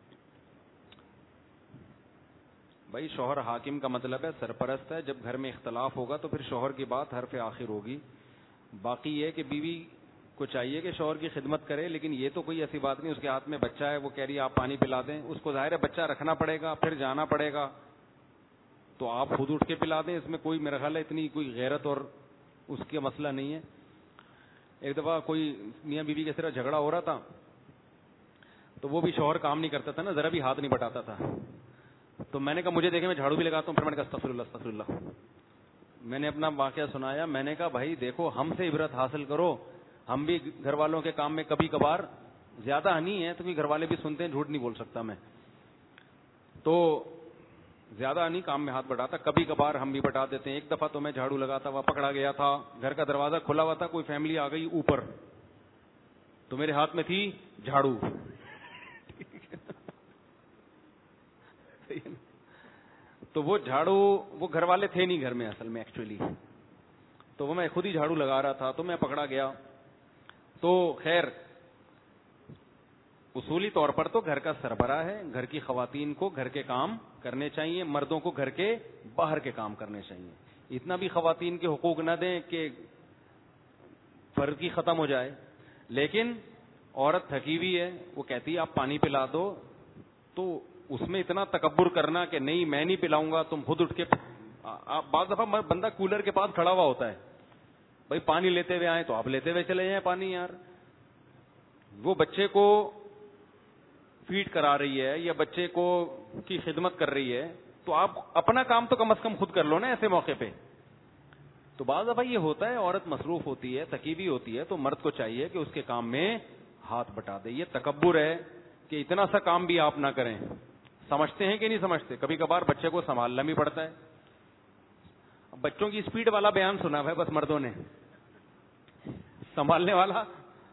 بھائی شوہر حاکم کا مطلب ہے سرپرست ہے. جب گھر میں اختلاف ہوگا تو پھر شوہر کی بات حرف آخر ہوگی. باقی یہ کہ بیوی کو چاہیے کہ شوہر کی خدمت کرے, لیکن یہ تو کوئی ایسی بات نہیں. اس کے ہاتھ میں بچہ ہے, وہ کہہ رہی ہے آپ پانی پلا دیں, اس کو ظاہر ہے بچہ رکھنا پڑے گا, پھر جانا پڑے گا, تو آپ خود اٹھ کے پلا دیں. اس میں کوئی میرا خیال ہے اتنی کوئی غیرت اور اس کا مسئلہ نہیں ہے. ایک دفعہ کوئی میاں بیوی کے صرف جھگڑا ہو رہا تھا, تو وہ بھی شوہر کام نہیں کرتا تھا نا, ذرا بھی ہاتھ نہیں بٹاتا تھا. تو میں نے کہا مجھے دیکھے میں جھاڑو بھی لگاتا ہوں, پھر میں نے کہا استغفر اللہ استغفر اللہ. میں نے اپنا واقعہ سنایا. میں نے کہا بھائی دیکھو ہم سے عبرت حاصل کرو, ہم بھی گھر والوں کے کام میں کبھی کبھار, زیادہ نہیں ہے تو گھر والے بھی سنتے ہیں, جھوٹ نہیں بول سکتا میں, تو زیادہ نہیں کام میں ہاتھ بٹاتا, کبھی کبھار ہم بھی بٹا دیتے ہیں. ایک دفعہ تو میں جھاڑو لگاتا ہوا پکڑا گیا تھا, گھر کا دروازہ کھلا ہوا تھا, کوئی فیملی آ گئی اوپر, تو میرے ہاتھ میں تھی جھاڑو. تو وہ جھاڑو, وہ گھر والے تھے نہیں گھر میں اصل میں ایکچولی, تو وہ میں خود ہی جھاڑو لگا رہا تھا, تو میں پکڑا گیا. تو خیر اصولی طور پر تو گھر کا سربراہ ہے, گھر کی خواتین کو گھر کے کام کرنے چاہیے, مردوں کو گھر کے باہر کے کام کرنے چاہیے. اتنا بھی خواتین کے حقوق نہ دیں کہ فرضی ختم ہو جائے. لیکن عورت تھکی ہوئی ہے, وہ کہتی ہے آپ پانی پلا دو, تو اس میں اتنا تکبر کرنا کہ نہیں میں نہیں پلاؤں گا, تم خود اٹھ کے. بعض دفعہ بندہ کولر کے پاس کھڑا ہوا ہوتا ہے, بھائی پانی لیتے ہوئے آئے تو آپ لیتے ہوئے چلے جائیں پانی. یار وہ بچے کو فیڈ کرا رہی ہے یا بچے کو کی خدمت کر رہی ہے, تو آپ اپنا کام تو کم از کم خود کر لو نا ایسے موقع پہ. تو بعض دفعہ یہ ہوتا ہے عورت مصروف ہوتی ہے, تھکی ہوئی ہوتی ہے, تو مرد کو چاہیے کہ اس کے کام میں ہاتھ بٹا دے. یہ تکبر ہے کہ اتنا سا کام بھی آپ نہ کریں. سمجھتے ہیں کہ نہیں سمجھتے؟ کبھی کبھار بچے کو سنبھالنا بھی پڑتا ہے. بچوں کی اسپیڈ والا بیان سنا ہے بس مردوں نے, سنبھالنے والا.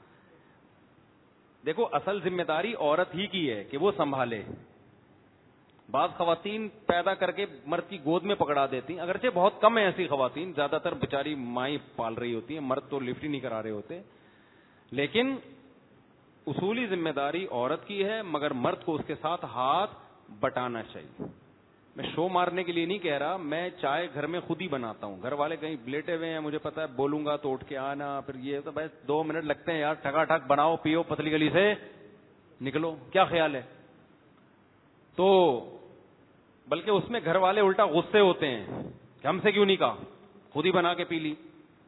دیکھو اصل ذمہ داری عورت ہی کی ہے کہ وہ سنبھالے. بعض خواتین پیدا کر کے مرد کی گود میں پکڑا دیتی ہیں, اگرچہ بہت کم ہیں ایسی خواتین, زیادہ تر بیچاری مائیں پال رہی ہوتی ہیں, مرد تو لفٹ ہی نہیں کرا رہے ہوتے. لیکن اصولی ذمہ داری عورت کی ہے, مگر مرد کو اس کے ساتھ ہاتھ بٹانا چاہیے. میں شو مارنے کے لیے نہیں کہہ رہا, میں چائے گھر میں خود ہی بناتا ہوں. گھر والے کہیں لیٹے ہوئے ہیں, مجھے پتا ہے بولوں گا تو اٹھ کے آنا, پھر یہ تو بس دو منٹ لگتے ہیں یار, ٹھگا ٹھگ بناؤ پیو, پتلی گلی سے نکلو, کیا خیال ہے؟ تو بلکہ اس میں گھر والے الٹا غصے ہوتے ہیں کہ ہم سے کیوں نہیں کہا, خود ہی بنا کے پی لی.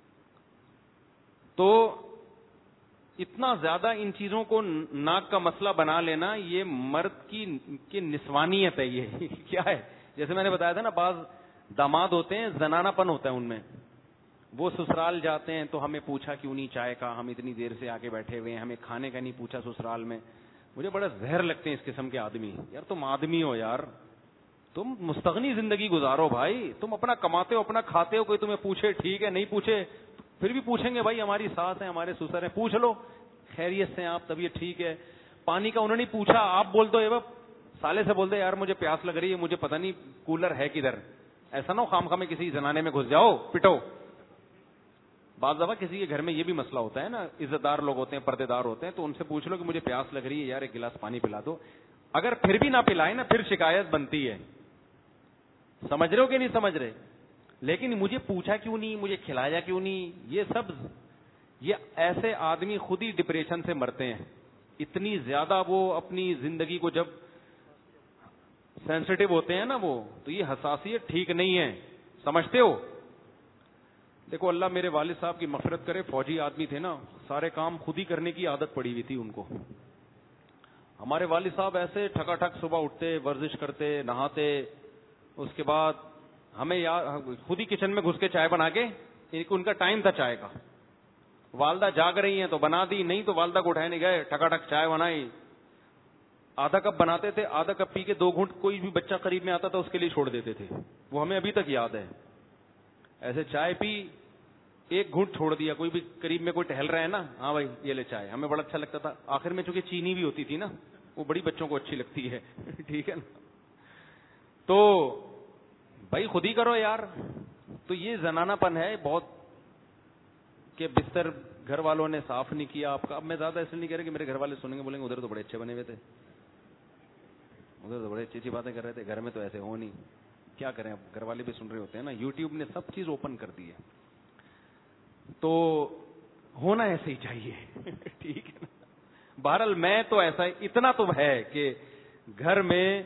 تو اتنا زیادہ ان چیزوں کو ناک کا مسئلہ بنا لینا, یہ مرد کی کی نسوانیت ہے. یہ کیا ہے؟ جیسے میں نے بتایا تھا نا, بعض داماد ہوتے ہیں زنانہ پن ہوتا ہے ان میں, وہ سسرال جاتے ہیں تو ہمیں پوچھا کیوں نہیں چائے کا, ہم اتنی دیر سے آگے بیٹھے ہوئے ہیں, ہمیں کھانے کا نہیں پوچھا سسرال میں. مجھے بڑا زہر لگتے ہیں اس قسم کے آدمی. یار تم آدمی ہو یار, تم مستغنی زندگی گزارو بھائی, تم اپنا کماتے ہو اپنا کھاتے ہو, کوئی تمہیں پوچھے ٹھیک ہے, نہیں پوچھے پھر بھی پوچھیں گے بھائی ہماری ساس ہیں ہمارے سسر ہیں, پوچھ لو خیریت سے آپ, طبیعت ٹھیک ہے. پانی کا انہوں نے پوچھا, آپ بول دو اے سالے سے بول دے یار مجھے پیاس لگ رہی ہے, مجھے پتہ نہیں کولر ہے کدھر. ایسا نہ ہو خام خواہ میں کسی زنانے میں گھس جاؤ پٹو. بعض دفعہ کسی کے گھر میں یہ بھی مسئلہ ہوتا ہے نا, عزت دار لوگ ہوتے ہیں, پردے دار ہوتے ہیں, تو ان سے پوچھ لو کہ مجھے پیاس لگ رہی ہے یار ایک گلاس پانی پلا دو. اگر پھر بھی نہ پلائے نا, پھر شکایت بنتی ہے. سمجھ رہے ہو کہ نہیں سمجھ رہے؟ لیکن مجھے پوچھا کیوں نہیں, مجھے کھلایا کیوں نہیں, یہ سب یہ ایسے آدمی خود ہی ڈپریشن سے مرتے ہیں. اتنی زیادہ وہ اپنی زندگی کو جب سینسٹیو ہوتے ہیں نا وہ, تو یہ حساسیت ٹھیک نہیں ہے. سمجھتے ہو؟ دیکھو اللہ میرے والد صاحب کی مغفرت کرے, فوجی آدمی تھے نا, سارے کام خود ہی کرنے کی عادت پڑی ہوئی تھی ان کو. ہمارے والد صاحب ایسے ٹھکا ٹھک صبح اٹھتے, ورزش کرتے, نہاتے, اس کے بعد ہمیں یاد خود ہی کچن میں گھس کے چائے بنا کے, ان کا ٹائم تھا چائے کا, والدہ جاگ رہی ہیں تو بنا دی, نہیں تو والدہ کو اٹھائے نہیں گئے, ٹھکا ٹھک چائے بنائی, آدھا کپ بناتے تھے, آدھا کپ پی کے دو گھونٹ کوئی بھی بچہ قریب میں آتا تھا اس کے لیے چھوڑ دیتے تھے, وہ ہمیں ابھی تک یاد ہے. ایسے چائے پی, ایک گھونٹ چھوڑ دیا, کوئی بھی قریب میں کوئی ٹہل رہا ہے نا, ہاں بھائی یہ لے چائے, ہمیں بڑا اچھا لگتا تھا. آخر میں چونکہ چینی بھی ہوتی تھی نا, وہ بڑی بچوں کو اچھی لگتی ہے, ٹھیک ہے نا. تو بھائی خود ہی کرو یار. تو یہ زنانہ پن ہے بہت, کہ بستر گھر والوں نے صاف نہیں کیا آپ کا. اب میں زیادہ اس لیے نہیں کہہ رہا کہ میرے گھر والے سنیں گے, بولیں گے ادھر تو بڑے اچھے بنے ہوئے تھے, ادھر تو بڑے اچھی اچھی باتیں کر رہے تھے, گھر میں تو ایسے ہو نہیں. کیا کریں, اب گھر والے بھی سن رہے ہوتے ہیں نا, یوٹیوب نے سب چیز اوپن کر دی ہے, تو ہونا ایسے ہی چاہیے, ٹھیک ہے نا. بہرحال میں تو ایسا اتنا تو ہے کہ گھر میں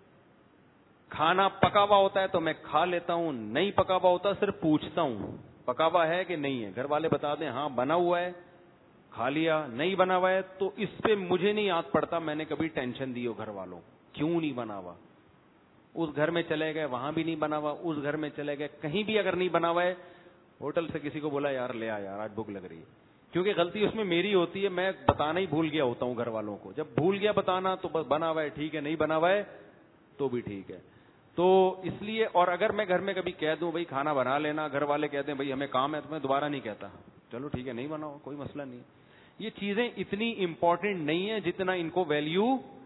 کھانا پکا ہوا ہوتا ہے تو میں کھا لیتا ہوں, نہیں پکا ہوا ہوتا صرف پوچھتا ہوں پکا ہوا ہے کہ نہیں ہے. گھر والے بتا دیں ہاں بنا ہوا ہے, کھا لیا, نہیں بنا ہوا ہے تو اس پہ مجھے نہیں یاد پڑتا میں نے کبھی ٹینشن دی ہو گھر والوں, کیوں نہیں بنا ہوا. اس گھر میں چلے گئے وہاں بھی نہیں بنا ہوا, اس گھر میں چلے گئے کہیں بھی اگر نہیں بنا ہوا ہے, ہوٹل سے کسی کو بولا یار لے آ یار آج بھوک لگ رہی ہے, کیونکہ غلطی اس میں میری ہوتی ہے, میں بتانا ہی بھول گیا ہوتا ہوں گھر والوں کو. جب بھول گیا بتانا تو بس بنا ہوا ہے ٹھیک ہے, نہیں بنا ہوا ہے تو بھی ٹھیک ہے. تو اس لیے, اور اگر میں گھر میں کبھی کہہ دوں بھائی کھانا بنا لینا, گھر والے کہتے ہیں بھائی ہمیں کام ہے, تو میں دوبارہ نہیں کہتا, چلو ٹھیک ہے نہیں بناؤ کوئی مسئلہ نہیں. یہ چیزیں اتنی امپورٹنٹ نہیں ہیں جتنا ان کو ویلیو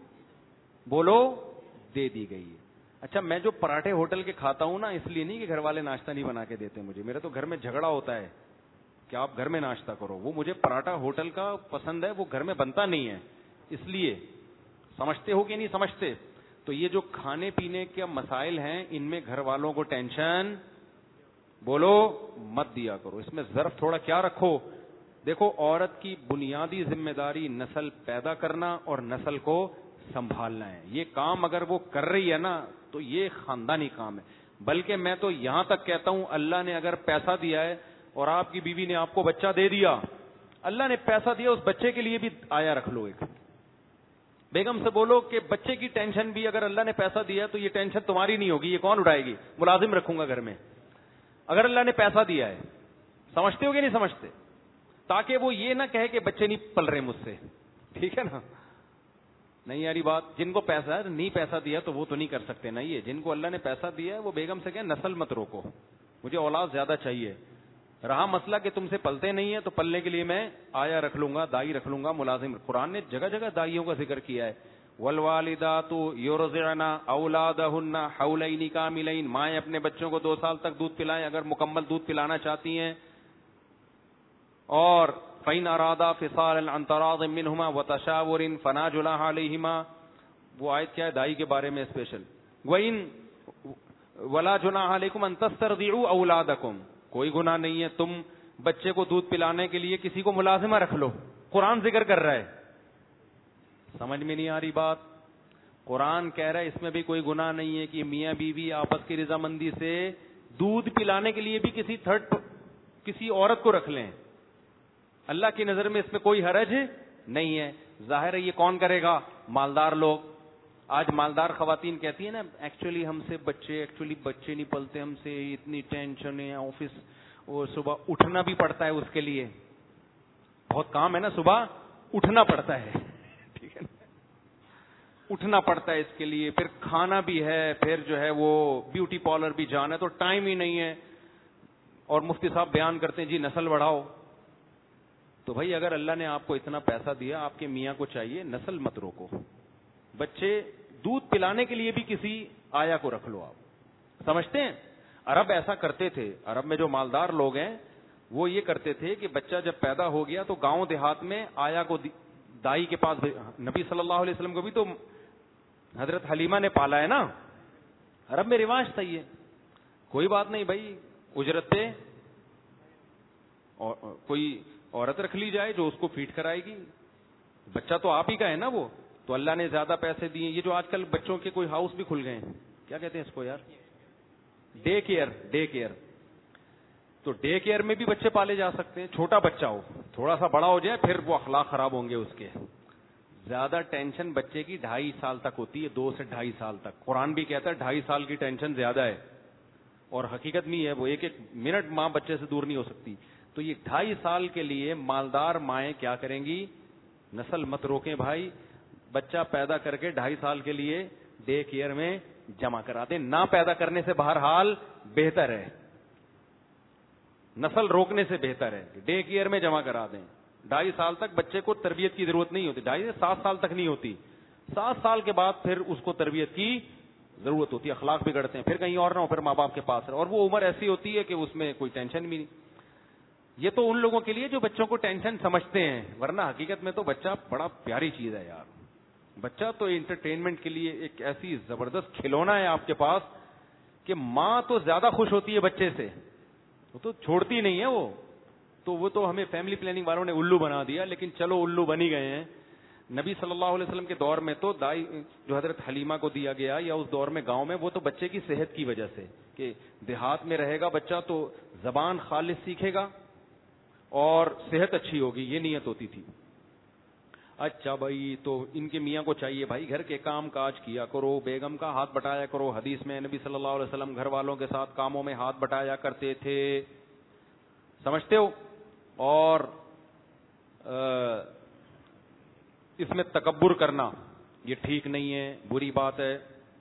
بولو دے دی گئی ہے. اچھا میں جو پراٹھے ہوٹل کے کھاتا ہوں نا, اس لیے نہیں کہ گھر والے ناشتہ نہیں بنا کے دیتے مجھے, میرے تو گھر میں جھگڑا ہوتا ہے کہ آپ گھر میں ناشتہ کرو. وہ مجھے پراٹھا ہوٹل کا پسند ہے, وہ گھر میں بنتا نہیں ہے, اس لیے. سمجھتے ہو کہ نہیں سمجھتے؟ تو یہ جو کھانے پینے کے مسائل ہیں ان میں گھر والوں کو ٹینشن بولو مت دیا کرو. اس میں ظرف تھوڑا کیا رکھو. دیکھو عورت کی بنیادی ذمہ داری نسل پیدا کرنا اور نسل کو سنبھالنا ہے. یہ کام اگر وہ کر رہی ہے نا تو یہ خاندانی کام ہے. بلکہ میں تو یہاں تک کہتا ہوں, اللہ نے اگر پیسہ دیا ہے اور آپ کی بیوی نے آپ کو بچہ دے دیا, اللہ نے پیسہ دیا, اس بچے کے لیے بھی آیا رکھ لو. ایک بیگم سے بولو کہ بچے کی ٹینشن بھی اگر اللہ نے پیسہ دیا تو یہ ٹینشن تمہاری نہیں ہوگی, یہ کون اٹھائے گی, ملازم رکھوں گا گھر میں اگر اللہ نے پیسہ دیا ہے. سمجھتے ہو کہ نہیں سمجھتے؟ تاکہ وہ یہ نہ کہے کہ بچے نہیں پل رہے مجھ سے, ٹھیک ہے نا. نہیں یاری بات, جن کو پیسہ نہیں پیسہ دیا تو وہ تو نہیں کر سکتے نا. یہ جن کو اللہ نے پیسہ دیا ہے وہ بیگم سے کہیں نسل مت روکو, مجھے اولاد زیادہ چاہیے. رہا مسئلہ کہ تم سے پلتے نہیں ہیں تو پلنے کے لیے میں آیا رکھ لوں گا, دائی رکھ لوں گا, ملازم. قرآن نے جگہ جگہ دائیوں کا ذکر کیا ہے. والوالدات یرضعن اولادہن حولین کاملین, مائیں اپنے بچوں کو دو سال تک دودھ پلائیں اگر مکمل دودھ پلانا چاہتی ہیں. اور فَإِنْ أَرَادَا فِصَالًا عَنْ تَرَاضٍ مِّنْهُمَا وَتَشَاوُرٍ فَلَا جُنَاحَ عَلَيْهِمَا. وہ آیت کیا ہے دائی کے بارے میں اسپیشل. وَإِنْ وَلَا جُنَاحَ عَلَيْكُمْ أَن تَسْتَرْضِعُوا أَوْلَادَكُمْ, کوئی گناہ نہیں ہے تم بچے کو دودھ پلانے کے لیے کسی کو ملازمہ رکھ لو. قرآن ذکر کر رہا ہے, سمجھ میں نہیں آ رہی بات. قرآن کہہ رہا ہے اس میں بھی کوئی گناہ نہیں ہے کہ میاں بیوی آپس کی رضامندی سے دودھ پلانے کے لیے بھی کسی تھرڈ کسی عورت کو رکھ لیں. اللہ کی نظر میں اس میں کوئی حرج نہیں ہے. ظاہر ہے یہ کون کرے گا؟ مالدار لوگ. آج مالدار خواتین کہتی ہیں نا ایکچولی ہم سے بچے ایکچولی بچے نہیں پلتے, ہم سے اتنی ٹینشن ہے, آفس اور صبح اٹھنا بھی پڑتا ہے, اس کے لیے بہت کام ہے نا, صبح اٹھنا پڑتا ہے, ٹھیک ہے نا, اٹھنا پڑتا ہے اس کے لیے, پھر کھانا بھی ہے, پھر جو ہے وہ بیوٹی پارلر بھی جانا ہے, تو ٹائم ہی نہیں ہے. اور مفتی صاحب بیان کرتے ہیں جی نسل بڑھاؤ. تو بھائی اگر اللہ نے آپ کو اتنا پیسہ دیا, آپ کے میاں کو چاہیے نسل مت روکو, بچے دودھ پلانے کے لیے بھی کسی آیا کو رکھ لو. آپ سمجھتے ہیں عرب ایسا کرتے تھے. عرب میں جو مالدار لوگ ہیں وہ یہ کرتے تھے کہ بچہ جب پیدا ہو گیا تو گاؤں دیہات میں آیا کو دائی کے پاس. نبی صلی اللہ علیہ وسلم کو بھی تو حضرت حلیمہ نے پالا ہے نا. عرب میں رواج تھا یہ. کوئی بات نہیں بھائی, اجرت پہ کوئی عورت رکھ لی جائے جو اس کو فیڈ کرائے گی, بچہ تو آپ ہی کا ہے نا وہ. تو اللہ نے زیادہ پیسے دیے. یہ جو آج کل بچوں کے کوئی ہاؤس بھی کھل گئے ہیں, کیا کہتے ہیں اس کو یار, ڈے کیئر. ڈے کیئر تو ڈے کیئر میں بھی بچے پالے جا سکتے ہیں. چھوٹا بچہ ہو, تھوڑا سا بڑا ہو جائے پھر وہ اخلاق خراب ہوں گے اس کے. زیادہ ٹینشن بچے کی ڈھائی سال تک ہوتی ہے, دو سے ڈھائی سال تک. قرآن بھی کہتا ہے ڈھائی سال کی ٹینشن زیادہ ہے. اور حقیقت میں ہے وہ ایک ایک منٹ ماں بچے سے دور نہیں ہو سکتی. تو یہ ڈھائی سال کے لیے مالدار مائیں کیا کریں گی؟ نسل مت روکیں بھائی, بچہ پیدا کر کے ڈھائی سال کے لیے ڈے کیئر میں جمع کرا دیں. نہ پیدا کرنے سے بہرحال بہتر ہے, نسل روکنے سے بہتر ہے. ڈے کیئر میں جمع کرا دیں. ڈھائی سال تک بچے کو تربیت کی ضرورت نہیں ہوتی, ڈھائی سے سات سال تک نہیں ہوتی. سات سال کے بعد پھر اس کو تربیت کی ضرورت ہوتی ہے, اخلاق بگڑتے ہیں, پھر کہیں اور نہ ہو, پھر ماں باپ کے پاس رہے. اور وہ عمر ایسی ہوتی ہے کہ اس میں کوئی ٹینشن بھی نہیں. یہ تو ان لوگوں کے لیے جو بچوں کو ٹینشن سمجھتے ہیں, ورنہ حقیقت میں تو بچہ بڑا پیاری چیز ہے یار. بچہ تو انٹرٹینمنٹ کے لیے ایک ایسی زبردست کھلونا ہے آپ کے پاس کہ ماں تو زیادہ خوش ہوتی ہے بچے سے, وہ تو چھوڑتی نہیں ہے وہ. تو وہ تو ہمیں فیملی پلاننگ والوں نے الو بنا دیا, لیکن چلو الو بنی گئے ہیں. نبی صلی اللہ علیہ وسلم کے دور میں تو دائی جو حضرت حلیمہ کو دیا گیا, یا اس دور میں گاؤں میں, وہ تو بچے کی صحت کی وجہ سے, کہ دیہات میں رہے گا بچہ تو زبان خالص سیکھے گا اور صحت اچھی ہوگی, یہ نیت ہوتی تھی. اچھا بھائی, تو ان کے میاں کو چاہیے بھائی گھر کے کام کاج کیا کرو, بیگم کا ہاتھ بٹایا کرو. حدیث میں نبی صلی اللہ علیہ وسلم گھر والوں کے ساتھ کاموں میں ہاتھ بٹایا کرتے تھے, سمجھتے ہو. اور اس میں تکبر کرنا یہ ٹھیک نہیں ہے, بری بات ہے.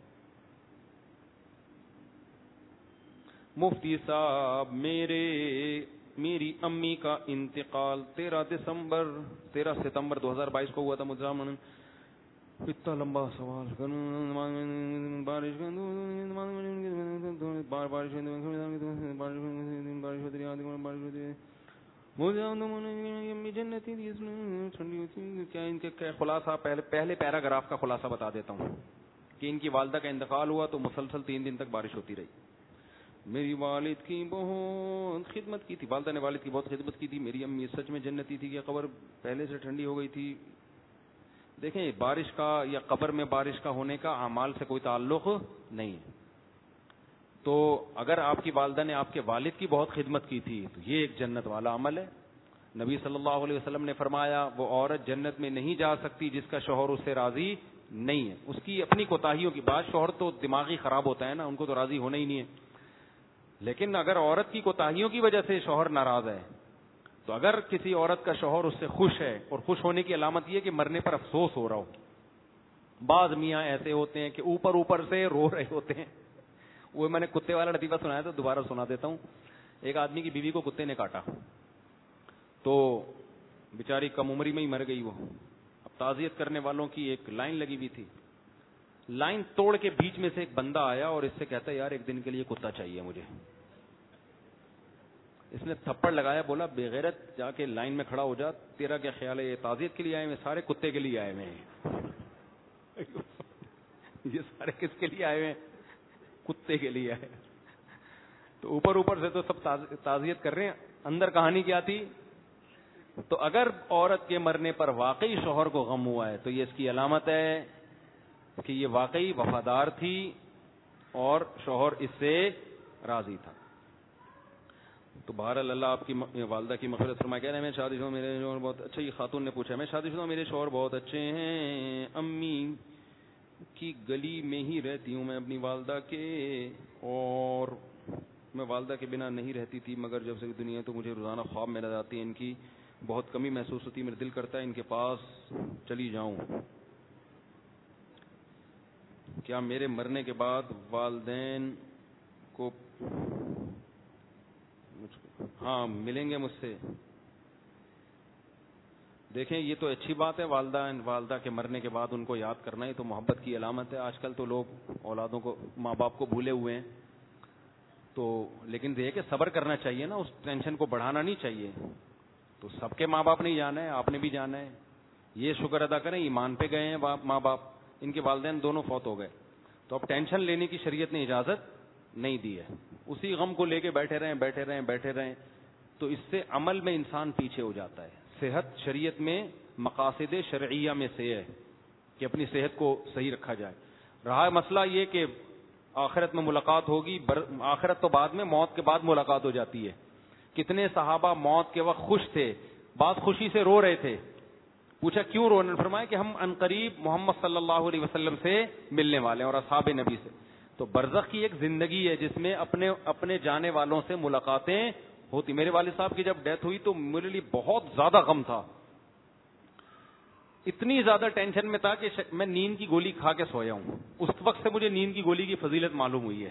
مفتی صاحب, میرے میری امی کا انتقال تیرہ دسمبر تیرہ ستمبر دو ہزار بائیس کو ہوا تھا. مجھے اتنا لمبا سوال بارش جنتی ٹھنڈی ہوتی. کیا ان کے خلاصہ پہلے پہلے پیراگراف کا خلاصہ بتا دیتا ہوں کہ ان کی والدہ کا انتقال ہوا تو مسلسل تین دن تک بارش ہوتی رہی. میری والد کی بہت خدمت کی تھی, والدہ نے والد کی بہت خدمت کی تھی. میری امی سچ میں جنتی تھی کہ قبر پہلے سے ٹھنڈی ہو گئی تھی. دیکھیں, بارش کا یا قبر میں بارش کا ہونے کا اعمال سے کوئی تعلق نہیں ہے. تو اگر آپ کی والدہ نے آپ کے والد کی بہت خدمت کی تھی تو یہ ایک جنت والا عمل ہے. نبی صلی اللہ علیہ وسلم نے فرمایا وہ عورت جنت میں نہیں جا سکتی جس کا شوہر اس سے راضی نہیں ہے. اس کی اپنی کوتاہیوں کی بات, شوہر تو دماغی خراب ہوتا ہے نا, ان کو تو راضی ہونا ہی نہیں ہے. لیکن اگر عورت کی کوتاہیوں کی وجہ سے شوہر ناراض ہے, تو اگر کسی عورت کا شوہر اس سے خوش ہے, اور خوش ہونے کی علامت یہ کہ مرنے پر افسوس ہو رہا ہو. بعض میاں ایسے ہوتے ہیں کہ اوپر اوپر سے رو رہے ہوتے ہیں. وہ میں نے کتے والا لطیفہ سنایا تو دوبارہ سنا دیتا ہوں. ایک آدمی کی بیوی کو کتے نے کاٹا تو بیچاری کم عمری میں ہی مر گئی. وہ اب تعزیت کرنے والوں کی ایک لائن لگی ہوئی تھی. لائن توڑ کے بیچ میں سے ایک بندہ آیا اور اس سے کہتا ہے یار ایک دن کے لیے کتا چاہیے مجھے. اس نے تھپڑ لگایا, بولا بے غیرت, جا کے لائن میں کھڑا ہو جا, تیرا کیا خیال ہے, یہ تعزیت کے لیے آئے ہوئے, سارے کتے کے لیے آئے ہوئے ہیں. یہ سارے کس کے لیے آئے ہوئے ہیں, کتے کے لیے آئے. تو اوپر اوپر سے تو سب تعزیت کر رہے ہیں, اندر کہانی کیا تھی. تو اگر عورت کے مرنے پر واقعی شوہر کو غم ہوا ہے تو یہ اس کی علامت ہے کہ یہ واقعی وفادار تھی اور شوہر اس سے راضی تھا. تو بہرحال اللہ آپ کی والدہ کی مغفرت فرمائے. کہہ رہے ہیں میں شادی شدہ, میرے شوہر بہت اچھا. یہ خاتون نے پوچھا, میں شادی شدہ, میرے شوہر بہت اچھے ہیں, امی کی گلی میں ہی رہتی ہوں میں اپنی والدہ کے, اور میں والدہ کے بنا نہیں رہتی تھی, مگر جب سے دنیا تو مجھے روزانہ خواب میں نظر آتی ہے, ان کی بہت کمی محسوس ہوتی ہے, میرا دل کرتا ہے ان کے پاس چلی جاؤں. کیا میرے مرنے کے بعد والدین کو ہاں ملیں گے مجھ سے؟ دیکھیں یہ تو اچھی بات ہے, والدہ والدہ کے مرنے کے بعد ان کو یاد کرنا ہی تو محبت کی علامت ہے. آج کل تو لوگ اولادوں کو, ماں باپ کو بھولے ہوئے ہیں. تو لیکن یہ کہ صبر کرنا چاہیے نا, اس ٹینشن کو بڑھانا نہیں چاہیے. تو سب کے ماں باپ نہیں جانا ہے, آپ نے بھی جانا ہے. یہ شکر ادا کریں ایمان پہ گئے ہیں ماں باپ, ان کے والدین دونوں فوت ہو گئے, تو اب ٹینشن لینے کی شریعت نے اجازت نہیں دی ہے. اسی غم کو لے کے بیٹھے رہیں بیٹھے رہیں بیٹھے رہیں تو اس سے عمل میں انسان پیچھے ہو جاتا ہے. صحت شریعت میں مقاصد شرعیہ میں سے ہے کہ اپنی صحت کو صحیح رکھا جائے. رہا مسئلہ یہ کہ آخرت میں ملاقات ہوگی, آخرت تو بعد میں, موت کے بعد ملاقات ہو جاتی ہے. کتنے صحابہ موت کے وقت خوش تھے, بعض خوشی سے رو رہے تھے. پوچھا کیوں رو رہے, فرمایا کہ ہم عنقریب محمد صلی اللہ علیہ وسلم سے ملنے والے ہیں اور اصحاب نبی سے. تو برزخ کی ایک زندگی ہے جس میں اپنے اپنے جانے والوں سے ملاقاتیں ہوتی. میرے والد صاحب کی جب ڈیتھ ہوئی تو میرے لیے بہت زیادہ غم تھا, اتنی زیادہ ٹینشن میں تھا کہ میں نیند کی گولی کھا کے سویا ہوں. اس وقت سے مجھے نیند کی گولی کی فضیلت معلوم ہوئی ہے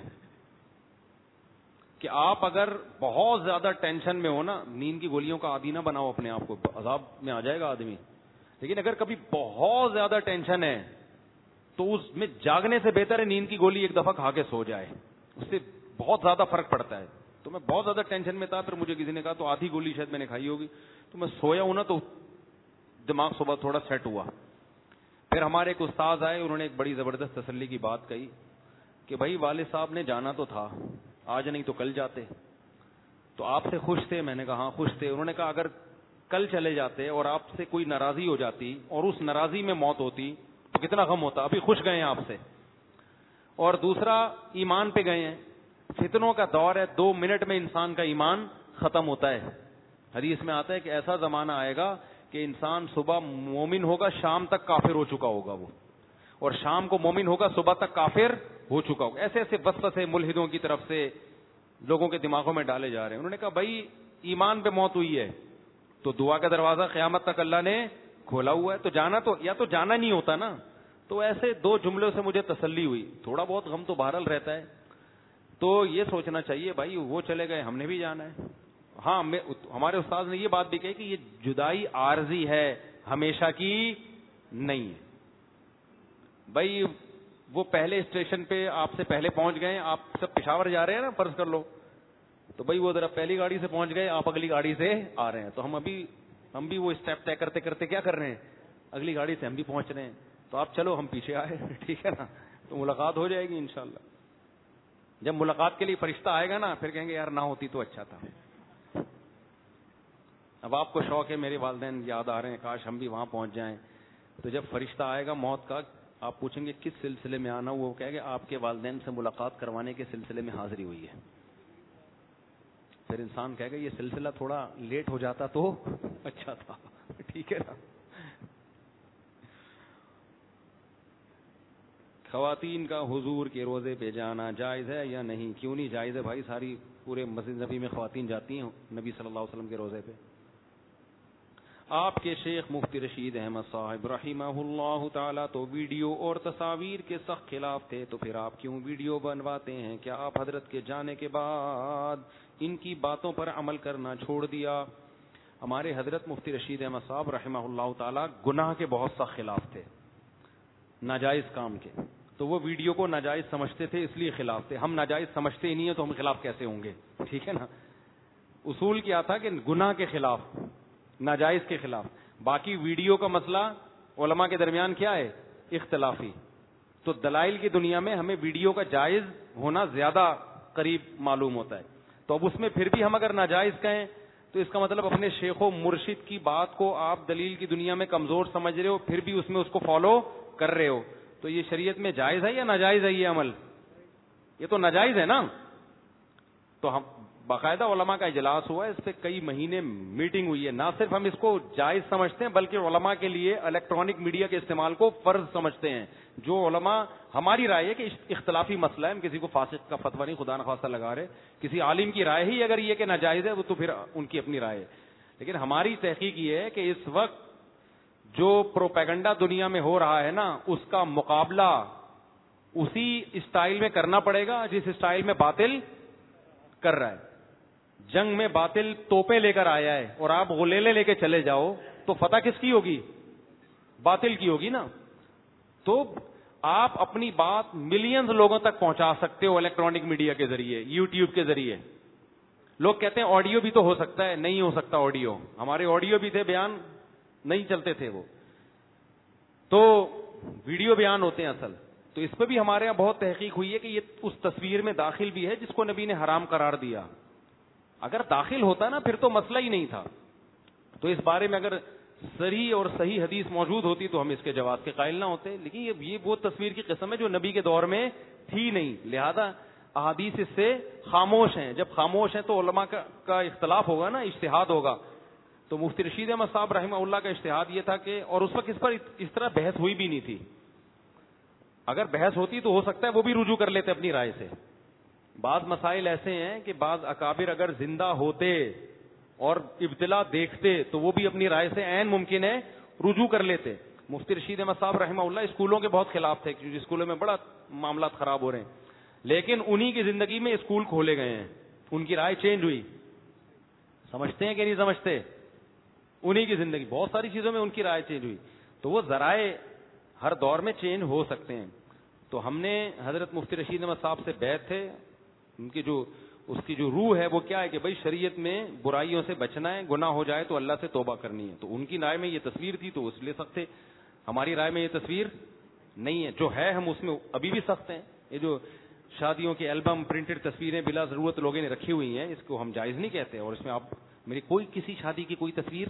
کہ آپ اگر بہت زیادہ ٹینشن میں ہو نا, نیند کی گولیوں کا عادی نہ بناؤ اپنے آپ کو, عذاب میں آ جائے گا آدمی. لیکن اگر کبھی بہت زیادہ ٹینشن ہے تو اس میں جاگنے سے بہتر ہے نیند کی گولی ایک دفعہ کھا کے سو جائے, اس سے بہت زیادہ فرق پڑتا ہے. تو میں بہت زیادہ ٹینشن میں تھا, پھر مجھے کسی نے کہا تو آدھی گولی شاید میں نے کھائی ہوگی, تو میں سویا ہوں نا تو دماغ صبح تھوڑا سیٹ ہوا. پھر ہمارے ایک استاد آئے, انہوں نے ایک بڑی زبردست تسلی کی بات کہی کہ بھائی والد صاحب نے جانا تو تھا, آج نہیں تو کل جاتے, تو آپ سے خوش تھے. میں نے کہا ہاں خوش تھے. انہوں نے کہا اگر کل چلے جاتے اور آپ سے کوئی ناراضی ہو جاتی اور اس ناراضی میں موت ہوتی تو کتنا غم ہوتا. ابھی خوش گئے ہیں آپ سے. اور دوسرا ایمان پہ گئے ہیں, فتنوں کا دور ہے, دو منٹ میں انسان کا ایمان ختم ہوتا ہے. حدیث میں آتا ہے کہ ایسا زمانہ آئے گا کہ انسان صبح مومن ہوگا, شام تک کافر ہو چکا ہوگا وہ, اور شام کو مومن ہوگا, صبح تک کافر ہو چکا ہوگا. ایسے ایسے وسوسے ملحدوں کی طرف سے لوگوں کے دماغوں میں ڈالے جا رہے ہیں. انہوں نے کہا بھائی ایمان پہ موت ہوئی ہے تو دعا کا دروازہ قیامت تک اللہ نے کھولا ہوا ہے, تو جانا تو یا تو جانا نہیں ہوتا نا. تو ایسے دو جملوں سے مجھے تسلی ہوئی. تھوڑا بہت غم تو بہرحال رہتا ہے, تو یہ سوچنا چاہیے بھائی وہ چلے گئے, ہم نے بھی جانا ہے. ہاں ہمارے استاد نے یہ بات بھی کہی کہ یہ جدائی عارضی ہے, ہمیشہ کی نہیں ہے. بھائی وہ پہلے اسٹیشن پہ آپ سے پہلے پہنچ گئے, آپ سب پشاور جا رہے ہیں نا فرض کر لو, تو بھائی وہ ذرا پہلی گاڑی سے پہنچ گئے, آپ اگلی گاڑی سے آ رہے ہیں, تو ہم ابھی ہم بھی وہ اسٹیپ طے کرتے کرتے کیا کر رہے ہیں, اگلی گاڑی سے ہم بھی پہنچ رہے ہیں. تو آپ چلو ہم پیچھے آئے, ٹھیک ہے نا, تو ملاقات ہو جائے گی انشاءاللہ. جب ملاقات کے لیے فرشتہ آئے گا نا پھر کہیں گے یار نہ ہوتی تو اچھا تھا. اب آپ کو شوق ہے, میرے والدین یاد آ رہے ہیں, کاش ہم بھی وہاں پہنچ جائیں. تو جب فرشتہ آئے گا موت کا, آپ پوچھیں گے کس سلسلے میں آنا, وہ کہے گا آپ کے والدین سے ملاقات کروانے کے سلسلے میں حاضری ہوئی ہے. پھر انسان کہے گا یہ سلسلہ تھوڑا لیٹ ہو جاتا تو اچھا تھا, ٹھیک ہے نا. خواتین کا حضور کے روزے پہ جانا جائز ہے یا نہیں؟ کیوں نہیں جائز ہے بھائی, ساری پورے مسجد نبی میں خواتین جاتی ہیں نبی صلی اللہ علیہ وسلم کے روزے پہ. آپ کے شیخ مفتی رشید احمد صاحب رحمہ اللہ تعالی تو ویڈیو اور تصاویر کے سخت خلاف تھے, تو پھر آپ کیوں ویڈیو بنواتے ہیں؟ کیا آپ حضرت کے جانے کے بعد ان کی باتوں پر عمل کرنا چھوڑ دیا؟ ہمارے حضرت مفتی رشید احمد صاحب رحمہ اللہ تعالی گناہ کے بہت سخت خلاف تھے, ناجائز کام کے, تو وہ ویڈیو کو ناجائز سمجھتے تھے اس لیے خلاف تھے. ہم ناجائز سمجھتے ہی نہیں ہیں تو ہم خلاف کیسے ہوں گے, ٹھیک ہے نا. اصول کیا تھا کہ گناہ کے خلاف, ناجائز کے خلاف. باقی ویڈیو کا مسئلہ علماء کے درمیان کیا ہے, اختلافی. تو دلائل کی دنیا میں ہمیں ویڈیو کا جائز ہونا زیادہ قریب معلوم ہوتا ہے. تو اب اس میں پھر بھی ہم اگر ناجائز کہیں تو اس کا مطلب اپنے شیخ و مرشد کی بات کو آپ دلیل کی دنیا میں کمزور سمجھ رہے ہو, پھر بھی اس میں اس کو فالو کر رہے ہو. تو یہ شریعت میں جائز ہے یا ناجائز ہے یہ عمل؟ یہ تو ناجائز ہے نا. تو ہم باقاعدہ علماء کا اجلاس ہوا ہے, اس پہ کئی مہینے میٹنگ ہوئی ہے. نہ صرف ہم اس کو جائز سمجھتے ہیں بلکہ علماء کے لیے الیکٹرانک میڈیا کے استعمال کو فرض سمجھتے ہیں. جو علماء, ہماری رائے ہے کہ اختلافی مسئلہ ہے, ہم کسی کو فاسق کا فتویٰ نہیں خدا نخواستہ لگا رہے, کسی عالم کی رائے ہی اگر یہ کہ ناجائز ہے وہ تو پھر ان کی اپنی رائے ہے. لیکن ہماری تحقیق یہ ہے کہ اس وقت جو پروپیگنڈا دنیا میں ہو رہا ہے نا, اس کا مقابلہ اسی اسٹائل میں کرنا پڑے گا جس اسٹائل میں باطل کر رہا ہے. جنگ میں باطل توپیں لے کر آیا ہے اور آپ غلیلے لے کے چلے جاؤ تو فتح کس کی ہوگی؟ باطل کی ہوگی نا. تو آپ اپنی بات ملینز لوگوں تک پہنچا سکتے ہو الیکٹرانک میڈیا کے ذریعے, یوٹیوب کے ذریعے. لوگ کہتے ہیں آڈیو بھی تو ہو سکتا ہے, نہیں ہو سکتا آڈیو. ہمارے آڈیو بھی تھے, بیان نہیں چلتے تھے وہ, تو ویڈیو بیان ہوتے ہیں اصل. تو اس پہ بھی ہمارے یہاں بہت تحقیق ہوئی ہے کہ یہ اس تصویر میں داخل بھی ہے جس کو نبی نے حرام قرار دیا. اگر داخل ہوتا نا پھر تو مسئلہ ہی نہیں تھا. تو اس بارے میں اگر صریح اور صحیح حدیث موجود ہوتی تو ہم اس کے جواز کے قائل نہ ہوتے. لیکن یہ یہ وہ تصویر کی قسم ہے جو نبی کے دور میں تھی نہیں, لہذا احادیث اس سے خاموش ہیں. جب خاموش ہیں تو علماء کا, کا اختلاف ہوگا نا, اجتہاد ہوگا. تو مفتی رشید احمد صاحب رحمہ اللہ کا اجتہاد یہ تھا کہ, اور اس وقت اس پر اس طرح بحث ہوئی بھی نہیں تھی, اگر بحث ہوتی تو ہو سکتا ہے وہ بھی رجوع کر لیتے اپنی رائے سے. بعض مسائل ایسے ہیں کہ بعض اکابر اگر زندہ ہوتے اور ابتلا دیکھتے تو وہ بھی اپنی رائے سے عین ممکن ہے رجوع کر لیتے. مفتی رشید احمد صاحب رحمہ اللہ اسکولوں کے بہت خلاف تھے کیونکہ اسکولوں میں بڑا معاملات خراب ہو رہے ہیں, لیکن انہی کی زندگی میں اسکول کھولے گئے ہیں, ان کی رائے چینج ہوئی. سمجھتے ہیں کہ نہیں سمجھتے؟ انہی کی زندگی بہت ساری چیزوں میں ان کی رائے چینج ہوئی. تو وہ ذرائع ہر دور میں چینج ہو سکتے ہیں. تو ہم نے حضرت مفتی رشید احمد صاحب سے بیعت تھے, ان کی جو اس کی جو روح ہے وہ کیا ہے کہ بھائی شریعت میں برائیوں سے بچنا ہے, گناہ ہو جائے تو اللہ سے توبہ کرنی ہے. تو ان کی رائے میں یہ تصویر تھی تو اس لے سکتے, ہماری رائے میں یہ تصویر نہیں ہے. جو ہے ہم اس میں ابھی بھی سخت ہیں. یہ جو شادیوں کے البم پرنٹڈ تصویریں بلا ضرورت لوگوں نے رکھی ہوئی ہیں, اس کو ہم جائز نہیں کہتے. اور اس میں آپ میری کوئی کسی شادی کی کوئی تصویر,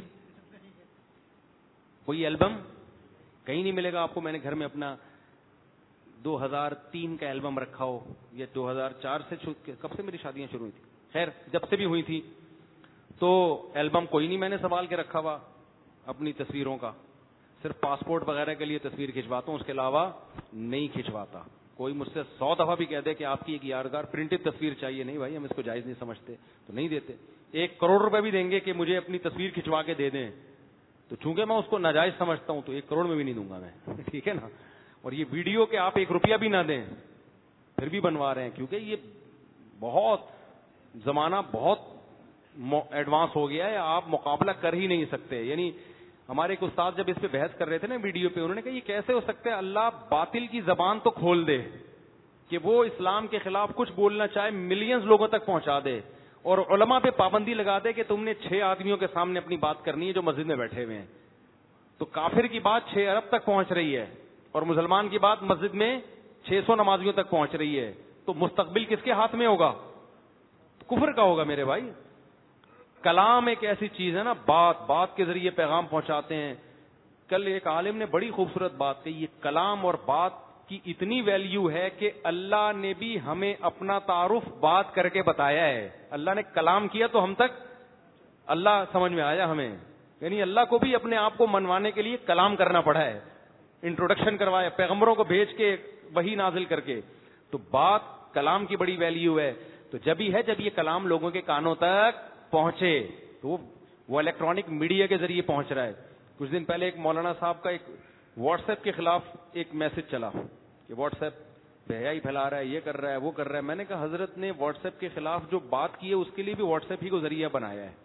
کوئی البم کہیں نہیں ملے گا آپ کو. میں نے گھر میں اپنا دو ہزار تین کا البم رکھا ہو یا دو ہزار چار سے, کب سے میری شادیاں شروع ہوئی تھی, خیر جب سے بھی ہوئی تھی, تو البم کوئی نہیں میں نے سنبھال کے رکھا ہوا اپنی تصویروں کا. صرف پاسپورٹ وغیرہ کے لیے تصویر کھنچواتا ہوں, اس کے علاوہ نہیں کھنچواتا. کوئی مجھ سے سو دفعہ بھی کہہ دے کہ آپ کی ایک یادگار پرنٹڈ تصویر چاہیے, نہیں بھائی ہم اس کو جائز نہیں سمجھتے تو نہیں دیتے. ایک کروڑ روپے بھی دیں گے کہ مجھے اپنی تصویر کھنچوا کے دے دیں, تو چونکہ میں اس کو ناجائز سمجھتا ہوں تو ایک کروڑ میں بھی نہیں دوں گا میں, ٹھیک ہے نا. اور یہ ویڈیو کہ آپ ایک روپیہ بھی نہ دیں پھر بھی بنوا رہے ہیں, کیونکہ یہ بہت زمانہ بہت ایڈوانس ہو گیا ہے, آپ مقابلہ کر ہی نہیں سکتے. یعنی ہمارے ایک استاد جب اس پہ بحث کر رہے تھے نا ویڈیو پہ, انہوں نے کہا یہ کیسے ہو سکتا ہے اللہ باطل کی زبان تو کھول دے کہ وہ اسلام کے خلاف کچھ بولنا چاہے ملینز لوگوں تک پہنچا دے, اور علماء پہ پابندی لگا دے کہ تم نے چھ آدمیوں کے سامنے اپنی بات کرنی ہے جو مسجد میں بیٹھے ہوئے ہیں. تو کافر کی بات چھ ارب تک پہنچ رہی ہے اور مسلمان کی بات مسجد میں چھ سو نمازیوں تک پہنچ رہی ہے, تو مستقبل کس کے ہاتھ میں ہوگا؟ کفر کا ہوگا میرے بھائی. کلام ایک ایسی چیز ہے نا, بات بات کے ذریعے پیغام پہنچاتے ہیں. کل ایک عالم نے بڑی خوبصورت بات کہی, یہ کلام اور بات کی اتنی ویلیو ہے کہ اللہ نے بھی ہمیں اپنا تعارف بات کر کے بتایا ہے. اللہ نے کلام کیا تو ہم تک اللہ سمجھ میں آیا ہمیں, یعنی اللہ کو بھی اپنے آپ کو منوانے کے لیے کلام کرنا پڑا ہے, انٹروڈکشن کروایا پیغمبروں کو بھیج کے وحی نازل کر کے. تو بات کلام کی بڑی ویلیو ہے. تو جب ہی ہے جب یہ کلام لوگوں کے کانوں تک پہنچے, تو وہ الیکٹرانک میڈیا کے ذریعے پہنچ رہا ہے. کچھ دن پہلے ایک مولانا صاحب کا ایک واٹس ایپ کے خلاف ایک میسج چلا کہ واٹس ایپ بہیائی پھیلا رہا ہے, یہ کر رہا ہے, وہ کر رہا ہے. میں نے کہا حضرت نے واٹس ایپ کے خلاف جو بات کی ہے اس کے لیے بھی واٹس ایپ ہی کو ذریعہ بنایا ہے.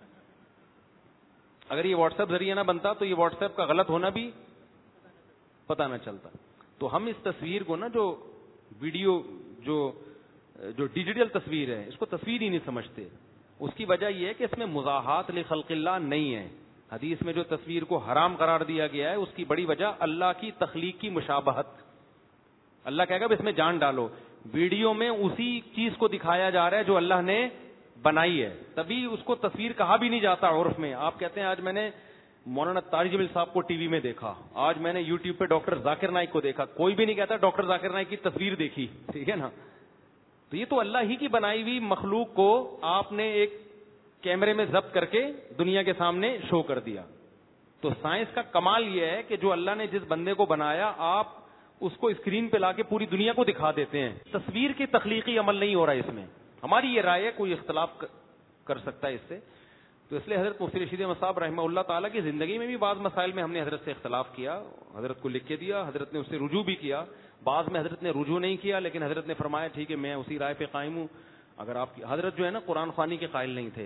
اگر یہ واٹس ایپ ذریعہ نہ بنتا تو یہ واٹس ایپ کا غلط ہونا بھی پتہ نہ چلتا. تو ہم اس تصویر کو نا, جو ویڈیو جو جو ڈیجیٹل تصویر ہے, اس کو تصویر ہی نہیں سمجھتے. اس کی وجہ یہ ہے کہ اس میں مزاحات لخلق اللہ نہیں ہے. حدیث میں جو تصویر کو حرام قرار دیا گیا ہے اس کی بڑی وجہ اللہ کی تخلیق کی مشابہت. اللہ کہے گا اس میں جان ڈالو, ویڈیو میں اسی چیز کو دکھایا جا رہا ہے جو اللہ نے بنائی ہے, تبھی اس کو تصویر کہا بھی نہیں جاتا عرف میں. آپ کہتے ہیں آج میں نے مولانا طارق جمیل صاحب کو ٹی وی میں دیکھا, آج میں نے یوٹیوب پہ ڈاکٹر ذاکر نائک کو دیکھا, کوئی بھی نہیں کہتا ڈاکٹر ذاکر نائک کی تصویر دیکھی, ٹھیک ہے نا. تو یہ تو اللہ ہی کی بنائی ہوئی مخلوق کو آپ نے ایک کیمرے میں ضبط کر کے دنیا کے سامنے شو کر دیا. تو سائنس کا کمال یہ ہے کہ جو اللہ نے جس بندے کو بنایا آپ اس کو اسکرین پہ لا کے پوری دنیا کو دکھا دیتے ہیں. تصویر کی تخلیقی عمل نہیں ہو رہا ہے اس میں. ہماری یہ رائے ہے, کوئی اختلاف کر سکتا ہے اس سے. تو اس لیے حضرت مفتی رشید احمد صاحب رحمہ اللہ تعالیٰ کی زندگی میں بھی بعض مسائل میں ہم نے حضرت سے اختلاف کیا, حضرت کو لکھ کے دیا, حضرت نے اس سے رجوع بھی کیا. بعض میں حضرت نے رجوع نہیں کیا لیکن حضرت نے فرمایا ٹھیک ہے میں اسی رائے پہ قائم ہوں. اگر آپ کی حضرت جو ہے نا قرآن خوانی کے قائل نہیں تھے.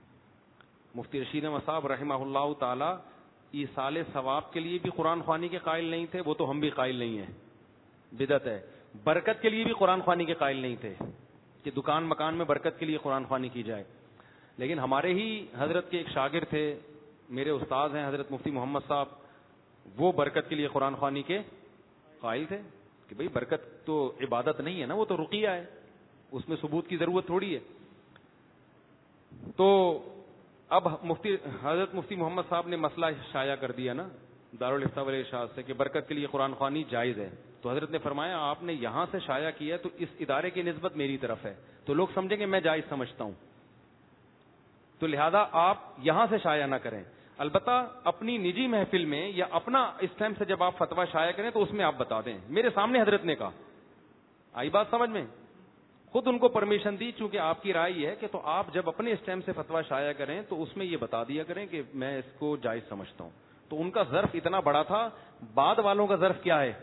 مفتی رشید احمد صاحب رحمہ اللہ تعالیٰ ایصال ثواب کے لیے بھی قرآن خوانی کے قائل نہیں تھے, وہ تو ہم بھی قائل نہیں ہیں, بدعت ہے. برکت کے لیے بھی قرآن خوانی کے قائل نہیں تھے کہ دکان مکان میں برکت کے لیے قرآن خوانی کی جائے. لیکن ہمارے ہی حضرت کے ایک شاگرد تھے, میرے استاد ہیں حضرت مفتی محمد صاحب, وہ برکت کے لیے قرآن خوانی کے قائل تھے کہ بھئی برکت تو عبادت نہیں ہے نا, وہ تو رقیہ ہے, اس میں ثبوت کی ضرورت تھوڑی ہے. تو اب مفتی حضرت مفتی محمد صاحب نے مسئلہ شائع کر دیا نا دارالافتاء والارشاد سے کہ برکت کے لیے قرآن خوانی جائز ہے. تو حضرت نے فرمایا آپ نے یہاں سے شائع کیا تو اس ادارے کی نسبت میری طرف ہے, تو لوگ سمجھیں گے میں جائز سمجھتا ہوں, تو لہذا آپ یہاں سے شائع نہ کریں. البتہ اپنی نجی محفل میں یا اپنا اس ٹائم سے جب آپ فتویٰ شائع کریں تو اس میں آپ بتا دیں میرے سامنے حضرت نے کہا. آئی بات سمجھ میں؟ خود ان کو پرمیشن دی, چونکہ آپ کی رائے یہ ہے کہ تو آپ جب اپنے اس ٹائم سے فتویٰ شائع کریں تو اس میں یہ بتا دیا کریں کہ میں اس کو جائز سمجھتا ہوں. تو ان کا ظرف اتنا بڑا تھا, بعد والوں کا ظرف کیا ہے؟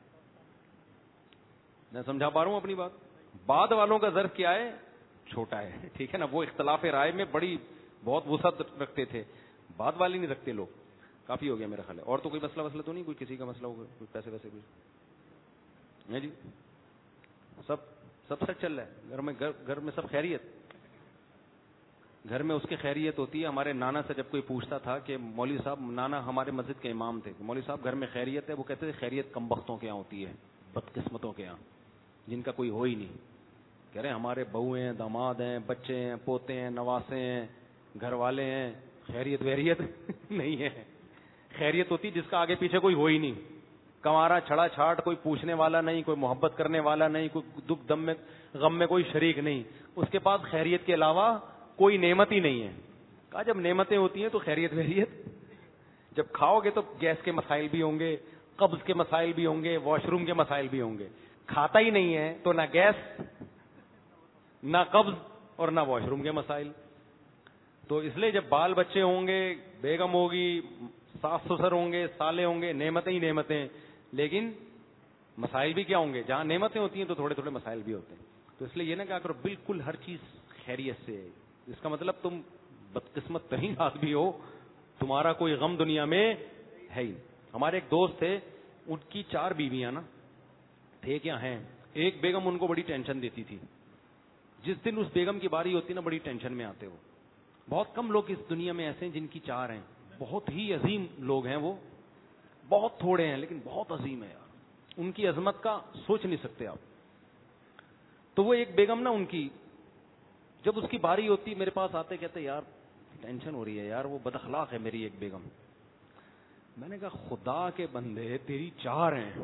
میں سمجھا پا رہا ہوں اپنی بات؟ بعد والوں کا ظرف کیا ہے؟ چھوٹا ہے. ٹھیک ہے نا, وہ اختلاف رائے میں بڑی بہت وسعت رکھتے تھے, بعد والے نہیں رکھتے لوگ. کافی ہو گیا میرا خیال ہے. اور تو کوئی مسئلہ مسئلہ تو نہیں, کوئی کسی کا مسئلہ ہوگا, کوئی پیسے ویسے کچھ جی؟ سب سب سچ چل رہا ہے گھر میں؟ گھر گھر میں سب خیریت؟ گھر میں اس کی خیریت ہوتی ہے. ہمارے نانا سے جب کوئی پوچھتا تھا کہ مولوی صاحب, نانا ہمارے مسجد کے امام تھے, مولوی صاحب گھر میں خیریت ہے؟ وہ کہتے تھے خیریت کم بختوں کے یہاں ہوتی ہے, بدقسمتوں کے یہاں, جن کا کوئی ہو ہی نہیں. کہہ رہے ہیں ہمارے بہو ہیں, داماد ہیں, بچے ہیں, پوتے ہیں, نواسے ہیں, گھر والے ہیں, خیریت ویریت نہیں ہے. خیریت ہوتی جس کا آگے پیچھے کوئی ہو ہی نہیں, کمارا چھڑا چھاٹ, کوئی پوچھنے والا نہیں, کوئی محبت کرنے والا نہیں, کوئی دکھ دم میں غم میں کوئی شریک نہیں, اس کے پاس خیریت کے علاوہ کوئی نعمت ہی نہیں ہے. کہا جب نعمتیں ہوتی ہیں تو خیریت ویریت, جب کھاؤ گے تو گیس کے مسائل بھی ہوں گے, قبض کے مسائل بھی ہوں گے, واش روم کے مسائل بھی ہوں گے. کھاتا ہی نہیں ہے تو نہ گیس, نہ قبض, اور نہ واش روم کے مسائل. تو اس لیے جب بال بچے ہوں گے, بیگم ہوگی, ساس سسر ہوں گے, سالے ہوں گے, نعمتیں ہی نعمتیں, لیکن مسائل بھی کیا ہوں گے؟ جہاں نعمتیں ہوتی ہیں تو تھوڑے تھوڑے مسائل بھی ہوتے ہیں. تو اس لیے یہ نہ کہا کرو بالکل ہر چیز خیریت سے ہے, اس کا مطلب تم بدقسمت ترین آدمی ہو, تمہارا کوئی غم دنیا میں ہے ہی. ہمارے ایک دوست تھے, ان کی چار بیویاں نا تھے کیا ہیں, ایک بیگم ان کو بڑی ٹینشن دیتی تھی. جس دن اس بیگم کی باری ہوتی نا بڑی ٹینشن میں آتے. وہ بہت کم لوگ اس دنیا میں ایسے ہیں جن کی چار ہیں, بہت ہی عظیم لوگ ہیں وہ, بہت تھوڑے ہیں لیکن بہت عظیم ہے یار, ان کی عظمت کا سوچ نہیں سکتے آپ. تو وہ ایک بیگم نا ان کی, جب اس کی باری ہوتی میرے پاس آتے, کہتے یار ٹینشن ہو رہی ہے یار, وہ بد اخلاق ہے میری ایک بیگم. میں نے کہا خدا کے بندے تیری چار ہیں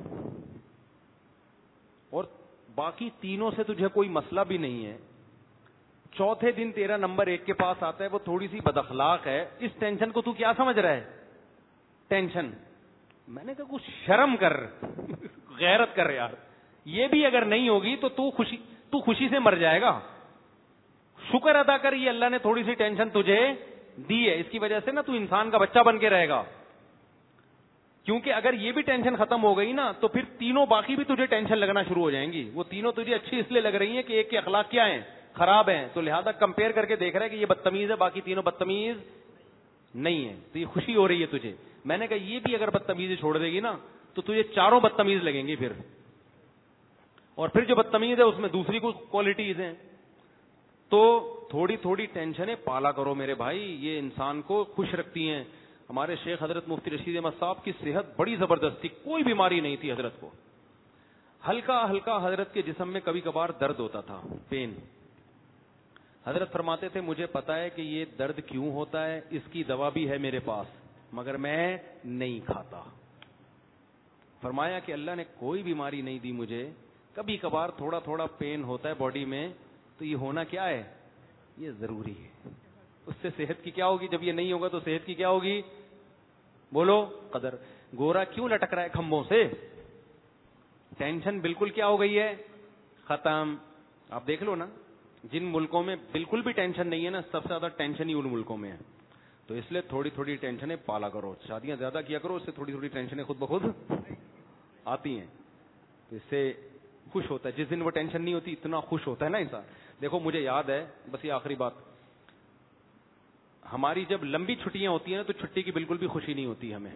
اور باقی تینوں سے تجھے کوئی مسئلہ بھی نہیں ہے, چوتھے دن تیرا نمبر ایک کے پاس آتا ہے, وہ تھوڑی سی بد اخلاق ہے, اس ٹینشن کو تو کیا سمجھ رہا ہے ٹینشن؟ میں نے کہا کچھ شرم کر, غیرت کر یار, یہ بھی اگر نہیں ہوگی تو تو خوشی تو خوشی سے مر جائے گا. شکر ادا کر, یہ اللہ نے تھوڑی سی ٹینشن تجھے دی ہے, اس کی وجہ سے نا تو انسان کا بچہ بن کے رہے گا. کیونکہ اگر یہ بھی ٹینشن ختم ہو گئی نا تو پھر تینوں باقی بھی تجھے ٹینشن لگنا شروع ہو جائیں گی. وہ تینوں تجھے اچھی اس لیے لگ رہی ہیں کہ ایک کے اخلاق کیا ہیں, خراب ہیں, تو لہذا کمپیئر کر کے دیکھ رہا ہے کہ یہ بدتمیز ہے, باقی تینوں بدتمیز نہیں ہے, تو یہ خوشی ہو رہی ہے تجھے. میں نے کہا یہ بھی اگر بدتمیزی چھوڑ دے گی نا تو تجھے چاروں بدتمیز لگیں گی پھر, اور پھر جو بدتمیز ہے اس میں دوسری کچھ کوالٹیز ہیں. تو تھوڑی تھوڑی ٹینشنیں پالا کرو میرے بھائی, یہ انسان کو خوش رکھتی ہیں. ہمارے شیخ حضرت مفتی رشید احمد صاحب کی صحت بڑی زبردست تھی, کوئی بیماری نہیں تھی حضرت کو, ہلکا ہلکا حضرت کے جسم میں کبھی کبھار درد ہوتا تھا, پین. حضرت فرماتے تھے مجھے پتا ہے کہ یہ درد کیوں ہوتا ہے, اس کی دوا بھی ہے میرے پاس, مگر میں نہیں کھاتا. فرمایا کہ اللہ نے کوئی بیماری نہیں دی مجھے, کبھی کبھار تھوڑا تھوڑا پین ہوتا ہے باڈی میں, تو یہ ہونا کیا ہے, یہ ضروری ہے. اس سے صحت کی کیا ہوگی, جب یہ نہیں ہوگا تو صحت کی کیا ہوگی, بولو قدر. گورا کیوں لٹک رہا ہے کھمبوں سے, ٹینشن بالکل کیا ہو گئی ہے, ختم. آپ دیکھ لو نا جن ملکوں میں بالکل بھی ٹینشن نہیں ہے نا, سب سے زیادہ ٹینشن ہی ان ملکوں میں ہے. تو اس لیے تھوڑی تھوڑی ٹینشنیں پالا کرو, شادیاں زیادہ کیا کرو, اس سے تھوڑی تھوڑی ٹینشنیں خود بخود آتی ہیں, تو اس سے خوش ہوتا ہے. جس دن وہ ٹینشن نہیں ہوتی اتنا خوش ہوتا ہے نا انسان. دیکھو مجھے یاد ہے, بس یہ آخری بات, ہماری جب لمبی چھٹیاں ہوتی ہیں نا تو چھٹی کی بالکل بھی خوشی نہیں ہوتی ہمیں,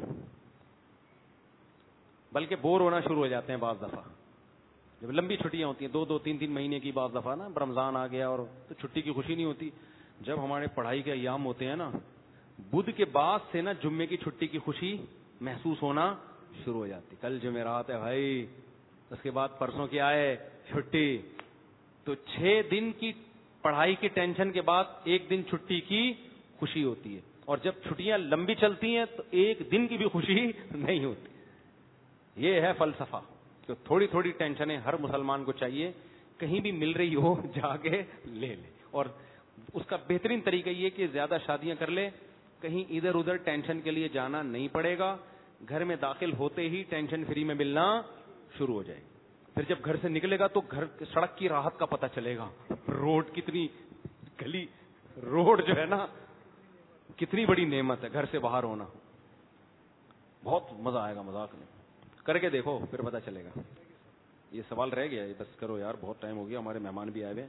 بلکہ بور ہونا شروع ہو جاتے ہیں بعض دفعہ. جب لمبی چھٹیاں ہوتی ہیں دو دو تین تین مہینے کی, بعض دفعہ نا رمضان آ گیا اور تو چھٹی کی خوشی نہیں ہوتی. جب ہمارے پڑھائی کے ایام ہوتے ہیں نا, بدھ کے بعد سے نا جمعے کی چھٹی کی خوشی محسوس ہونا شروع ہو جاتی. کل جمعرات ہے بھائی, اس کے بعد پرسوں کی آئے چھٹی, تو چھ دن کی پڑھائی کی ٹینشن کے بعد ایک دن چھٹی کی خوشی ہوتی ہے. اور جب چھٹیاں لمبی چلتی ہیں تو ایک دن کی بھی خوشی نہیں ہوتی. یہ ہے فلسفہ, کہ تھوڑی تھوڑی ٹینشنیں ہر مسلمان کو چاہیے, کہیں بھی مل رہی ہو جا کے لے لے. اور اس کا بہترین طریقہ یہ کہ زیادہ شادیاں کر لے, کہیں ادھر ادھر ٹینشن کے لیے جانا نہیں پڑے گا. گھر میں داخل ہوتے ہی ٹینشن فری میں ملنا شروع ہو جائے. پھر جب گھر سے نکلے گا تو گھر سڑک کی راحت کا پتہ چلے گا. روڈ کتنی گلی روڈ جو ہے نا کتنی بڑی نعمت ہے گھر سے باہر ہونا. بہت مزہ آئے گا. مذاق نہیں کر کے دیکھو پھر پتہ چلے گا. یہ سوال رہ گیا بس کرو یار, بہت ٹائم ہو گیا, ہمارے مہمان بھی آئے ہوئے.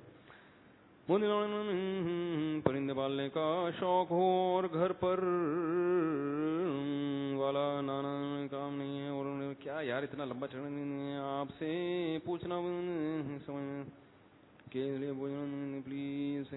پرندے پالنے کا شوق ہو اور گھر پر والا نانا کام نہیں ہے, اور کیا یار اتنا لمبا چڑھنا آپ سے پوچھنا کے لیے پلیز.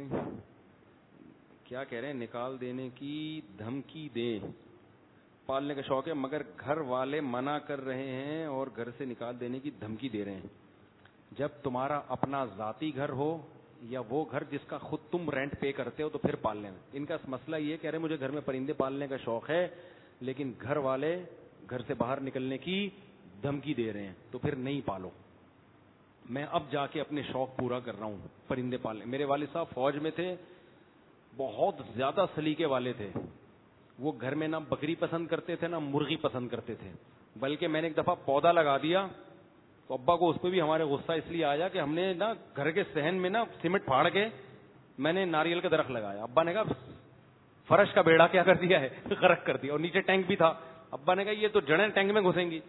کیا کہہ رہے ہیں؟ نکال دینے کی دھمکی دے. پالنے کا شوق ہے مگر گھر والے منع کر رہے ہیں اور گھر سے نکال دینے کی دھمکی دے رہے ہیں. جب تمہارا اپنا ذاتی گھر ہو یا وہ گھر جس کا خود تم رینٹ پے کرتے ہو تو پھر پال لینا. ان کا مسئلہ یہ کہہ رہے ہیں مجھے گھر میں پرندے پالنے کا شوق ہے لیکن گھر والے گھر سے باہر نکلنے کی دھمکی دے رہے ہیں تو پھر نہیں پالو. میں اب جا کے اپنے شوق پورا کر رہا ہوں پرندے پالنے. میرے والد صاحب فوج میں تھے, بہت زیادہ سلیقے والے تھے. وہ گھر میں نہ بکری پسند کرتے تھے نہ مرغی پسند کرتے تھے, بلکہ میں نے ایک دفعہ پودا لگا دیا تو ابا کو اس پہ بھی ہمارے غصہ اس لیے آیا کہ ہم نے نا گھر کے صحن میں نا سیمنٹ پھاڑ کے میں نے ناریل کا درخت لگایا. ابا نے کہا فرش کا بیڑا کیا کر دیا ہے, غرق کر دیا, اور نیچے ٹینک بھی تھا. ابا نے کہا یہ تو جڑیں ٹینک میں گھسیں گی.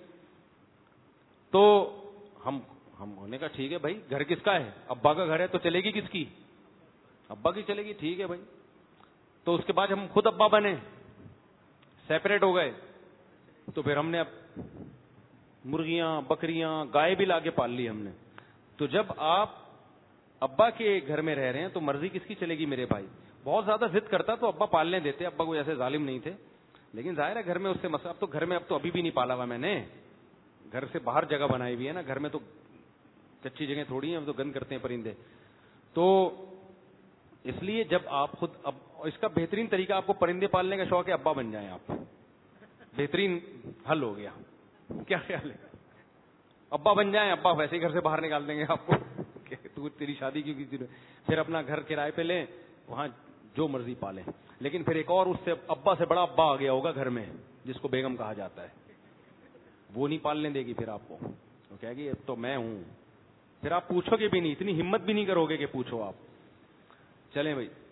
تو ہم ہم نے کہا ٹھیک ہے بھائی, گھر کس کا ہے؟ ابا کا گھر ہے تو چلے گی کس کی؟ ابا کی چلے گی. ٹھیک ہے بھائی. تو اس کے بعد ہم خود ابا بنے, سیپریٹ ہو گئے. تو پھر ہم نے اب مرغیاں بکریاں گائے بھی لا کے پال لی ہم نے. تو جب آپ ابا کے گھر میں رہ رہے ہیں تو مرضی کس کی چلے گی میرے بھائی؟ بہت زیادہ ضد کرتا تو ابا پالنے دیتے, ابا کوئی ایسے ظالم نہیں تھے. لیکن ظاہر ہے گھر میں اس سے مسئلہ, اب تو گھر میں اب تو ابھی بھی نہیں پالا ہوا میں نے, گھر سے باہر جگہ بنائی ہوئی ہے نا, گھر میں تو کچی جگہ تھوڑی ہیں, اب تو گند کرتے ہیں پرندے. تو اس لیے جب آپ خود اب اس کا بہترین طریقہ, آپ کو پرندے پالنے کا شوق ہے ابا بن جائیں آپ, بہترین حل ہو گیا. کیا خیال ہے؟ ابا بن جائیں, ابا ویسے ہی گھر سے باہر نکال دیں گے آپ کو کہ تو تیری شادی کی کسی نے, پھر اپنا گھر کرائے پہ لیں, وہاں جو مرضی پالیں. لیکن پھر ایک اور اس سے ابا سے بڑا ابا آ گیا ہوگا گھر میں جس کو بیگم کہا جاتا ہے, وہ نہیں پالنے دے گی پھر آپ کو. وہ کہے گی اب تو میں ہوں, پھر آپ پوچھو گے بھی نہیں, اتنی ہمت بھی نہیں کرو گے کہ پوچھو آپ. چلیں بھائی.